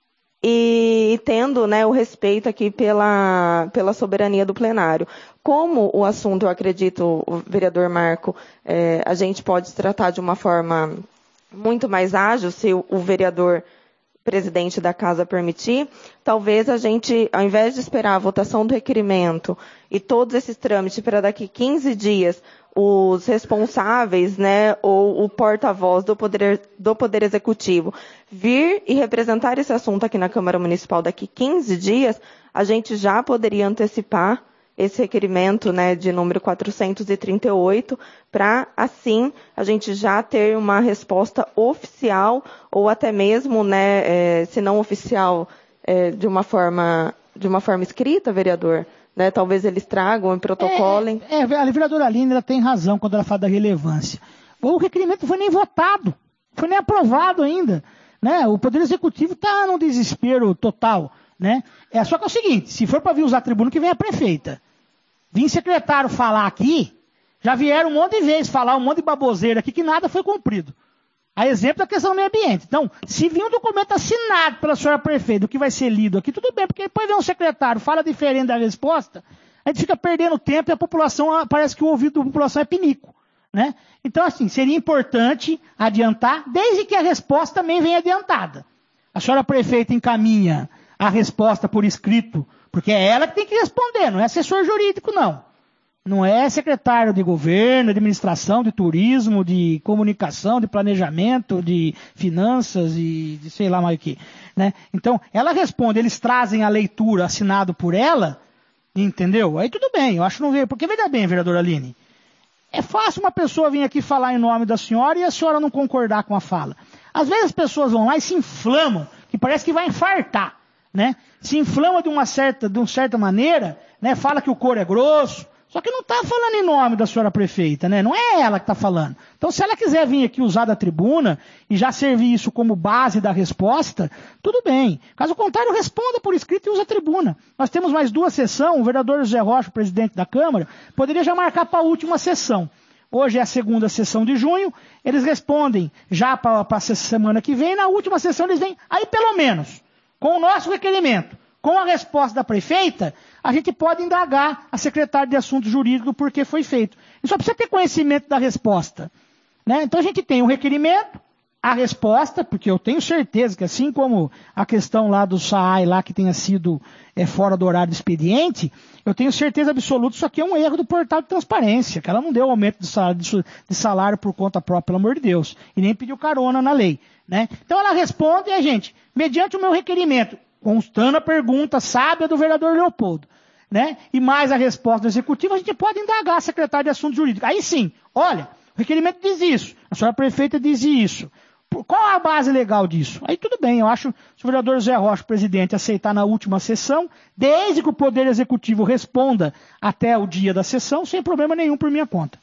e tendo, né, o respeito aqui pela, pela soberania do plenário. Como o assunto, eu acredito, o vereador Marco, é, a gente pode tratar de uma forma muito mais ágil, se o, o vereador presidente da casa permitir, talvez a gente, ao invés de esperar a votação do requerimento e todos esses trâmites para daqui quinze dias, os responsáveis, né, ou o porta-voz do poder, do Poder Executivo vir e representar esse assunto aqui na Câmara Municipal daqui quinze dias, a gente já poderia antecipar esse requerimento, né, de número quatrocentos e trinta e oito, para, assim, a gente já ter uma resposta oficial, ou até mesmo, né, é, se não oficial, é, de uma forma, de uma forma escrita, vereador, né, talvez eles tragam e protocolem. É, é, a vereadora Aline, ela tem razão quando ela fala da relevância. O requerimento não foi nem votado, não foi nem aprovado ainda, né? O Poder Executivo está num desespero total, né? É só que é o seguinte, se for para vir usar a tribuna, que vem a prefeita. Vim secretário falar aqui, já vieram um monte de vezes falar um monte de baboseira aqui que nada foi cumprido. A exemplo da questão do meio ambiente. Então, se vir um documento assinado pela senhora prefeita, o que vai ser lido aqui, tudo bem, porque depois vem um secretário, fala diferente da resposta, a gente fica perdendo tempo e a população, parece que o ouvido da população é pinico, né? Então, assim, seria importante adiantar, desde que a resposta também venha adiantada. A senhora prefeita encaminha a resposta por escrito, porque é ela que tem que responder, não é assessor jurídico, não. Não é secretário de governo, de administração, de turismo, de comunicação, de planejamento, de finanças e de sei lá mais o que, né? Então, ela responde, eles trazem a leitura assinado por ela, entendeu? Aí tudo bem, eu acho que não veio. Porque veja bem, vereadora Aline, é fácil uma pessoa vir aqui falar em nome da senhora e a senhora não concordar com a fala. Às vezes as pessoas vão lá e se inflamam, que parece que vai infartar, né? Se inflama de uma certa, de uma certa maneira, né? Fala que o couro é grosso. Só que não está falando em nome da senhora prefeita, né? Não é ela que está falando. Então, se ela quiser vir aqui usar da tribuna e já servir isso como base da resposta, tudo bem. Caso contrário, responda por escrito e use a tribuna. Nós temos mais duas sessões. O vereador José Rocha, presidente da Câmara, poderia já marcar para a última sessão. Hoje é a segunda sessão de junho. Eles respondem já para a semana que vem. Na última sessão eles vêm, aí pelo menos, com o nosso requerimento, com a resposta da prefeita, a gente pode indagar a secretária de Assuntos Jurídicos do porquê foi feito. E só precisa ter conhecimento da resposta, né? Então a gente tem o requerimento, a resposta, porque eu tenho certeza que assim como a questão lá do S A A I lá que tenha sido é, fora do horário do expediente, eu tenho certeza absoluta que isso aqui é um erro do portal de transparência, que ela não deu aumento de salário, de salário por conta própria, pelo amor de Deus, e nem pediu carona na lei, né? Então ela responde e a gente, mediante o meu requerimento, constando a pergunta sábia do vereador Leopoldo, né? E mais a resposta do executivo, a gente pode indagar a secretária de Assuntos Jurídicos. Aí sim, olha, o requerimento diz isso, a senhora prefeita diz isso. Qual a base legal disso? Aí tudo bem, eu acho, se o vereador José Rocha, presidente, aceitar na última sessão, desde que o Poder Executivo responda até o dia da sessão, sem problema nenhum por minha conta.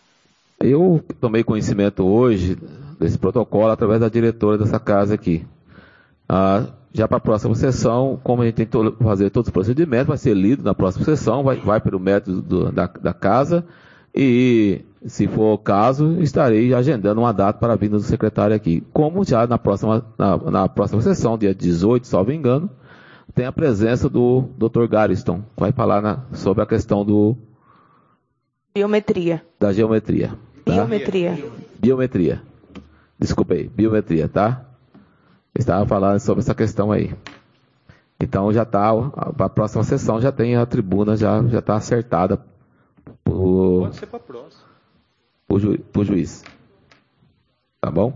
Eu tomei conhecimento hoje desse protocolo através da diretora dessa casa aqui. Ah, já para a próxima sessão, como a gente tem que fazer todos os procedimentos, vai ser lido na próxima sessão, vai, vai pelo método do, da, da casa, e se for o caso, estarei agendando uma data para a vinda do secretário aqui. Como já na próxima, na, na próxima sessão, dia dezoito, salvo engano, tem a presença do doutor Gariston, que vai falar na, sobre a questão do... Biometria. Da geometria. Tá? Biometria. Biometria. Desculpa aí, biometria, tá? Estava falando sobre essa questão aí. Então já está, para a próxima sessão já tem a tribuna, já já está acertada por, Pode ser para a próxima. Por, ju, por juiz. Tá bom?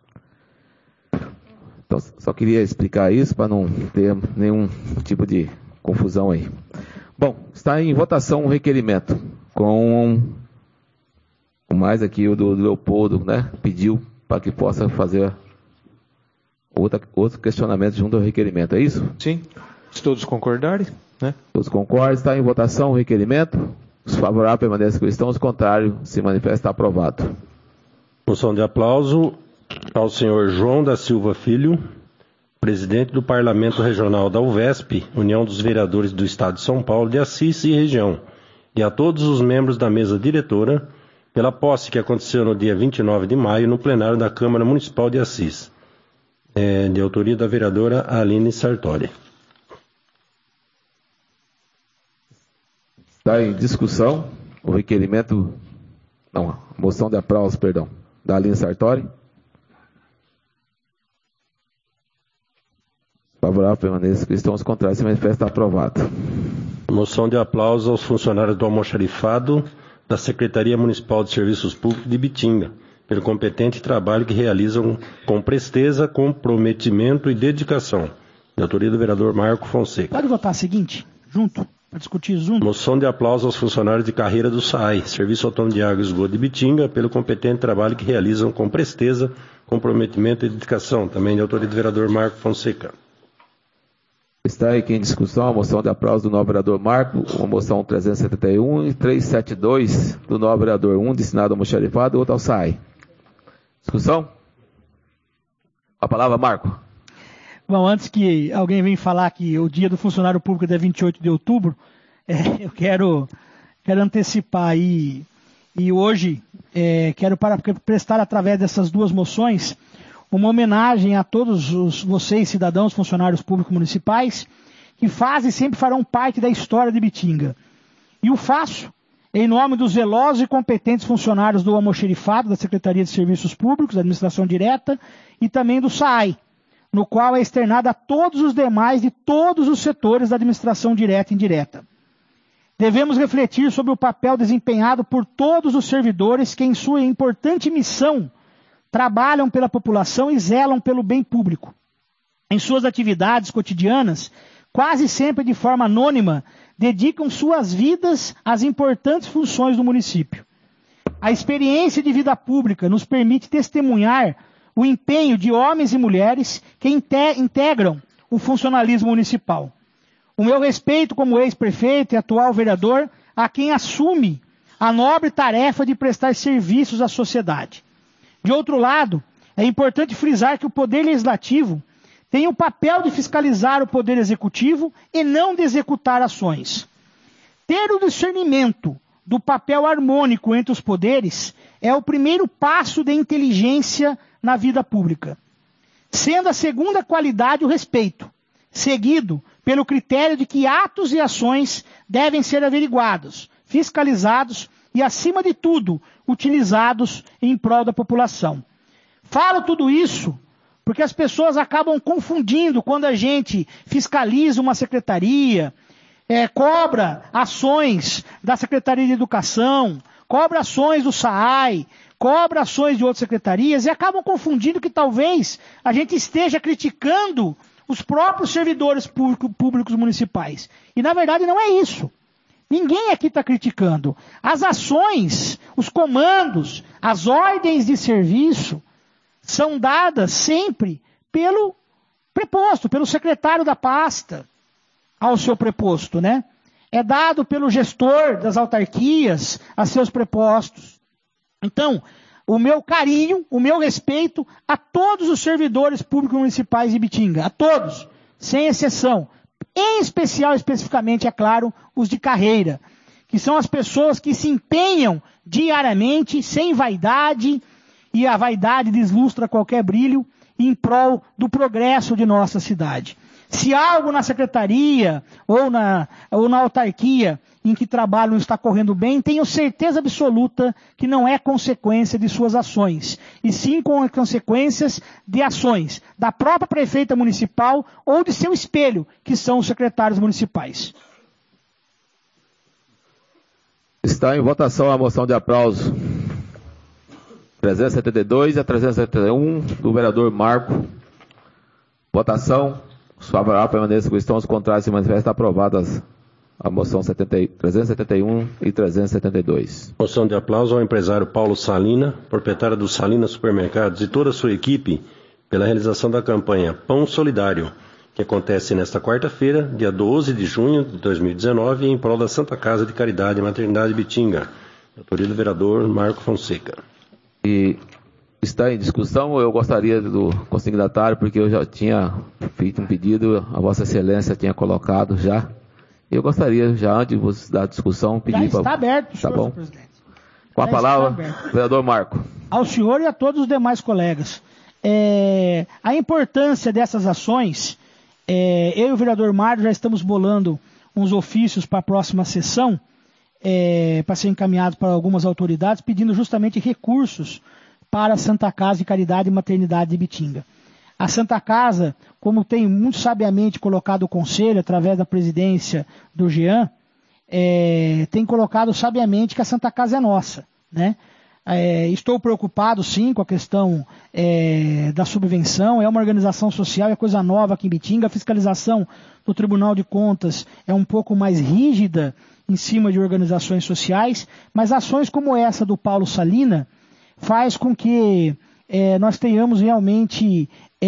Então só queria explicar isso para não ter nenhum tipo de confusão aí. Bom, está em votação um requerimento com o mais aqui o do, do Leopoldo, né? Pediu para que possa fazer outra, outro questionamento junto ao requerimento, é isso? Sim, se todos concordarem, né? Todos concordam, está em votação o requerimento. Os favoráveis permanecem como estão, os contrários se manifesta aprovado. Moção de aplauso ao senhor João da Silva Filho, presidente do Parlamento Regional da U V E S P, União dos Vereadores do Estado de São Paulo, de Assis e região, e a todos os membros da mesa diretora, pela posse que aconteceu no dia vinte e nove de maio no plenário da Câmara Municipal de Assis, é, de autoria da vereadora Aline Sartori. Está em discussão o requerimento, não, a moção de aplauso, perdão, da Aline Sartori. Favorável permaneça que estão os contrários, se manifesta aprovado. Moção de aplauso aos funcionários do almoxarifado da Secretaria Municipal de Serviços Públicos de Bitinga, pelo competente trabalho que realizam com presteza, comprometimento e dedicação. De autoria do vereador Marco Fonseca. Pode votar a seguinte, junto, para discutir junto. Moção de aplauso aos funcionários de carreira do S A I, Serviço Autônomo de Água e Esgoto de Bitinga, pelo competente trabalho que realizam com presteza, comprometimento e dedicação. Também de autoria do vereador Marco Fonseca. Está aqui em discussão a moção de aplauso do novo vereador Marco, uma moção trezentos e setenta e um e trezentos e setenta e dois do novo vereador, um destinado ao almoxarifado e outro ao S A I. Discussão? A palavra, Marco. Bom, antes que alguém venha falar que o dia do funcionário público é dia vinte e oito de outubro, é, eu quero, quero antecipar aí, e hoje é, quero para, prestar através dessas duas moções uma homenagem a todos os, vocês, cidadãos, funcionários públicos municipais, que fazem e sempre farão parte da história de Bitinga. E o faço em nome dos zelosos e competentes funcionários do almoxarifado, da Secretaria de Serviços Públicos, da Administração Direta, e também do S A I, no qual é externado a todos os demais de todos os setores da administração direta e indireta. Devemos refletir sobre o papel desempenhado por todos os servidores que, em sua importante missão, trabalham pela população e zelam pelo bem público. Em suas atividades cotidianas, quase sempre de forma anônima, dedicam suas vidas às importantes funções do município. A experiência de vida pública nos permite testemunhar o empenho de homens e mulheres que integram o funcionalismo municipal. O meu respeito como ex-prefeito e atual vereador a quem assume a nobre tarefa de prestar serviços à sociedade. De outro lado, é importante frisar que o Poder Legislativo tem o papel de fiscalizar o Poder Executivo e não de executar ações. Ter o discernimento do papel harmônico entre os poderes é o primeiro passo de inteligência na vida pública, sendo a segunda qualidade o respeito, seguido pelo critério de que atos e ações devem ser averiguados, fiscalizados e, acima de tudo, utilizados em prol da população. Falo tudo isso porque as pessoas acabam confundindo quando a gente fiscaliza uma secretaria, é, cobra ações da Secretaria de Educação, cobra ações do S A I, cobra ações de outras secretarias e acabam confundindo que talvez a gente esteja criticando os próprios servidores público, públicos municipais. E na verdade não é isso. Ninguém aqui está criticando. As ações, os comandos, as ordens de serviço são dadas sempre pelo preposto, pelo secretário da pasta ao seu preposto, né? É dado pelo gestor das autarquias a seus prepostos. Então, o meu carinho, o meu respeito a todos os servidores públicos municipais de Ibitinga, a todos, sem exceção. Em especial, especificamente, é claro, os de carreira, que são as pessoas que se empenham diariamente, sem vaidade, e a vaidade deslustra qualquer brilho, em prol do progresso de nossa cidade. Se algo na secretaria ou na, ou na autarquia em que trabalho não está correndo bem, tenho certeza absoluta que não é consequência de suas ações, e sim com consequências de ações da própria prefeita municipal ou de seu espelho, que são os secretários municipais. Está em votação a moção de aplauso trezentos e setenta e dois a trezentos e setenta e um do vereador Marco. Votação. Os favoráveis permaneçam com estão, os contrários se manifestam. Aprovadas a moção trezentos e setenta e um e trezentos e setenta e dois. Moção de aplauso ao empresário Paulo Salina, proprietário do Salina Supermercados, e toda a sua equipe pela realização da campanha Pão Solidário, que acontece nesta quarta-feira, dia doze de junho de dois mil e dezenove, em prol da Santa Casa de Caridade e Maternidade Ibitinga. Autoria do vereador Marco Fonseca. E está em discussão, eu gostaria do consignatário, porque eu já tinha feito um pedido, a Vossa Excelência tinha colocado já. Eu gostaria, já antes da discussão, pedir... Já está pra... aberto, tá senhor bom. presidente. Com a Já palavra, vereador Marco. Ao senhor e a todos os demais colegas. É, a importância dessas ações, é, eu e o vereador Mário já estamos bolando uns ofícios para a próxima sessão, é, para ser encaminhados para algumas autoridades, pedindo justamente recursos para a Santa Casa de Caridade e Maternidade de Ibitinga. A Santa Casa, como tem muito sabiamente colocado o Conselho, através da presidência do Jean, é, tem colocado sabiamente que a Santa Casa é nossa, né? É, estou preocupado, sim, com a questão é, da subvenção. É uma organização social, é coisa nova aqui em Ibitinga. A fiscalização do Tribunal de Contas é um pouco mais rígida em cima de organizações sociais, mas ações como essa do Paulo Salina faz com que é, nós tenhamos realmente,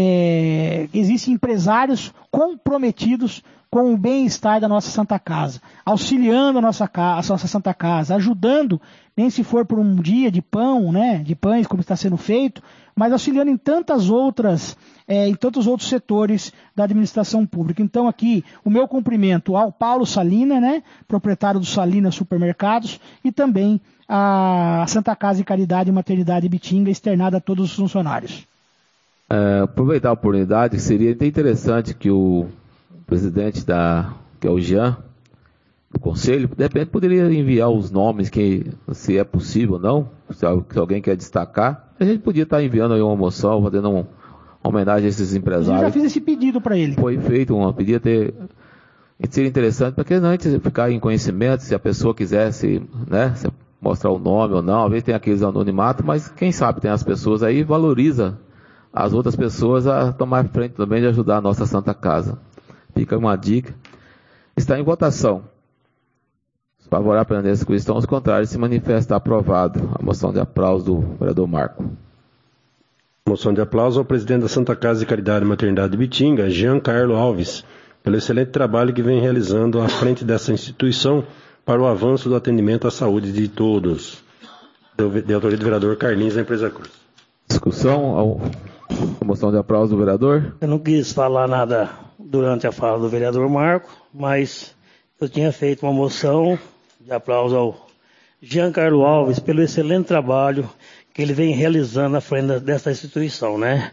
é, existem empresários comprometidos com o bem-estar da nossa Santa Casa, auxiliando a nossa, a nossa Santa Casa, ajudando, nem se for por um dia de pão, né, de pães, como está sendo feito, mas auxiliando em tantas outras, é, em tantos outros setores da administração pública. Então aqui, o meu cumprimento ao Paulo Salina, né, proprietário do Salina Supermercados, e também a Santa Casa de Caridade e Maternidade Ibitinga, externada a todos os funcionários. É, aproveitar a oportunidade, seria até interessante que o presidente da, que é o Jean, do Conselho, de repente poderia enviar os nomes, que, se é possível ou não, se, se alguém quer destacar, a gente podia estar enviando aí uma moção, fazendo uma homenagem a esses empresários. Eu já fiz esse pedido para ele. Foi feito, uma, podia ter, seria interessante, porque não antes ficar em conhecimento, se a pessoa quisesse, né, se mostrar o nome ou não, às vezes tem aqueles anonimatos, mas quem sabe tem as pessoas aí, valoriza as outras pessoas a tomar frente também de ajudar a nossa Santa Casa. Fica uma dica. Está em votação. Os favoráveis permanecem com estão, os contrários se manifesta aprovado. A moção de aplauso do vereador Marco. Moção de aplauso ao presidente da Santa Casa de Caridade e Maternidade de Ibitinga, Jean Carlo Alves, pelo excelente trabalho que vem realizando à frente dessa instituição para o avanço do atendimento à saúde de todos. De autoria do vereador Carlinhos da Empresa Cruz. Discussão ao, a moção de aplauso do vereador. Eu não quis falar nada durante a fala do vereador Marco, mas eu tinha feito uma moção de aplauso ao Jean Carlo Alves pelo excelente trabalho que ele vem realizando à frente dessa instituição, né?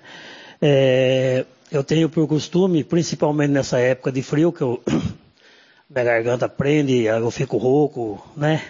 É, eu tenho por costume, principalmente nessa época de frio, que eu, minha garganta prende, eu fico rouco, né?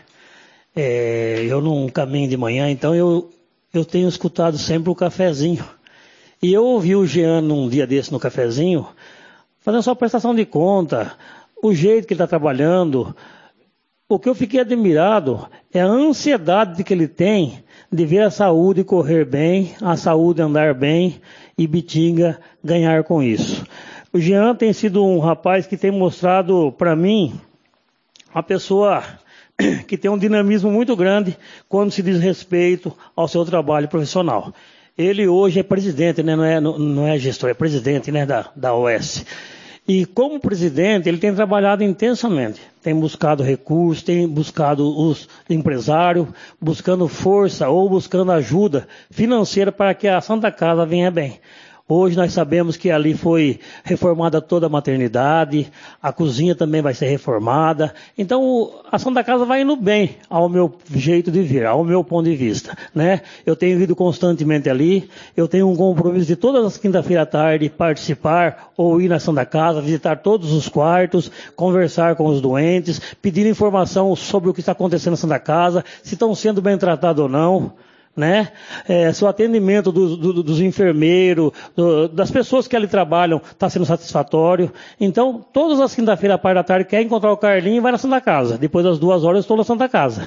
É, eu não caminho de manhã, então eu, eu tenho escutado sempre o cafezinho. E eu ouvi o Jean num dia desse no cafezinho, fazendo sua prestação de conta, o jeito que ele está trabalhando. O que eu fiquei admirado é a ansiedade que ele tem de ver a saúde correr bem, a saúde andar bem e Ibitinga ganhar com isso. O Jean tem sido um rapaz que tem mostrado para mim uma pessoa que tem um dinamismo muito grande quando se diz respeito ao seu trabalho profissional. Ele hoje é presidente, né? não, é, não, não é gestor, é presidente, né? da, da O S. E como presidente, ele tem trabalhado intensamente, tem buscado recursos, tem buscado os empresários, buscando força ou buscando ajuda financeira para que a Santa Casa venha bem. Hoje nós sabemos que ali foi reformada toda a maternidade, a cozinha também vai ser reformada. Então a Santa Casa vai indo bem, ao meu jeito de ver, ao meu ponto de vista, né? Eu tenho ido constantemente ali, eu tenho um compromisso de todas as quinta-feiras à tarde participar ou ir na Santa Casa, visitar todos os quartos, conversar com os doentes, pedir informação sobre o que está acontecendo na Santa Casa, se estão sendo bem tratados ou não. Né? É, se o atendimento dos, do, dos enfermeiros, do, das pessoas que ali trabalham está sendo satisfatório. Então, todas as quinta-feiras, à parte da tarde, quer encontrar o Carlinho e vai na Santa Casa. Depois das duas horas eu estou na Santa Casa.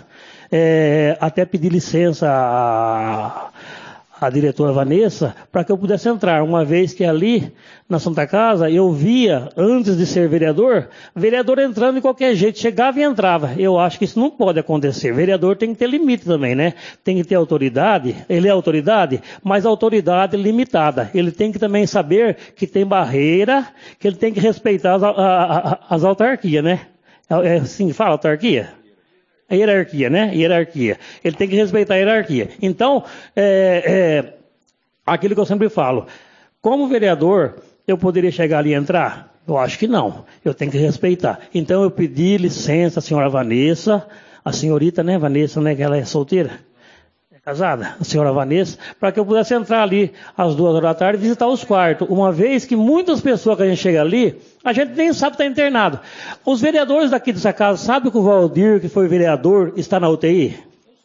É, até pedir licença a, a diretora Vanessa para que eu pudesse entrar, uma vez que ali na Santa Casa eu via, antes de ser vereador, vereador entrando de qualquer jeito, chegava e entrava. Eu acho que isso não pode acontecer. Vereador tem que ter limite também, né? Tem que ter autoridade, ele é autoridade, mas autoridade limitada. Ele tem que também saber que tem barreira, que ele tem que respeitar as, a, a, as autarquias, né? É assim que fala, autarquia? A hierarquia, né? Hierarquia. Ele tem que respeitar a hierarquia. Então, é, é, aquilo que eu sempre falo, como vereador, eu poderia chegar ali e entrar? Eu acho que não. Eu tenho que respeitar. Então, eu pedi licença à senhora Vanessa, a senhorita, né, Vanessa, né, que ela é solteira, é casada, a senhora Vanessa, para que eu pudesse entrar ali às duas horas da tarde e visitar os quartos. Uma vez que muitas pessoas que a gente chega ali, a gente nem sabe que está internado. Os vereadores daqui dessa casa sabem que o Valdir, que foi vereador, está na U T I?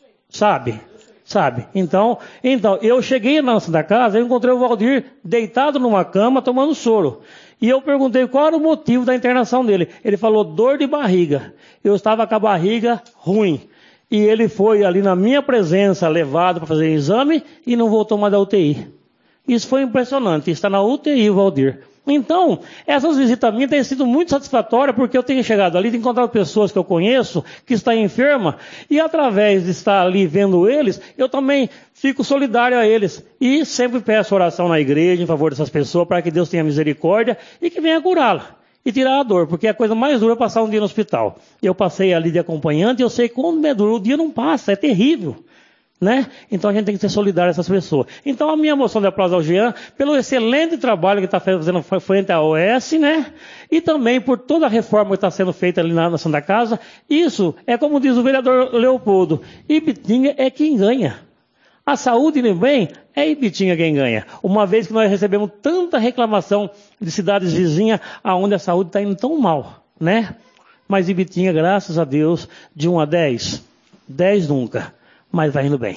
Sabe? Sabe? Então, então, eu cheguei na Santa Casa, eu encontrei o Valdir deitado numa cama, tomando soro. E eu perguntei qual era o motivo da internação dele. Ele falou dor de barriga. Eu estava com a barriga ruim. E ele foi ali na minha presença, levado para fazer exame e não voltou mais da U T I. Isso foi impressionante. Está na U T I, o Valdir. Então, essas visitas minhas têm sido muito satisfatórias, porque eu tenho chegado ali, tenho encontrado pessoas que eu conheço, que estão enfermas, e através de estar ali vendo eles, eu também fico solidário a eles. E sempre peço oração na igreja em favor dessas pessoas, para que Deus tenha misericórdia e que venha curá-la. E tirar a dor, porque a coisa mais dura é passar um dia no hospital. Eu passei ali de acompanhante e eu sei como é duro. O dia não passa, é terrível. Né? Então a gente tem que ser solidário a essas pessoas. Então a minha moção de aplauso ao Jean, pelo excelente trabalho que está fazendo frente à O S, né? E também por toda a reforma que está sendo feita ali na, na Santa Casa. Isso é como diz o vereador Leopoldo, Ibitinga é quem ganha. A saúde e bem é Ibitinga quem ganha. Uma vez que nós recebemos tanta reclamação de cidades vizinhas aonde a saúde está indo tão mal, né? Mas Ibitinga, graças a Deus, de um a dez, dez nunca. Mas vai indo bem.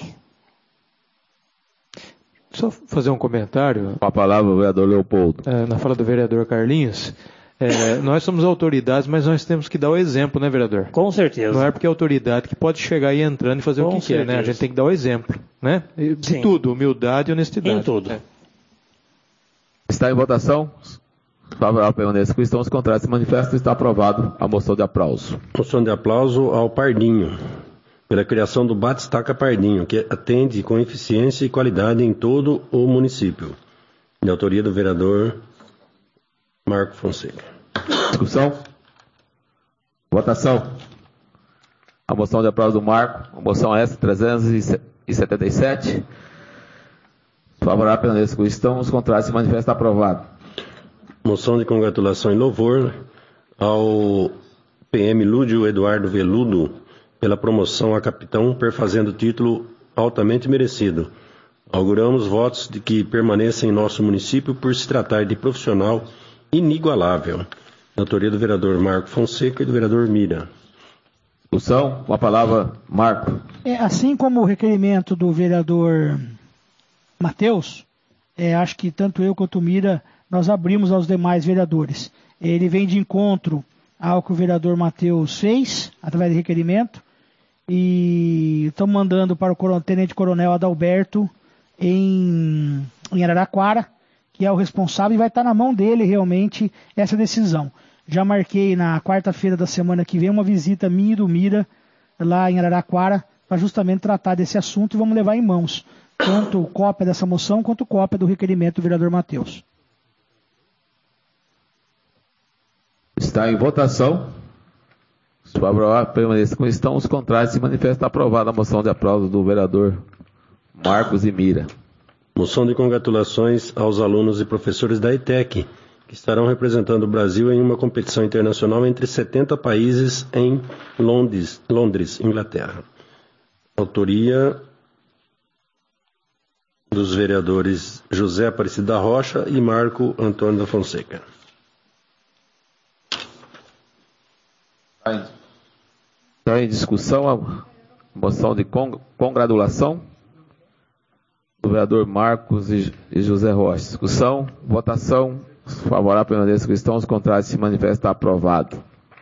Só fazer um comentário. Com a palavra, o vereador Leopoldo. É, na fala do vereador Carlinhos. É, nós somos autoridades, mas nós temos que dar o exemplo, né, vereador? Com certeza. Não é porque é autoridade que pode chegar aí entrando e fazer Com o que certeza. quer, né? A gente tem que dar o exemplo, né? De Sim. tudo, humildade e honestidade. Em tudo. É. Está em votação? Favorável permaneça com estão os contrários se manifestam. Está aprovado a moção de aplauso. Moção de aplauso ao Pardinho, pela criação do Batistaca Pardinho, que atende com eficiência e qualidade em todo o município. De autoria do vereador Marco Fonseca. Discussão? Votação. A moção de aplauso do Marco, a moção S trezentos e setenta e sete. Favorável permaneça com estão os contrários se manifesta aprovado. Moção de congratulação e louvor ao P M Lúdio Eduardo Veludo, pela promoção a capitão, perfazendo o título altamente merecido. Auguramos votos de que permaneça em nosso município por se tratar de profissional inigualável. Na autoria do vereador Marco Fonseca e do vereador Mira. Discussão, com a palavra, Marco. É, assim como o requerimento do vereador Matheus, é, acho que tanto eu quanto o Mira, nós abrimos aos demais vereadores. Ele vem de encontro ao que o vereador Matheus fez, através de requerimento, e estamos mandando para o Tenente Coronel Adalberto em, em Araraquara, que é o responsável, e vai estar na mão dele realmente essa decisão. Já marquei na quarta-feira da semana que vem uma visita minha e do Mira lá em Araraquara para justamente tratar desse assunto e vamos levar em mãos tanto cópia dessa moção quanto cópia do requerimento do vereador Matheus. Está em votação. Os favoráveis permaneçam como estão. Os contrários se manifestam. Aprovada a moção de aplauso do vereador Marcos e Mira. Moção de congratulações aos alunos e professores da ETEC, que estarão representando o Brasil em uma competição internacional entre setenta países em Londres, Londres, Inglaterra. Autoria dos vereadores José Aparecido da Rocha e Marco Antônio da Fonseca. Está em discussão a moção de congratulação do vereador Marcos e José Rocha. Discussão, votação, favorável permaneça como estão, os contrários se manifestam. Aprovado.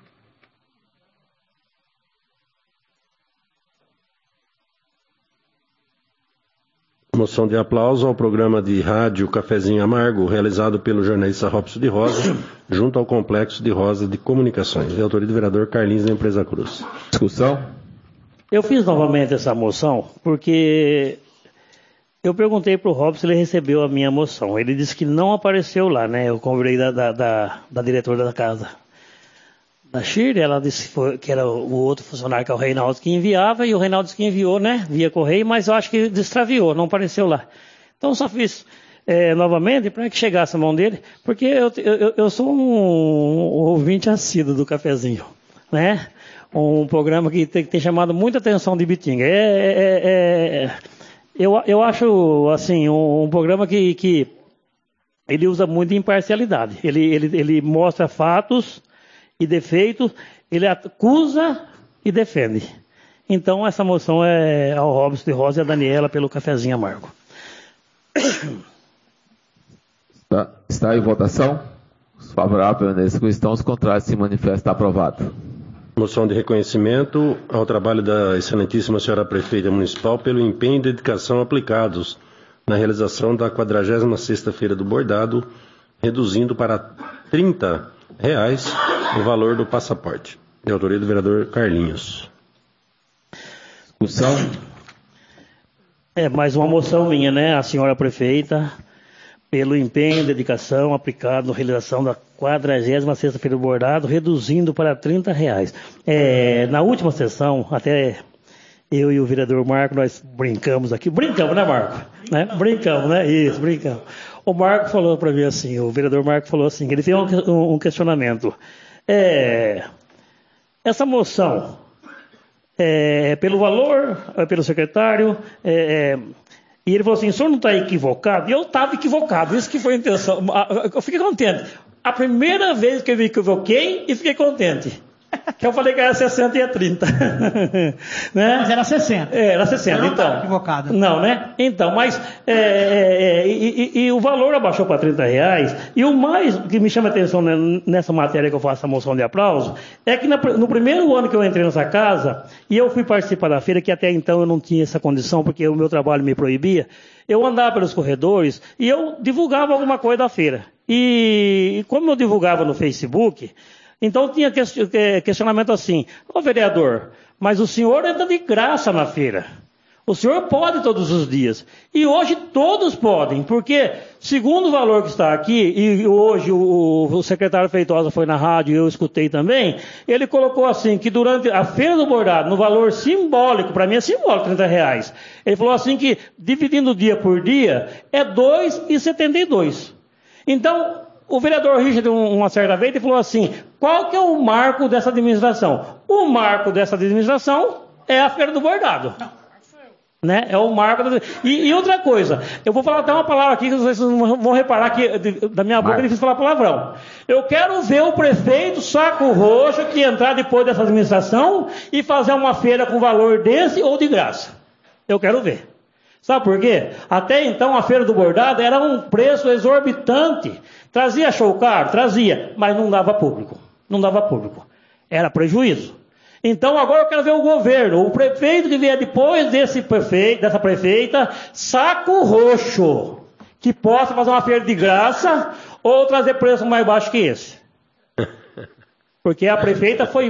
Moção de aplauso ao programa de rádio Cafezinho Amargo, realizado pelo jornalista Robson de Rosa, junto ao Complexo de Rosa de Comunicações, de autoria do vereador Carlinhos da Empresa Cruz. Discussão? Eu fiz novamente essa moção porque eu perguntei para o Robson se ele recebeu a minha moção. Ele disse que não apareceu lá, né? Eu convidei da, da, da, da diretora da casa, da Shirley. Ela disse que, foi, que era o outro funcionário, que é o Reinaldo, que enviava, e o Reinaldo disse que enviou, né? Via correio, mas eu acho que destraviou, não apareceu lá. Então só fiz é, novamente para que chegasse a mão dele, porque eu, eu, eu sou um ouvinte assíduo do Cafezinho, né? Um programa que tem, que tem chamado muita atenção de Bitinga. É, é, é, eu, eu acho, assim, um, um programa que, que ele usa muito imparcialidade. Ele, ele, ele mostra fatos e defeitos, ele acusa e defende. Então, essa moção é ao Robson de Rosa e a Daniela pelo Cafezinho Amargo. Está, está em votação. Os favoráveis permaneçam como estão, os contrários se manifestam. Aprovado. Moção de reconhecimento ao trabalho da excelentíssima senhora prefeita municipal pelo empenho e dedicação aplicados na realização da quadragésima sexta Feira do Bordado, reduzindo para trinta reais o valor do passaporte. De autoria do vereador Carlinhos. Discussão? É mais uma moção minha, né? A senhora prefeita, pelo empenho e dedicação aplicado na realização da quadragésima sexta Feira do Bordado, reduzindo para trinta reais. É, na última sessão, até eu e o vereador Marco, nós brincamos aqui. Brincamos, né, Marco? Né? Brincamos, né? Isso, brincamos. O Marco falou para mim assim, o vereador Marco falou assim, ele fez um, um questionamento. É, essa moção, é, pelo valor, é, pelo secretário, é, é, e ele falou assim, o senhor não está equivocado? E eu estava equivocado, isso que foi a intenção. Eu fiquei contente. A primeira vez que eu me equivoquei e fiquei contente. Que eu falei que era sessenta e é trinta. Né? Mas era sessenta. É, era sessenta, eu não então. estava equivocado. Não, né? Então, mas é, é, é, e, e, e o valor abaixou para trinta reais. E o mais que me chama a atenção nessa matéria que eu faço a moção de aplauso é que no primeiro ano que eu entrei nessa casa, e eu fui participar da feira, que até então eu não tinha essa condição, porque o meu trabalho me proibia, eu andava pelos corredores e eu divulgava alguma coisa da feira. E como eu divulgava no Facebook, então tinha questionamento assim, ô vereador, mas o senhor entra de graça na feira. O senhor pode todos os dias. E hoje todos podem, porque segundo o valor que está aqui, e hoje o, o secretário Feitosa foi na rádio e eu escutei também, ele colocou assim, que durante a Feira do Bordado, no valor simbólico, para mim é simbólico, trinta reais, ele falou assim que dividindo dia por dia é dois reais e setenta e dois centavos. Então, o vereador Richard, uma certa vez, ele falou assim, qual que é o marco dessa administração? O marco dessa administração é a Feira do Bordado. Né? É o marco. Da... E, e outra coisa, eu vou falar até uma palavra aqui que vocês vão reparar que da minha boca é difícil falar palavrão. Eu quero ver o prefeito Saco Roxo que entrar depois dessa administração e fazer uma feira com valor desse ou de graça. Eu quero ver. Sabe por quê? Até então a Feira do Bordado era um preço exorbitante. Trazia show caro? Trazia, mas não dava público. Não dava público. Era prejuízo. Então agora eu quero ver o governo, o prefeito que vier depois desse prefeito, dessa prefeita, Saco Roxo, que possa fazer uma feira de graça ou trazer preço mais baixo que esse. Porque a prefeita foi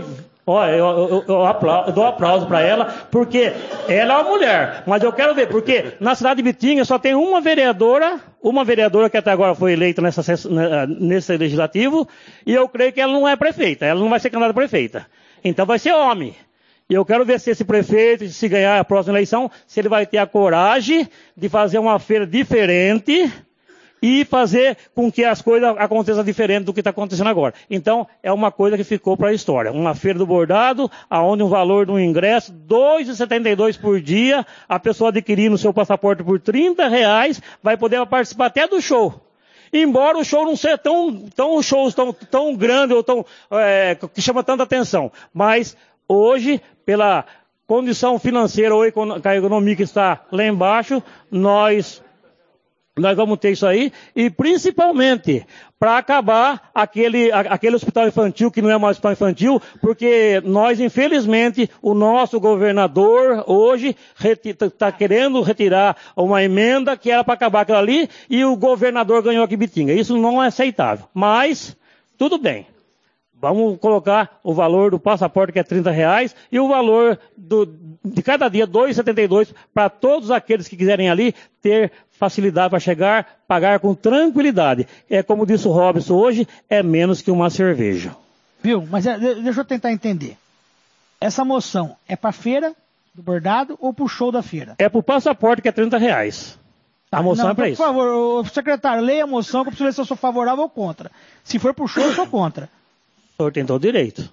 Olha, eu, eu, eu, aplauso, eu dou aplauso para ela, porque ela é uma mulher. Mas eu quero ver, porque na cidade de Bitinga só tem uma vereadora, uma vereadora que até agora foi eleita nessa, nesse legislativo, e eu creio que ela não é prefeita, ela não vai ser candidata a prefeita. Então vai ser homem. E eu quero ver se esse prefeito, se ganhar a próxima eleição, se ele vai ter a coragem de fazer uma feira diferente e fazer com que as coisas aconteçam diferente do que está acontecendo agora. Então, é uma coisa que ficou para a história. Uma feira do bordado, onde o valor do ingresso, dois reais e setenta e dois centavos por dia, a pessoa adquirindo o seu passaporte por trinta reais, vai poder participar até do show. Embora o show não seja tão, tão shows tão, tão grande ou tão, é, que chama tanta atenção. Mas, hoje, pela condição financeira ou a economia que está lá embaixo, nós... Nós vamos ter isso aí, e principalmente para acabar aquele, aquele hospital infantil que não é mais hospital infantil, porque nós, infelizmente, o nosso governador hoje está querendo retirar uma emenda que era para acabar aquilo ali, e o governador ganhou aqui em Bitinga. Isso não é aceitável. Mas, tudo bem. Vamos colocar o valor do passaporte, que é trinta reais, e o valor do, de cada dia, dois reais e setenta e dois centavos, para todos aqueles que quiserem ali ter facilidade para chegar, pagar com tranquilidade. É como disse o Robson hoje, é menos que uma cerveja. Viu? Mas é, deixa eu tentar entender. Essa moção é para a feira do bordado ou para o show da feira? É para o passaporte, que é trinta reais. A moção Não, é para isso. Por favor, secretário, leia a moção que eu preciso ver se eu sou favorável ou contra. Se for para o show, eu sou contra. O senhor tem todo o direito.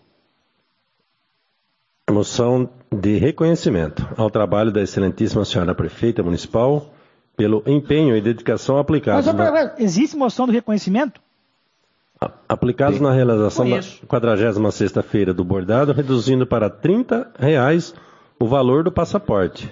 Moção de reconhecimento ao trabalho da excelentíssima senhora prefeita municipal pelo empenho e dedicação aplicados Mas, na... existe moção de reconhecimento? aplicados Sim. na realização Conheço. da quadragésima sexta feira do bordado, reduzindo para trinta reais o valor do passaporte.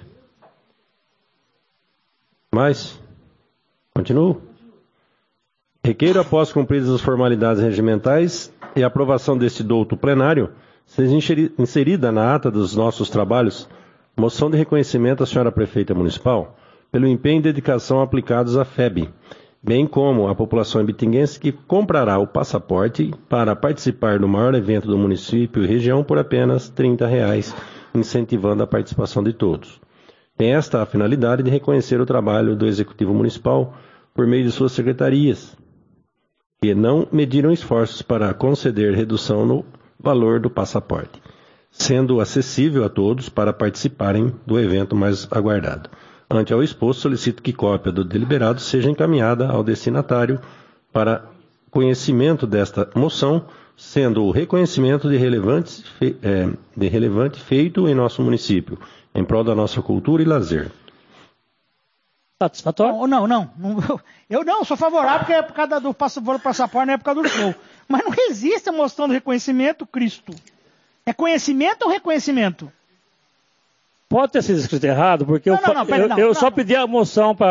Mais? Continuo? Requeiro, após cumpridas as formalidades regimentais e a aprovação deste douto plenário, seja inserida na ata dos nossos trabalhos moção de reconhecimento à senhora prefeita municipal pelo empenho e dedicação aplicados à F E B, bem como à população bitinguense que comprará o passaporte para participar do maior evento do município e região por apenas trinta reais, incentivando a participação de todos. Tem esta a finalidade de reconhecer o trabalho do Executivo Municipal por meio de suas secretarias, que não mediram esforços para conceder redução no valor do passaporte, sendo acessível a todos para participarem do evento mais aguardado. Ante ao exposto, solicito que cópia do deliberado seja encaminhada ao destinatário para conhecimento desta moção, sendo o reconhecimento de relevante, é, de relevante feito em nosso município, em prol da nossa cultura e lazer. Satisfatório? Não, não, não. Eu não, sou favorável porque é por causa do passaporte, não é por causa do show. Mas não existe a moção de reconhecimento, Cristo. É conhecimento ou reconhecimento? Pode ter sido escrito errado, porque não, eu, não, não, pera, eu, não, eu não, só pedi a moção para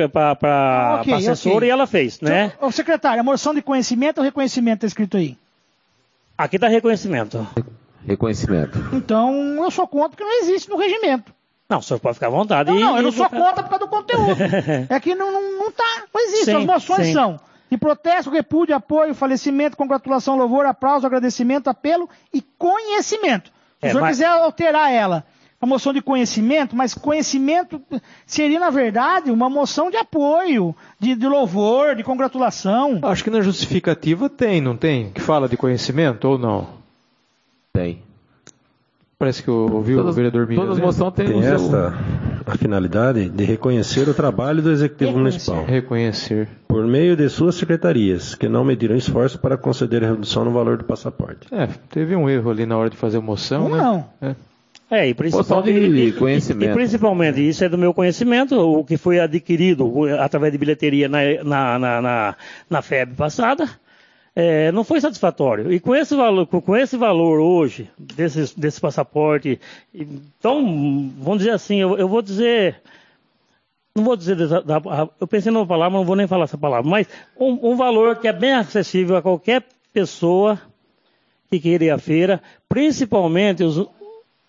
a okay, assessora okay. e ela fez, né? Ô, secretário, a moção de conhecimento ou reconhecimento está escrito aí? Aqui está reconhecimento. Reconhecimento. Então, eu sou contra porque não existe no regimento. Não, o senhor pode ficar à vontade. Não, e, não, eu e não sou contra por causa do conteúdo. É que não, não, não tá, não existe. Sim, As moções sim. são de protesto, repúdio, apoio, falecimento, congratulação, louvor, aplauso, agradecimento, apelo e conhecimento. Se é, o senhor mas... quiser alterar ela, a moção de conhecimento, mas conhecimento seria, na verdade, uma moção de apoio, de, de louvor, de congratulação. Acho que na justificativa tem, não tem? Que fala de conhecimento ou não? Tem. Parece que eu ouvi o vereador Mira. Todas as moções têm tem esta a finalidade de reconhecer o trabalho do Executivo reconhecer. Municipal. Reconhecer. Por meio de suas secretarias, que não mediram esforço para conceder a redução no valor do passaporte. É, teve um erro ali na hora de fazer a moção, não, né? Não. É. É, e principalmente, de conhecimento. E, e principalmente, isso é do meu conhecimento, o que foi adquirido através de bilheteria na, na, na, na, na F E B passada, é, não foi satisfatório. E com esse valor, com esse valor hoje, desse, desse passaporte, então, vamos dizer assim, eu, eu vou dizer, não vou dizer, da, da, eu pensei numa palavra, não vou nem falar essa palavra, mas um, um valor que é bem acessível a qualquer pessoa que queira ir à feira, principalmente os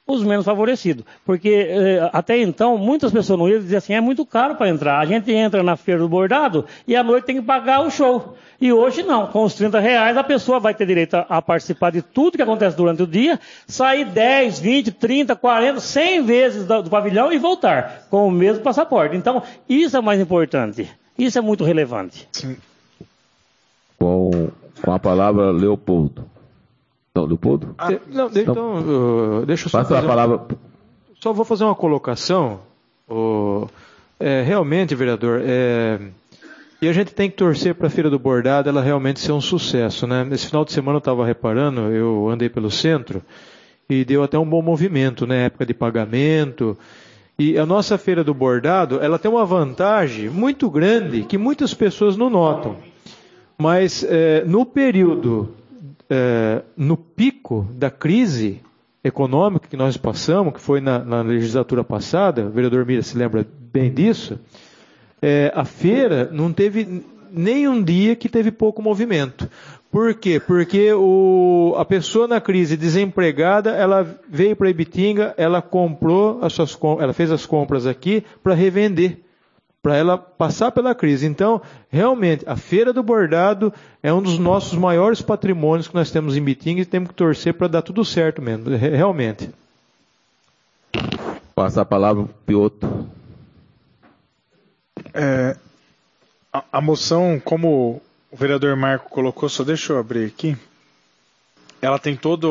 os menos favorecidos. Porque eh, até então, muitas pessoas não iam dizer assim, é muito caro para entrar. A gente entra na feira do bordado e à noite tem que pagar o show. E hoje não, com os trinta reais a pessoa vai ter direito a, a participar de tudo que acontece durante o dia, sair dez, vinte, trinta, quarenta, cem vezes do, do pavilhão e voltar com o mesmo passaporte. Então, isso é o mais importante. Isso é muito relevante. Sim. Com, com a palavra, Leopoldo. Não, Leopoldo? Ah, não, então, uh, deixa eu só Passa fazer a palavra. Uma, só vou fazer uma colocação. Uh, é, realmente, vereador, é, e a gente tem que torcer para a Feira do Bordado ela realmente ser um sucesso, né? Nesse final de semana eu estava reparando, eu andei pelo centro e deu até um bom movimento, né? Época de pagamento. E a nossa Feira do Bordado, ela tem uma vantagem muito grande que muitas pessoas não notam. Mas é, no período, é, no pico da crise econômica que nós passamos, que foi na, na legislatura passada, o vereador Mira se lembra bem disso, é, a feira não teve nem um dia que teve pouco movimento. Por quê? Porque o, a pessoa na crise desempregada, ela veio para Ibitinga, ela comprou as suas, ela fez as compras aqui para revender, para ela passar pela crise. Então, realmente, a Feira do Bordado é um dos nossos maiores patrimônios que nós temos em Ibitinga e temos que torcer para dar tudo certo mesmo, realmente. Passa a palavra, Piotr. É, a, a moção, como o vereador Marco colocou, só deixa eu abrir aqui, ela tem todo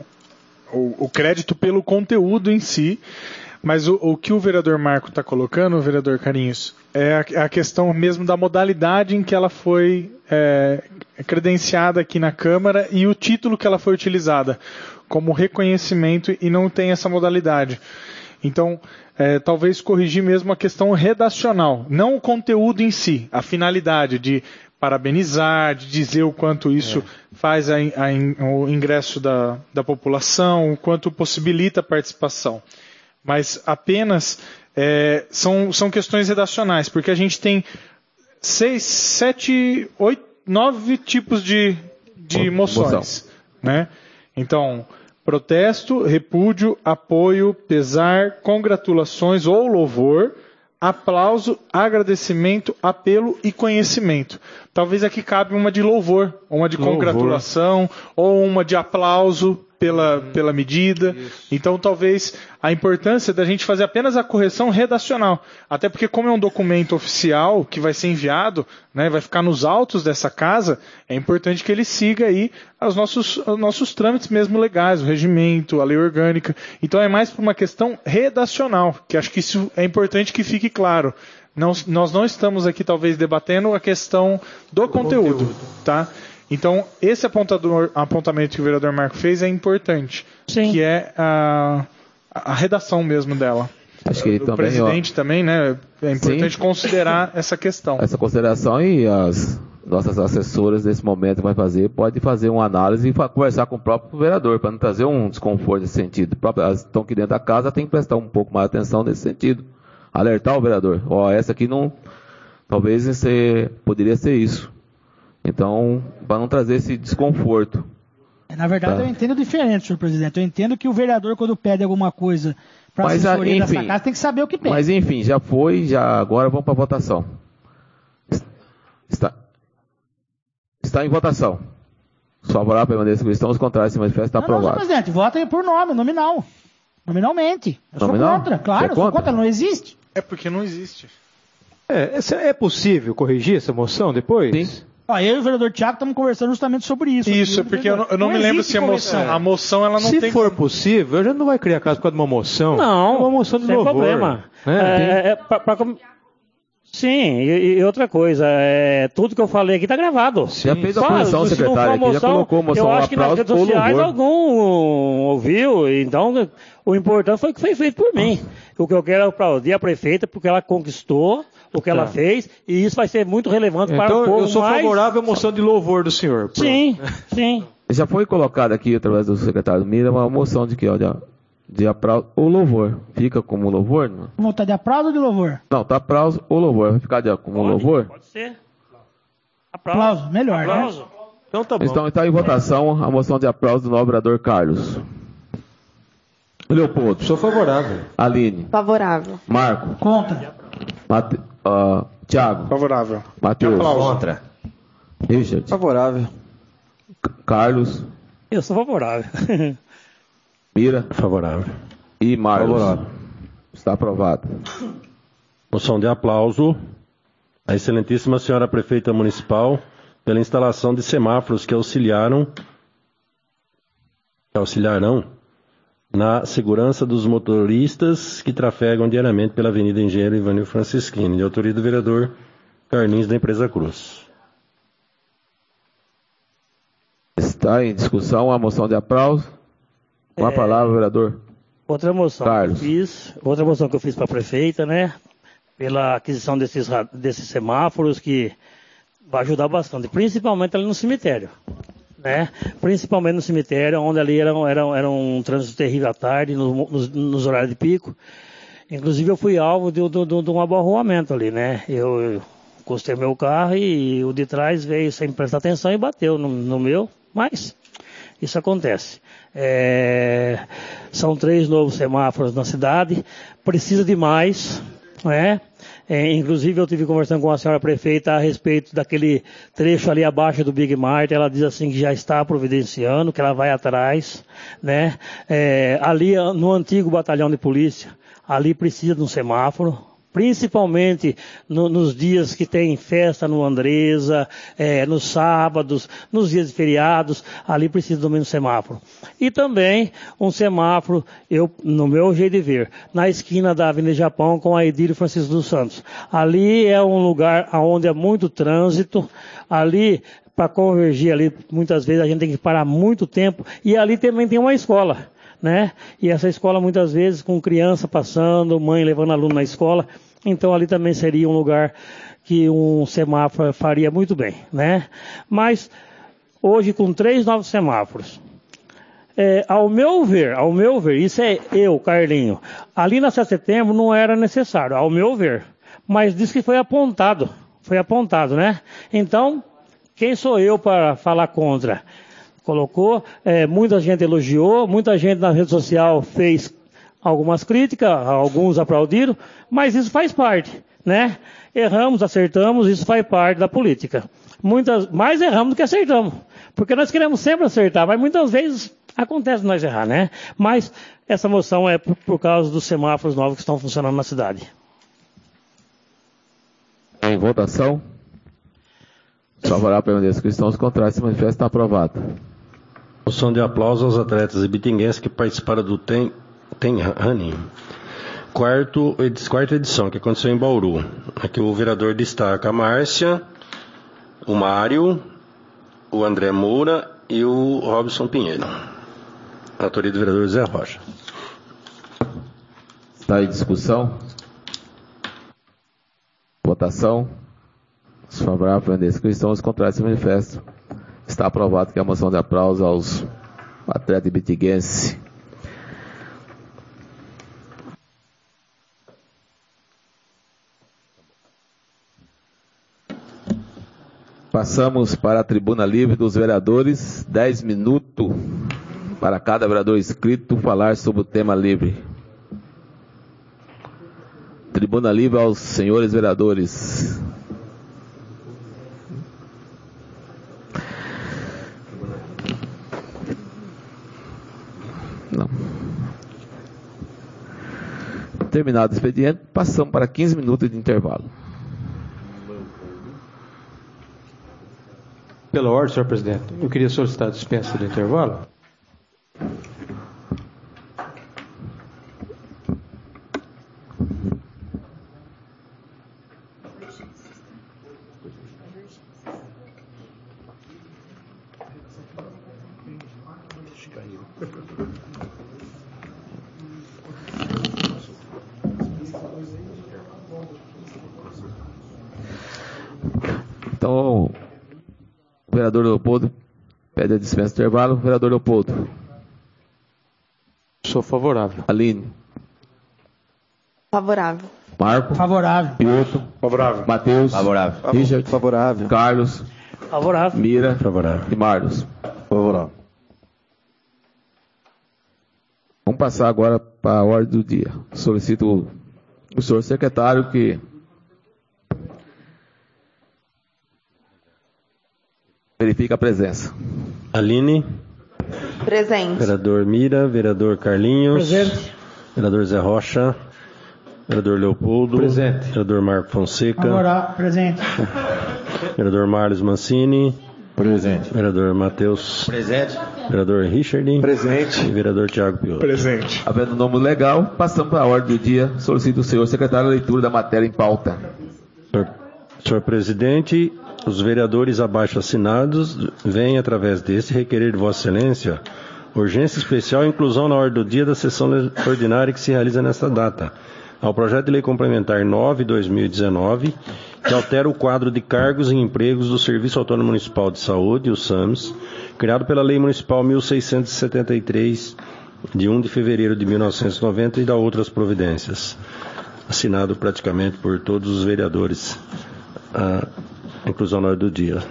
o, o crédito pelo conteúdo em si, mas o, o que o vereador Marco está colocando, o vereador Carinhos, é a, a questão mesmo da modalidade em que ela foi é, credenciada aqui na Câmara e o título que ela foi utilizada como reconhecimento e não tem essa modalidade. Então, é, talvez corrigir mesmo a questão redacional, não o conteúdo em si, a finalidade de parabenizar, de dizer o quanto isso é. faz a, a, o ingresso da, da população, o quanto possibilita a participação. Mas apenas é, são, são questões redacionais, porque a gente tem seis, sete, oito, nove tipos de, de moções. Né? Então, protesto, repúdio, apoio, pesar, congratulações ou louvor, aplauso, agradecimento, apelo e conhecimento. Talvez aqui cabe uma de louvor, uma de louvor. Congratulação, ou uma de aplauso pela, hum, pela medida. Isso. Então, talvez a importância da gente fazer apenas a correção redacional. Até porque, como é um documento oficial que vai ser enviado, né, vai ficar nos autos dessa casa, é importante que ele siga aí os nossos, os nossos trâmites mesmo legais, o regimento, a lei orgânica. Então, é mais por uma questão redacional, que acho que isso é importante que fique claro. Não, nós não estamos aqui, talvez, debatendo a questão do, do conteúdo, conteúdo, tá? Então, esse apontador, apontamento que o vereador Marco fez é importante, Sim. que é a, a redação mesmo dela. Acho que ele o também, presidente ó, também, né? É importante Sim. considerar essa questão. Essa consideração e as nossas assessoras nesse momento vai fazer, pode fazer uma análise e conversar com o próprio vereador, para não trazer um desconforto nesse sentido. Elas estão aqui dentro da casa, tem que prestar um pouco mais atenção nesse sentido. Alertar o vereador, ó, essa aqui não, talvez ser, poderia ser isso. Então, para não trazer esse desconforto. Na verdade, tá. eu entendo diferente, senhor presidente. Eu entendo que o vereador, quando pede alguma coisa para a assessoria enfim, dessa casa, tem que saber o que pede. Mas, enfim, já foi, já agora vamos para a votação. Está, está em votação. Os favoráveis permaneçam como estão, os contrários se manifestam, está aprovado. Não, senhor presidente, vota por nome, nominal. Nominalmente. Eu Nominal? sou contra, claro, é eu sou contra, não existe. É porque não existe. É, é possível corrigir essa moção depois? Sim. Ah, eu e o vereador Tiago estamos conversando justamente sobre isso. Isso, aqui, porque eu não, eu não, não me lembro se a moção, a moção ela não se tem... Se for possível, a gente não vai criar caso por causa de uma moção. Não, é uma moção de sem louvor. problema. Né? É, é, pra, pra, sim, e, e outra coisa, é, tudo que eu falei aqui está gravado. Sim. Já fez a posição, secretário, aqui, já colocou a moção. Eu acho que nas redes sociais algum ouviu, então o importante foi o que foi feito por mim. O que eu quero é aplaudir a prefeita porque ela conquistou o que tá. ela fez, e isso vai ser muito relevante então, para o povo. Então, eu sou mais... favorável à moção de louvor do senhor. Pronto. Sim, sim. Já foi colocado aqui, através do secretário Mira, uma moção de que, olha, de aplauso ou louvor. Fica como louvor? Não? Vamos tá de aplauso ou de louvor? Não, tá aplauso ou louvor. Vai ficar de, como pode, louvor? Pode ser. Aplauso, aplauso melhor, aplauso. Né? Então tá bom. Então está em votação a moção de aplauso do novo vereador Carlos. Leopoldo. Sou favorável. Aline. Favorável. Marco. Contra. Mate... Uh, Tiago. Favorável. Matheus. Contra. Richard. Favorável. C- Carlos. Eu sou favorável. Mira. Favorável. E Marlos. Favorável. Está aprovado. Moção de aplauso à excelentíssima senhora prefeita municipal pela instalação de semáforos que auxiliaram, que auxiliarão na segurança dos motoristas que trafegam diariamente pela Avenida Engenheiro Ivanil Francisquini, de autoria do vereador Carlinhos da Empresa Cruz. Está em discussão a moção de aplauso. Com a É. palavra, vereador. Outra moção Carlos. que eu fiz, outra moção que eu fiz para a prefeita, né? Pela aquisição desses, ra- desses semáforos que vai ajudar bastante, principalmente ali no cemitério, né? Principalmente no cemitério, onde ali era, era, era um trânsito terrível à tarde, no- nos, nos horários de pico. Inclusive eu fui alvo de, de, de, de um abarroamento ali, né? Eu, eu encostei meu carro e o de trás veio sem prestar atenção e bateu no, no meu, mas isso acontece. É, são três novos semáforos na cidade, precisa de mais, né? É, inclusive eu tive conversando com a senhora prefeita a respeito daquele trecho ali abaixo do Big Mart. Ela diz assim que já está providenciando, que ela vai atrás, né? É, ali no antigo batalhão de polícia, ali precisa de um semáforo, principalmente no, nos dias que tem festa no Andresa, é, nos sábados, nos dias de feriados, ali precisa do menos semáforo. E também um semáforo, eu, no meu jeito de ver, na esquina da Avenida Japão com a Edílio Francisco dos Santos. Ali é um lugar onde é muito trânsito, ali para convergir ali, muitas vezes a gente tem que parar muito tempo, e ali também tem uma escola, né? E essa escola muitas vezes com criança passando, mãe levando aluno na escola, então ali também seria um lugar que um semáforo faria muito bem, né? Mas hoje com três novos semáforos, é, ao meu ver, ao meu ver, isso é eu, Carlinho, ali na sete de setembro não era necessário, ao meu ver, mas diz que foi apontado, foi apontado, né? Então, quem sou eu para falar contra? Colocou, é, muita gente elogiou, muita gente na rede social fez algumas críticas, alguns aplaudiram, mas isso faz parte, né? Erramos, acertamos, isso faz parte da política. Muitas, mais erramos do que acertamos, porque nós queremos sempre acertar, mas muitas vezes acontece nós errar, né? Mas essa moção é por, por causa dos semáforos novos que estão funcionando na cidade. Em votação. Favorável pela permanência cristãos, contrário, se manifesta, está aprovado. Moção de aplauso aos atletas ibitinguenses que participaram do Tem, Tem Running. Quarto, edi- quarta edição, que aconteceu em Bauru. Aqui o vereador destaca a Márcia, o Mário, o André Moura e o Robson Pinheiro. Autoria do vereador Zé Rocha. Está em discussão. Votação. Os favoráveis pela permanência cristãos, contrário, se manifesta. Está aprovado que a moção de aplauso aos atletas ibitiguenses. Passamos para a tribuna livre dos vereadores. Dez minutos para cada vereador inscrito falar sobre o tema livre. Tribuna livre aos senhores vereadores. Não. Terminado o expediente, passamos para quinze minutos de intervalo. Pela ordem, senhor presidente, eu queria solicitar a dispensa do intervalo. Então, o vereador Leopoldo pede a dispensa do intervalo. Vereador Leopoldo. Sou favorável. Aline. Favorável. Marco. Favorável. Piotr. Favorável. Matheus. Favorável. Richard. Favorável. Carlos. Favorável. Mira. Favorável. E Marlos. Favorável. Vamos passar agora para a ordem do dia. Solicito o senhor secretário que verifique a presença. Aline. Presente. Vereador Mira, vereador Carlinhos. Presente. Vereador Zé Rocha. Vereador Leopoldo. Presente. Vereador Marco Fonseca. Agora, presente. Vereador Marlos Mancini. Presente. Vereador Matheus. Presente. Vereador Richard. Presente. E vereador Tiago Piotr. Presente. Havendo nome legal, passamos para a ordem do dia. Solicito o senhor secretário a leitura da matéria em pauta. Senhor, senhor presidente, os vereadores abaixo assinados vêm, através deste, requerer de Vossa Excelência urgência especial e inclusão na ordem do dia da sessão ordinária que se realiza nesta data, ao projeto de lei complementar nove barra dois mil e dezenove, que altera o quadro de cargos e empregos do Serviço Autônomo Municipal de Saúde, o SAMS, criado pela Lei Municipal mil seiscentos e setenta e três, de primeiro de fevereiro de mil novecentos e noventa, e da outras providências. Assinado praticamente por todos os vereadores, a inclusão na ordem do dia.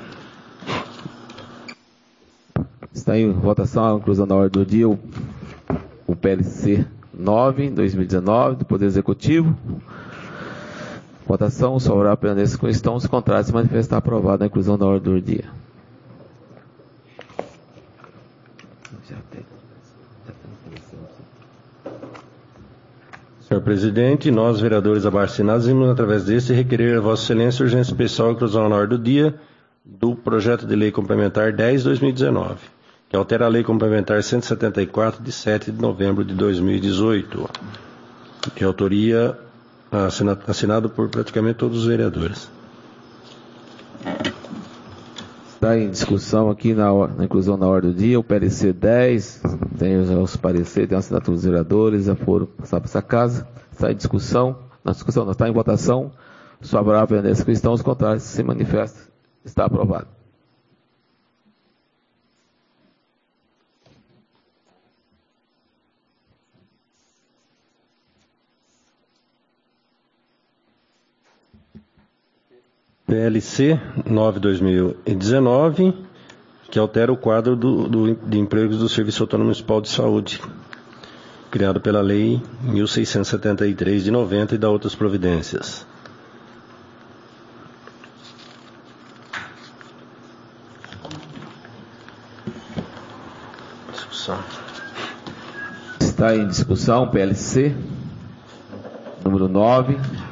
Está em votação a inclusão na ordem do dia o, o P L C nove barra dois mil e dezenove do Poder Executivo. Votação, os favoráveis permaneçam com estão, os contrários se manifestar aprovado a inclusão na ordem do dia. Senhor presidente, nós, vereadores abaixo assinados, vimos através deste requerer a Vossa Excelência urgência especial e inclusão na ordem do dia do projeto de lei complementar dez barra dois mil e dezenove, que altera a lei complementar cento e setenta e quatro, de sete de novembro de dois mil e dezoito, de autoria assinado, assinado por praticamente todos os vereadores. Está em discussão aqui na, na inclusão na ordem do dia o P L C dez, tem os, os pareceres, tem a assinatura dos vereadores, já foram passar para essa casa. Está em discussão, na discussão não está em votação, os favoráveis permanecem com estão, os contrários se manifestam. Está aprovado. P L C nove barra dois mil e dezenove, que altera o quadro do, do, de empregos do Serviço Autônomo Municipal de Saúde, criado pela Lei mil seiscentos e setenta e três de noventa e da outras providências. Discussão. Está em discussão P L C número nove,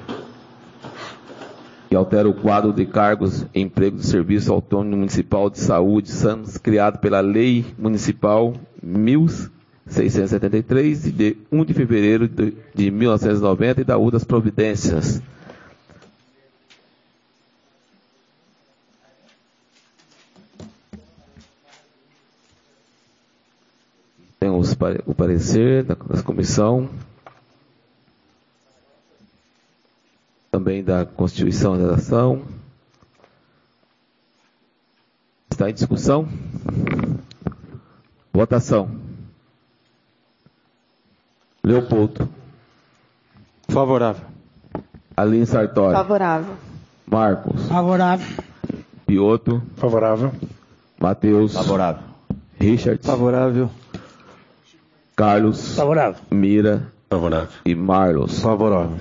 que altera o quadro de cargos e empregos do Serviço Autônomo Municipal de Saúde, SAMS, criado pela Lei Municipal mil seiscentos e setenta e três, de primeiro de fevereiro de mil novecentos e noventa, e da outras providências. Tem os, o parecer da, da comissão, também da Constituição e da Redação. Está em discussão? Votação. Leopoldo. Favorável. Aline Sartori. Favorável. Marcos. Favorável. Piotr. Favorável. Matheus. Favorável. Richard. Favorável. Carlos. Favorável. Mira. Favorável. E Marlos. Favorável.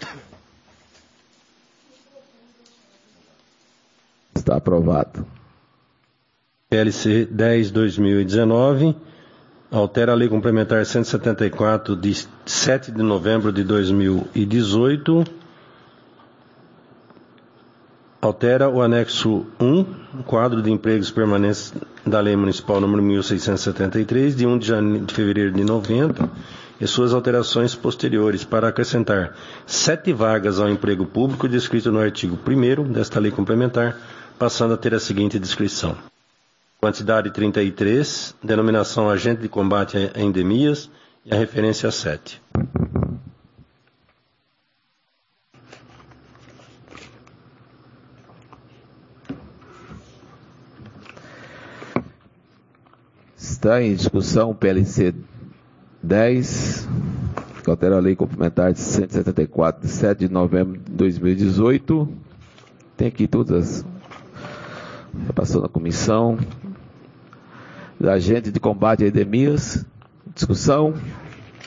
Está aprovado. P L C dez barra dois mil e dezenove, altera a Lei Complementar cento e setenta e quatro, de sete de novembro de dois mil e dezoito, altera o anexo um, quadro de empregos permanentes da Lei Municipal número mil seiscentos e setenta e três, de primeiro de, janeiro, de fevereiro de noventa, e suas alterações posteriores, para acrescentar sete vagas ao emprego público descrito no artigo primeiro desta lei complementar, passando a ter a seguinte descrição: quantidade trinta e três, denominação agente de combate a endemias e a referência sete. Está em discussão o P L C dez, que altera a Lei Complementar de cento e setenta e quatro, de sete de novembro de dois mil e dezoito. Tem aqui todas, já passou na comissão, da agente de combate a endemias. Discussão.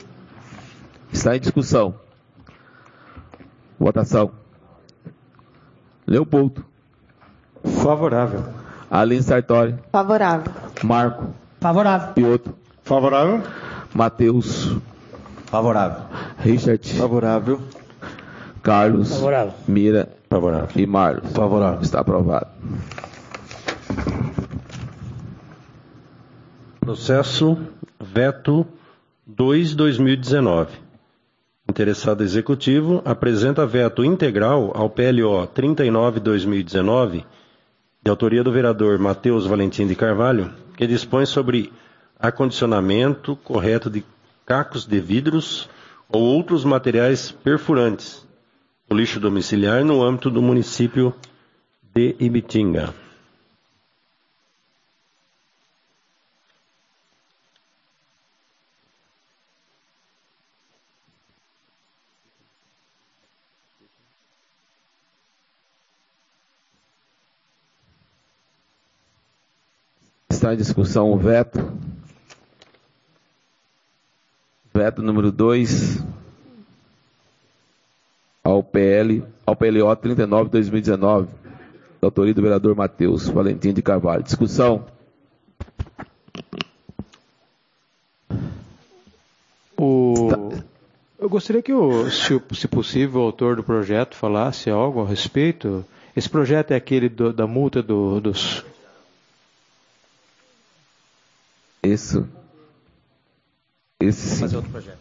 Está em discussão. Votação. Leopoldo. Favorável. Aline Sartori. Favorável. Marco. Favorável. Piotto. Favorável. Matheus. Favorável. Richard. Favorável. Carlos. Favorável. Mira. Favorável. E Marlos. Favorável. Está aprovado. Processo veto dois barra dois mil e dezenove. Interessado executivo apresenta veto integral ao P L O trinta e nove barra dois mil e dezenove, de autoria do vereador Matheus Valentim de Carvalho, que dispõe sobre acondicionamento correto de cacos de vidros ou outros materiais perfurantes do lixo domiciliar no âmbito do município de Ibitinga. Está em discussão o veto. Veto número dois ao P L, ao P L O trinta e nove barra dois mil e dezenove, da autoria do vereador Matheus Valentim de Carvalho. Discussão. O... Eu gostaria que, o, se, se possível, o autor do projeto falasse algo a respeito. Esse projeto é aquele do, da multa do, dos... Isso. Esse sim. Fazer outro projeto.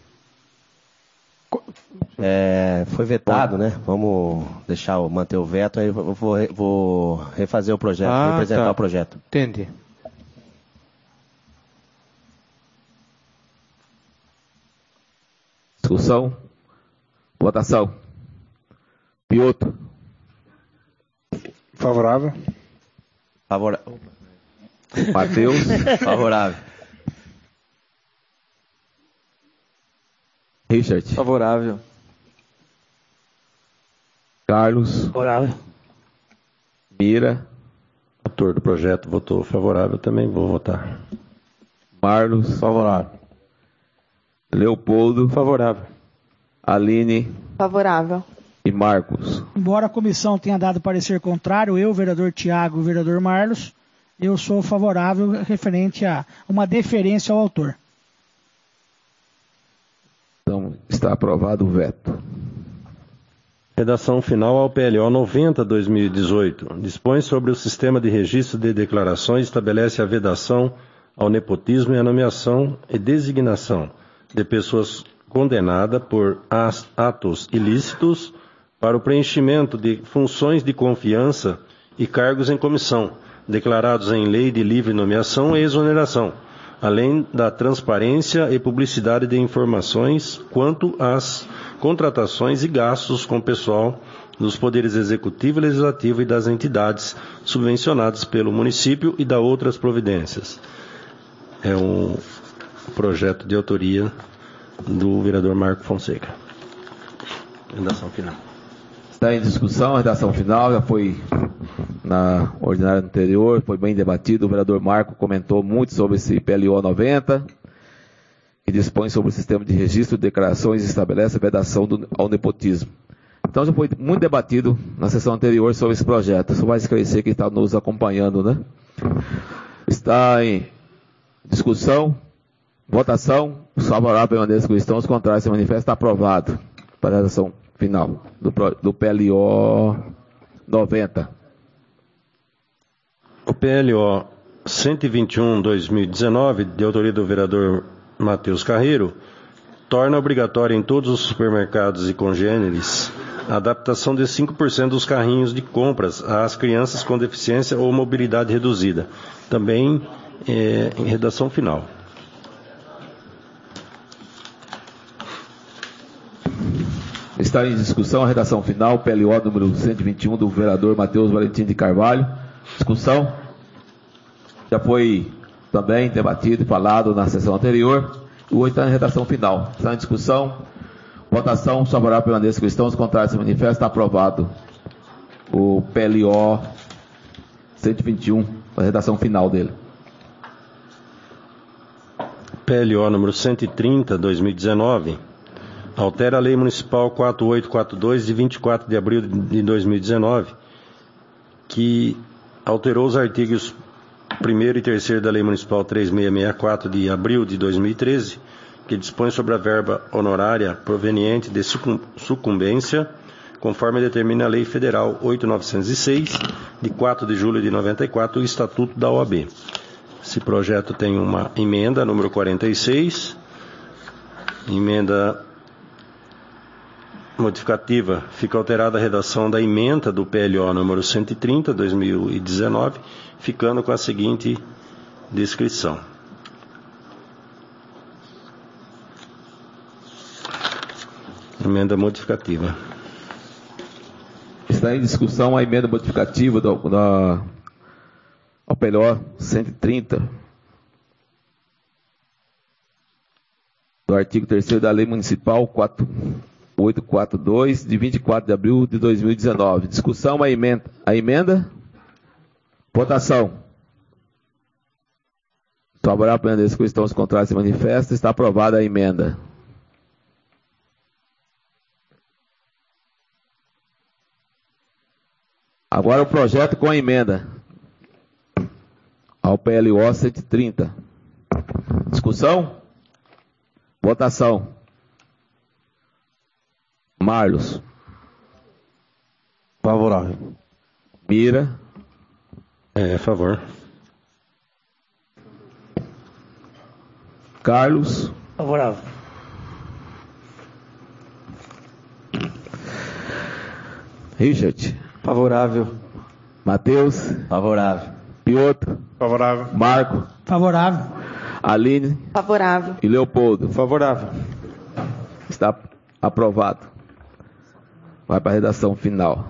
É, foi vetado, né? Vamos deixar manter o veto, aí eu vou, vou refazer o projeto, Ah, representar tá. o projeto. Entendi. Discussão. Votação. Piotto. Favorável. Favorável. Matheus. Favorável. Richard. Favorável. Carlos. Favorável. Mira. Autor do projeto votou favorável, também vou votar. Marlos. Favorável. Leopoldo. Favorável. Aline Favorável. e Marcos. Embora a comissão tenha dado parecer contrário, eu, vereador Tiago e o vereador Marlos, eu sou favorável referente a uma deferência ao autor. Então, está aprovado o veto. Redação final ao P L O noventa barra dois mil e dezoito. Dispõe sobre o sistema de registro de declarações e estabelece a vedação ao nepotismo e a nomeação e designação de pessoas condenadas por atos ilícitos para o preenchimento de funções de confiança e cargos em comissão, declarados em lei de livre nomeação e exoneração, além da transparência e publicidade de informações quanto às contratações e gastos com pessoal dos poderes executivo, legislativo e das entidades subvencionadas pelo município e da outras providências. É um projeto de autoria do vereador Marco Fonseca. Redação final. Está em discussão, a redação final já foi na ordinária anterior, foi bem debatido. O vereador Marco comentou muito sobre esse P L O noventa, que dispõe sobre o sistema de registro de declarações e estabelece a vedação do, ao nepotismo. Então já foi muito debatido na sessão anterior sobre esse projeto. Só vai esclarecer quem está nos acompanhando, né? Está em discussão, votação, os favoráveis permaneçam como estão, os contrários se manifestam. Está aprovado para a redação final do, do P L O noventa. O P L O cento e vinte e um barra dois mil e dezenove, de autoria do vereador Matheus Carreiro, torna obrigatória em todos os supermercados e congêneres a adaptação de cinco por cento dos carrinhos de compras às crianças com deficiência ou mobilidade reduzida. Também é, em redação final. Está em discussão a redação final, P L O número cento e vinte e um, do vereador Matheus Valentim de Carvalho. Discussão. Já foi também debatido e falado na sessão anterior. O oito está em redação final. Está em discussão. Votação favorável permaneça como estão, os contrários se manifestam. Está aprovado o P L O cento e vinte e um, a redação final dele. P L O número cento e trinta barra dois mil e dezenove. Altera a Lei Municipal quatro oito quatro dois, de vinte e quatro de abril de dois mil e dezenove, que alterou os artigos primeiro e terceiro da Lei Municipal três mil seiscentos e sessenta e quatro, de abril de dois mil e treze, que dispõe sobre a verba honorária proveniente de sucumbência, conforme determina a Lei Federal oito mil novecentos e seis, de quatro de julho de noventa e quatro, o Estatuto da O A B. Esse projeto tem uma emenda, número quarenta e seis, emenda modificativa. Fica alterada a redação da emenda do P L O número cento e trinta, dois mil e dezenove, ficando com a seguinte descrição. Emenda modificativa. Está em discussão a emenda modificativa do, da ao P L O cento e trinta, do artigo terceiro da Lei Municipal quatro oito quatro dois, de vinte e quatro de abril de dois mil e dezenove. Discussão a emenda. A emenda? Votação. Favorável, permanecer com estão os contrários se manifesta. Está aprovada a emenda. Agora o projeto com a emenda ao P L O cento e trinta. Discussão? Votação. Marlos. Favorável. Mira. É, a favor. Carlos. Favorável. Richard. Favorável. Matheus. Favorável. Piotr. Favorável. Marco. Favorável. Aline. Favorável. E Leopoldo. Favorável. Está aprovado. Vai para a redação final.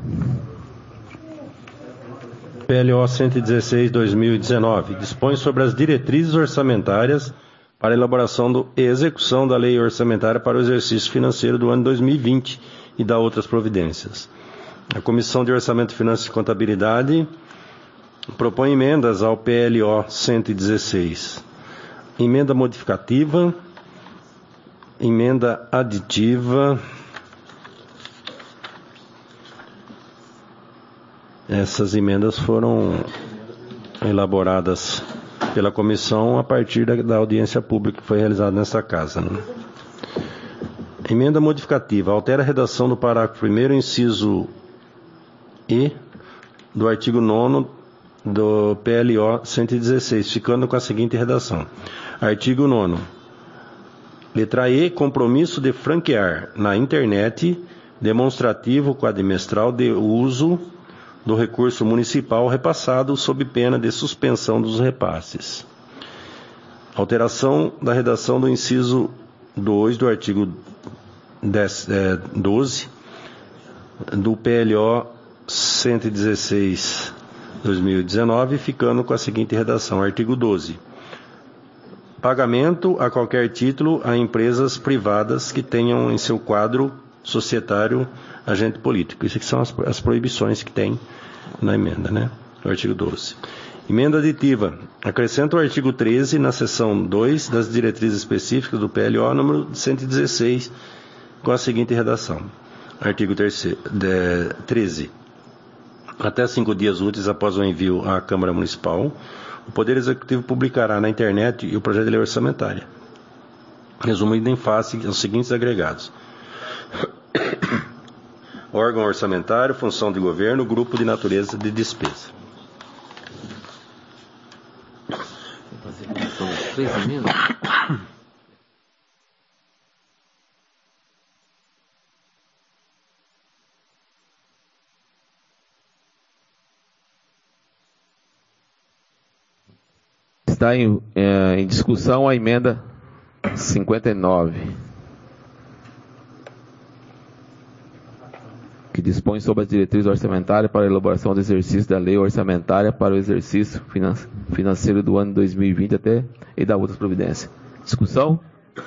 P L O cento e dezesseis, dois mil e dezenove, dispõe sobre as diretrizes orçamentárias para a elaboração do, e execução da lei orçamentária para o exercício financeiro do ano dois mil e vinte e da outras providências. A Comissão de Orçamento, Finanças e Contabilidade propõe emendas ao P L O cento e dezesseis. Emenda modificativa, emenda aditiva. Essas emendas foram elaboradas pela comissão a partir da, da audiência pública que foi realizada nesta casa, né? Emenda modificativa. Altera a redação do parágrafo primeiro, inciso E, do artigo nono do P L O cento e dezesseis, ficando com a seguinte redação. Artigo nono. Letra E. Compromisso de franquear na internet demonstrativo quadrimestral de uso do recurso municipal repassado sob pena de suspensão dos repasses. Alteração da redação do inciso dois do artigo doze do P L O cento e dezesseis, dois mil e dezenove, ficando com a seguinte redação. Artigo doze. Pagamento a qualquer título a empresas privadas que tenham em seu quadro societário agente político. Isso aqui são as, as proibições que tem na emenda, né? O artigo doze. Emenda aditiva. Acrescenta o artigo treze na seção dois das diretrizes específicas do P L O número cento e dezesseis com a seguinte redação. Artigo treze. Até cinco dias úteis após o envio à Câmara Municipal, o Poder Executivo publicará na internet o projeto de lei orçamentária, resumido em face aos seguintes agregados: órgão orçamentário, função de governo, grupo de natureza de despesa. Está em, é, em discussão a emenda cinquenta e nove, que dispõe sobre as diretrizes orçamentárias para a elaboração do exercício da lei orçamentária para o exercício financeiro do ano dois mil e vinte até e da outras providências. Discussão?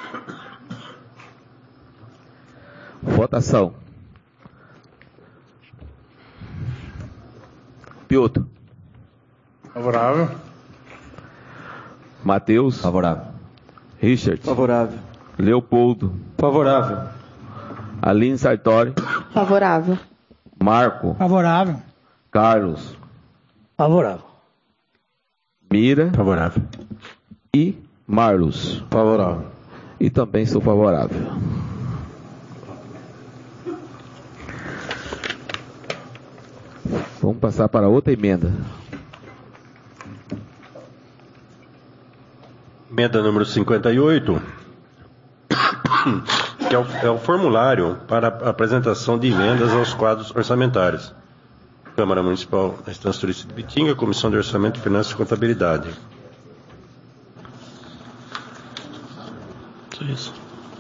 Votação. Piotr. Favorável. Matheus. Favorável. Richard. Favorável. Leopoldo. Favorável. Aline Sartori. Favorável. Marco. Favorável. Carlos. Favorável. Mira. Favorável. E Marlos. Favorável. E também sou favorável. Vamos passar para outra emenda. Emenda número cinquenta e oito, que é o, é o formulário para a apresentação de emendas aos quadros orçamentários. Câmara Municipal da Estância Turística de Bitinga, Comissão de Orçamento, Finanças e Contabilidade. Isso.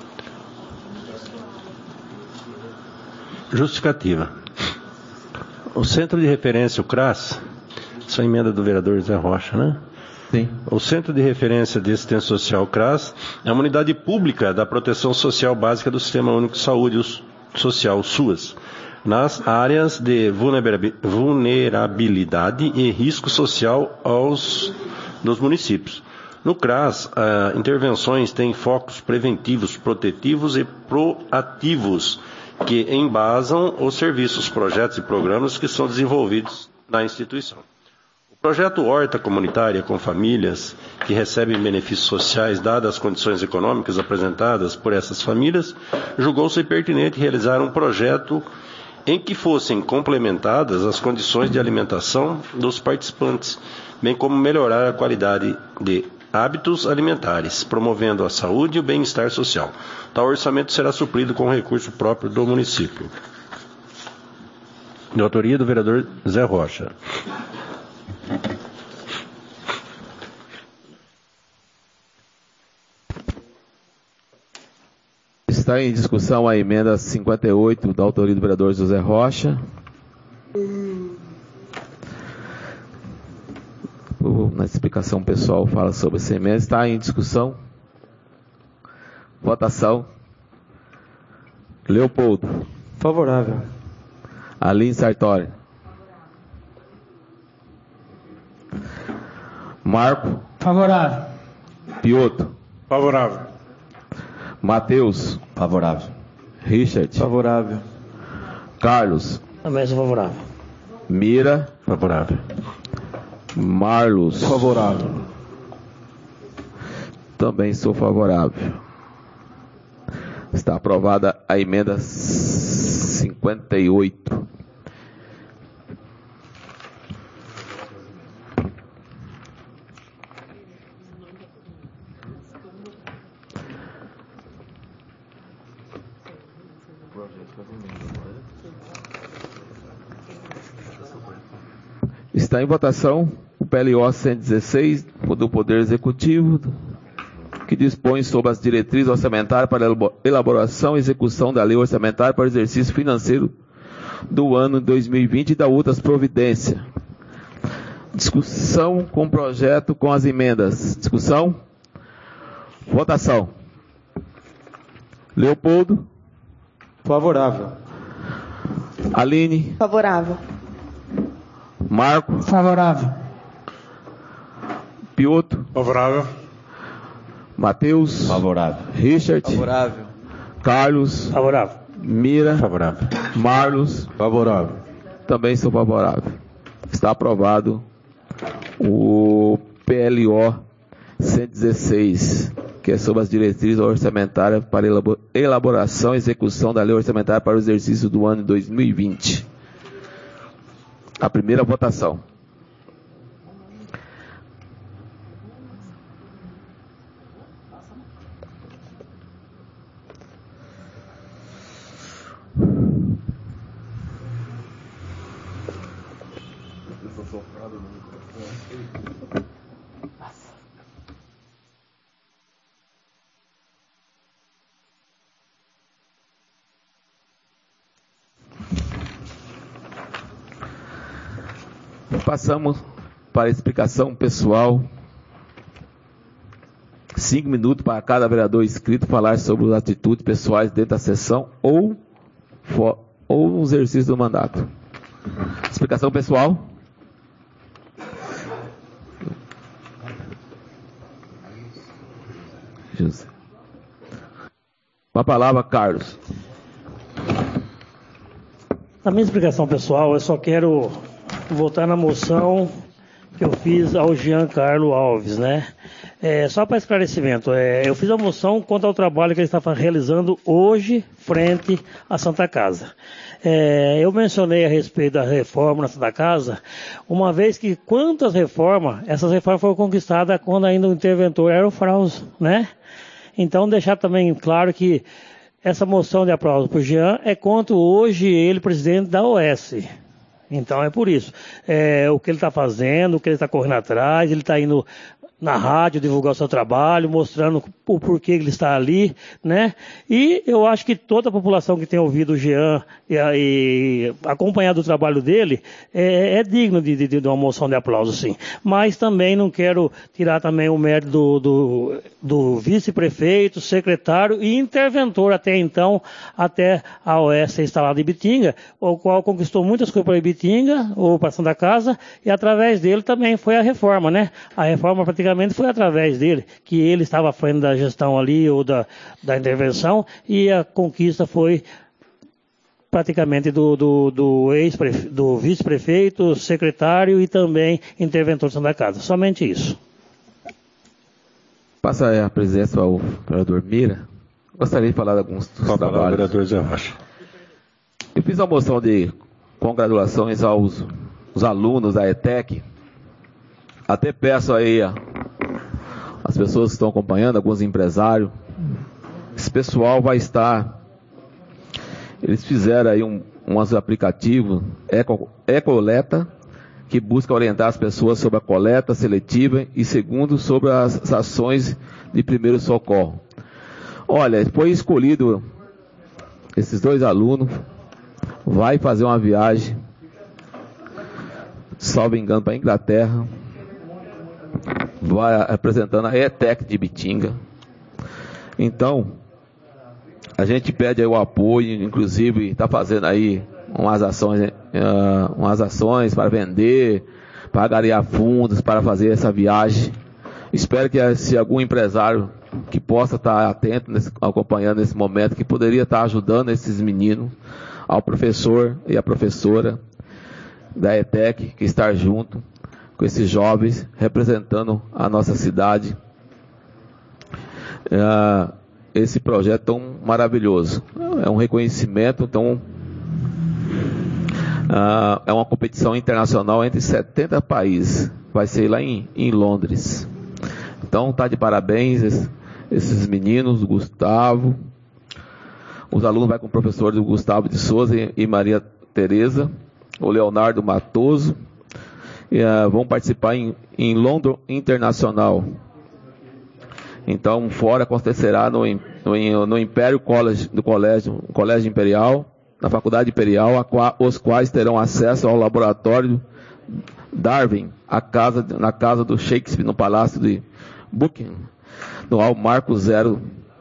Justificativa. O Centro de Referência, o CRAS, essa é a emenda do vereador Zé Rocha, né? Sim. O Centro de Referência de Assistência Social, CRAS, é uma unidade pública da proteção social básica do Sistema Único de Saúde Social, SUAS, nas áreas de vulnerabilidade e risco social aos, dos municípios. No CRAS, ah, intervenções têm focos preventivos, protetivos e proativos, que embasam os serviços, projetos e programas que são desenvolvidos na instituição. O projeto Horta Comunitária com Famílias, que recebem benefícios sociais dadas as condições econômicas apresentadas por essas famílias, julgou-se pertinente realizar um projeto em que fossem complementadas as condições de alimentação dos participantes, bem como melhorar a qualidade de hábitos alimentares, promovendo a saúde e o bem-estar social. Tal orçamento será suprido com recurso próprio do município. De autoria do vereador Zé Rocha. Está em discussão a emenda cinquenta e oito, da autoria do vereador José Rocha. Na explicação pessoal fala sobre essa emenda. Está em discussão. Votação. Leopoldo. Favorável. Aline Sartori. Marco. Favorável. Piotr. Favorável. Matheus. Favorável. Richard. Favorável. Carlos. Também sou favorável. Mira. Favorável. Marlos. Favorável. Também sou favorável. Está aprovada a emenda cinquenta e oito. Está em votação o P L O cento e dezesseis do Poder Executivo, que dispõe sobre as diretrizes orçamentárias para elaboração e execução da lei orçamentária para o exercício financeiro do ano dois mil e vinte e da outras providências. Discussão com o projeto com as emendas. Discussão. Votação. Leopoldo. Favorável. Aline. Favorável. Marco. Favorável. Piotr. Favorável. Matheus. Favorável. Richard. Favorável. Carlos. Favorável. Mira. Favorável. Marlos. Favorável. Também sou favorável. Está aprovado o P L O cento e dezesseis, que é sobre as diretrizes orçamentárias para elaboração e execução da lei orçamentária para o exercício do ano dois mil e vinte. A primeira votação. Passamos para a explicação pessoal. Cinco minutos para cada vereador inscrito falar sobre as atitudes pessoais dentro da sessão ou, for, ou no exercício do mandato. Explicação pessoal. José. Com a palavra, Carlos. Na minha explicação pessoal, eu só quero voltar na moção que eu fiz ao Jean Carlos Alves, né? É, só para esclarecimento, é, eu fiz a moção contra o trabalho que ele está realizando hoje frente à Santa Casa. É, eu mencionei a respeito da reforma na Santa Casa, uma vez que quantas reformas, essas reformas foram conquistadas quando ainda o interventor era o Frauso, né? Então deixar também claro que essa moção de aplauso para o Jean é contra hoje ele, presidente da O S. Então é por isso. É, o que ele está fazendo, o que ele está correndo atrás, ele está indo na rádio divulgar o seu trabalho, mostrando o porquê ele está ali, né? E eu acho que toda a população que tem ouvido o Jean e, e acompanhado o trabalho dele é, é digno de, de, de uma moção de aplauso, sim. Mas também não quero tirar também o mérito do, do, do vice-prefeito, secretário e interventor até então, até a O S ser instalada em Ibitinga, o qual conquistou muitas coisas para Ibitinga, ou para Santa Casa, e através dele também foi a reforma, né? A reforma praticamente foi através dele, que ele estava à frente da gestão ali, ou da, da intervenção, e a conquista foi praticamente do, do, do, ex do vice-prefeito, secretário e também interventor de Santa Casa. Somente isso. Passa a presidência ao vereador Mira. Gostaria de falar de alguns dos Pode trabalhos. falar, vereador Zé Rocha. Eu fiz a moção de congratulações aos os alunos da ETEC. Até peço aí a, as pessoas que estão acompanhando, alguns empresários, esse pessoal vai estar, eles fizeram aí um, um aplicativo, Eco, Ecoleta, que busca orientar as pessoas sobre a coleta seletiva e segundo, sobre as ações de primeiro socorro. Olha, foi escolhido esses dois alunos, vai fazer uma viagem, salvo engano, para a Inglaterra, vai representando a ETEC de Ibitinga. Então, a gente pede aí o apoio, inclusive está fazendo aí umas ações, uh, umas ações para vender, para angariar fundos, para fazer essa viagem. Espero que se algum empresário que possa estar atento, nesse, acompanhando nesse momento, que poderia estar ajudando esses meninos, ao professor e a professora da ETEC, que está junto com esses jovens, representando a nossa cidade, uh, esse projeto tão maravilhoso. É um reconhecimento, então, uh, é uma competição internacional entre setenta países, vai ser lá em, em Londres. Então, tá de parabéns esses, esses meninos, o Gustavo, os alunos vai com o professor do Gustavo de Souza e, e Maria Tereza, o Leonardo Matoso, e, uh, vão participar em, em London Internacional. Então, fora acontecerá no, no, no Império College, do Colégio, Colégio Imperial, na Faculdade Imperial, a qua, os quais terão acesso ao laboratório Darwin, a casa, na casa do Shakespeare, no Palácio de Buckingham, no Al Marco Zero.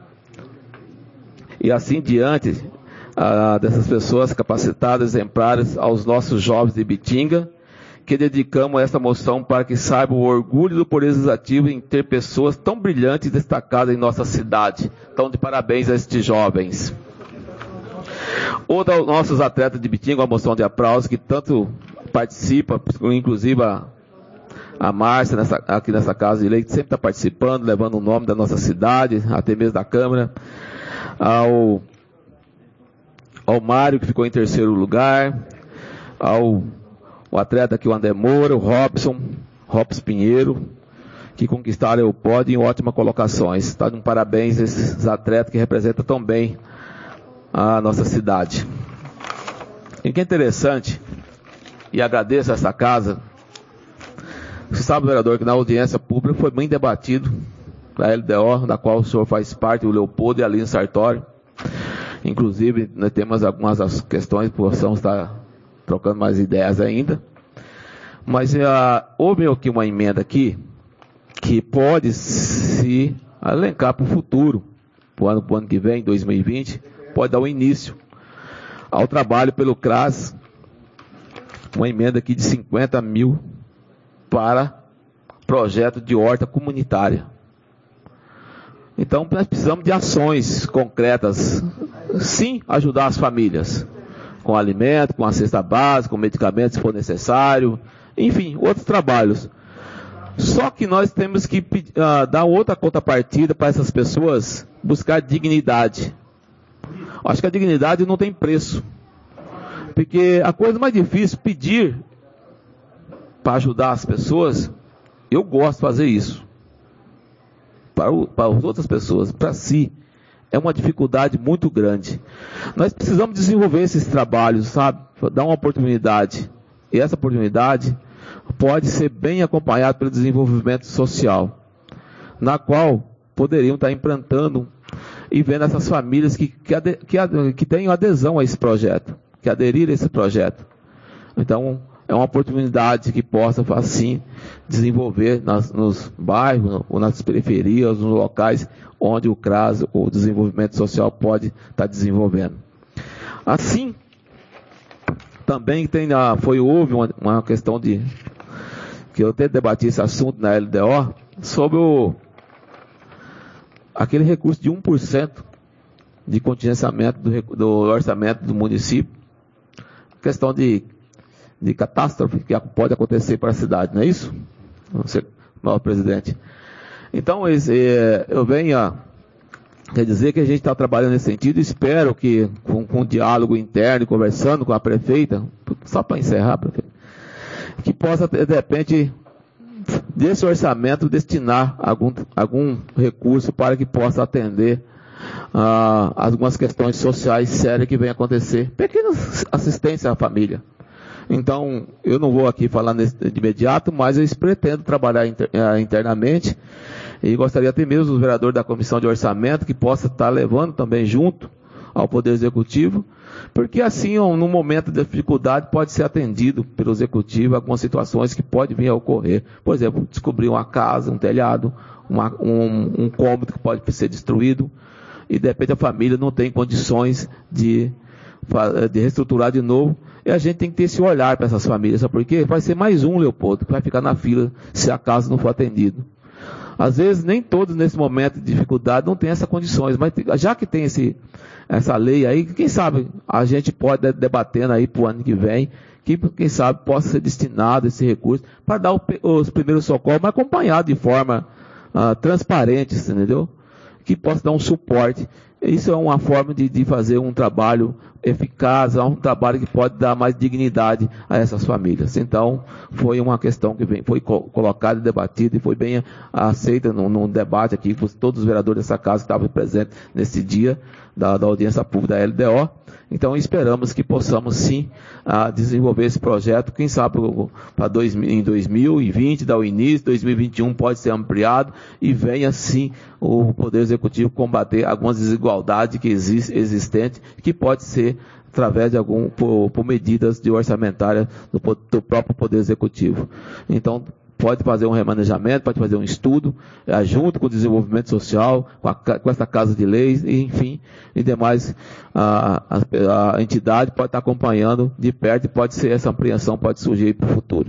E assim diante, uh, dessas pessoas capacitadas, exemplares, aos nossos jovens de Ibitinga, que dedicamos esta moção para que saibam o orgulho do Poder Legislativo em ter pessoas tão brilhantes e destacadas em nossa cidade. Então, de parabéns a estes jovens. Outro dos nossos atletas de Ibitinga, uma moção de aplauso, que tanto participa, inclusive a, a Márcia, nessa, aqui nessa Casa de Lei, que sempre está participando, levando o nome da nossa cidade, até mesmo da Câmara. Ao, ao Mário, que ficou em terceiro lugar. Ao o atleta aqui, o André Moura, o Robson, Robson Pinheiro, que conquistaram o pódio em ótimas colocações. Está de um parabéns a esses atletas que representam tão bem a nossa cidade. E que é interessante, e agradeço a essa casa, você sabe, vereador, que na audiência pública foi bem debatido a L D O, da qual o senhor faz parte, o Leopoldo e a Aline Sartori. Inclusive, nós temos algumas questões que possamos estar trocando mais ideias ainda, mas uh, houve aqui uma emenda aqui, que pode se elencar para o futuro, para o ano, ano que vem, dois mil e vinte, pode dar o início ao trabalho pelo C R A S, uma emenda aqui de cinquenta mil para projeto de horta comunitária. Então, nós precisamos de ações concretas, sim, ajudar as famílias, com alimento, com a cesta básica, com medicamentos se for necessário, enfim, outros trabalhos. Só que nós temos que uh, dar outra contrapartida para essas pessoas, buscar dignidade. Acho que a dignidade não tem preço. Porque a coisa mais difícil, pedir para ajudar as pessoas, eu gosto de fazer isso. Para, o, para as outras pessoas, para si, é uma dificuldade muito grande. Nós precisamos desenvolver esses trabalhos, sabe? Dar uma oportunidade. E essa oportunidade pode ser bem acompanhada pelo desenvolvimento social, na qual poderiam estar implantando e vendo essas famílias que, que, ade, que, ade, que tenham adesão a esse projeto, que aderiram a esse projeto. Então, é uma oportunidade que possa, assim, desenvolver nas, nos bairros, ou nas periferias, nos locais onde o CRAS, o desenvolvimento social, pode estar desenvolvendo. Assim, também tem, foi, houve uma, uma questão de, que eu até debati esse assunto na L D O, sobre o, aquele recurso de um por cento de contingenciamento do, do orçamento do município, questão de, de catástrofe que pode acontecer para a cidade, não é isso? Não sei, nosso presidente. Então, esse, eu venho a quer dizer que a gente está trabalhando nesse sentido, espero que com, com um diálogo interno, conversando com a prefeita, só para encerrar, prefeita, que possa, de repente, desse orçamento, destinar algum, algum recurso para que possa atender uh, algumas questões sociais sérias que vêm acontecer. Pequena assistência à família. Então, eu não vou aqui falar nesse, de imediato, mas eu pretendo trabalhar inter, uh, internamente e gostaria até mesmo do vereador da Comissão de Orçamento que possa estar levando também junto ao Poder Executivo, porque assim, num momento de dificuldade, pode ser atendido pelo Executivo algumas situações que podem vir a ocorrer. Por exemplo, descobrir uma casa, um telhado, uma, um, um cômodo que pode ser destruído, e de repente a família não tem condições de, de reestruturar de novo, e a gente tem que ter esse olhar para essas famílias, sabe por quê? Vai ser mais um, Leopoldo, que vai ficar na fila se a casa não for atendido. Às vezes, nem todos nesse momento de dificuldade não têm essas condições, mas já que tem esse, essa lei aí, quem sabe a gente pode debatendo aí para o ano que vem, que quem sabe possa ser destinado esse recurso para dar o, os primeiros socorros, mas acompanhado de forma uh, transparente, entendeu? Que possa dar um suporte. Isso é uma forma de, de fazer um trabalho eficaz, um trabalho que pode dar mais dignidade a essas famílias. Então, foi uma questão que vem, foi co colocada e debatida e foi bem aceita num, num debate aqui com todos os vereadores dessa casa que estavam presentes nesse dia da, da audiência pública da L D O. Então, esperamos que possamos, sim, uh, desenvolver esse projeto. Quem sabe para em dois mil e vinte, dar o início, dois mil e vinte e um pode ser ampliado e venha, sim, o Poder Executivo combater algumas desigualdades que existem, existentes, que pode ser através de algum, por, por medidas de orçamentária do, do próprio Poder Executivo. Então, pode fazer um remanejamento, pode fazer um estudo, é, junto com o desenvolvimento social, com, a, com essa casa de leis, e, enfim, e demais, a, a, a entidade pode estar acompanhando de perto e pode ser, essa ampliação pode surgir para o futuro.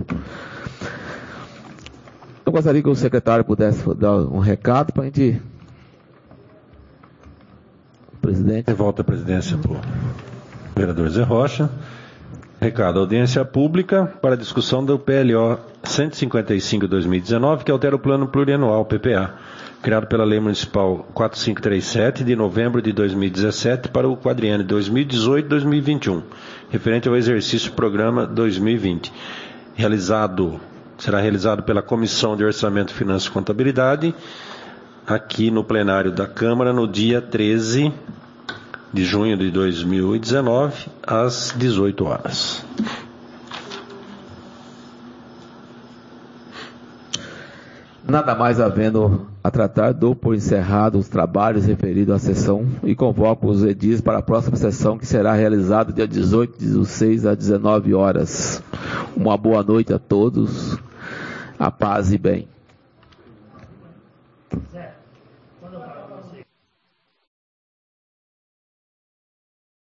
Eu gostaria que o secretário pudesse dar um recado para a gente... Presidente. Volta a presidência para o vereador Zé Rocha. Recado, audiência pública para discussão do P L O cento e cinquenta e cinco de dois mil e dezenove, que altera o Plano Plurianual, P P A, criado pela Lei Municipal quatro mil quinhentos e trinta e sete, de novembro de dois mil e dezessete, para o quadriênio dois mil e dezoito a dois mil e vinte e um, referente ao exercício Programa dois mil e vinte. Realizado, será realizado pela Comissão de Orçamento, Finanças e Contabilidade, aqui no plenário da Câmara, no dia treze de junho de dois mil e dezenove, às dezoito horas. Nada mais havendo a tratar, dou por encerrado os trabalhos referidos à sessão e convoco os edis para a próxima sessão, que será realizada dia dezoito de seis às dezenove horas. Uma boa noite a todos, a paz e bem.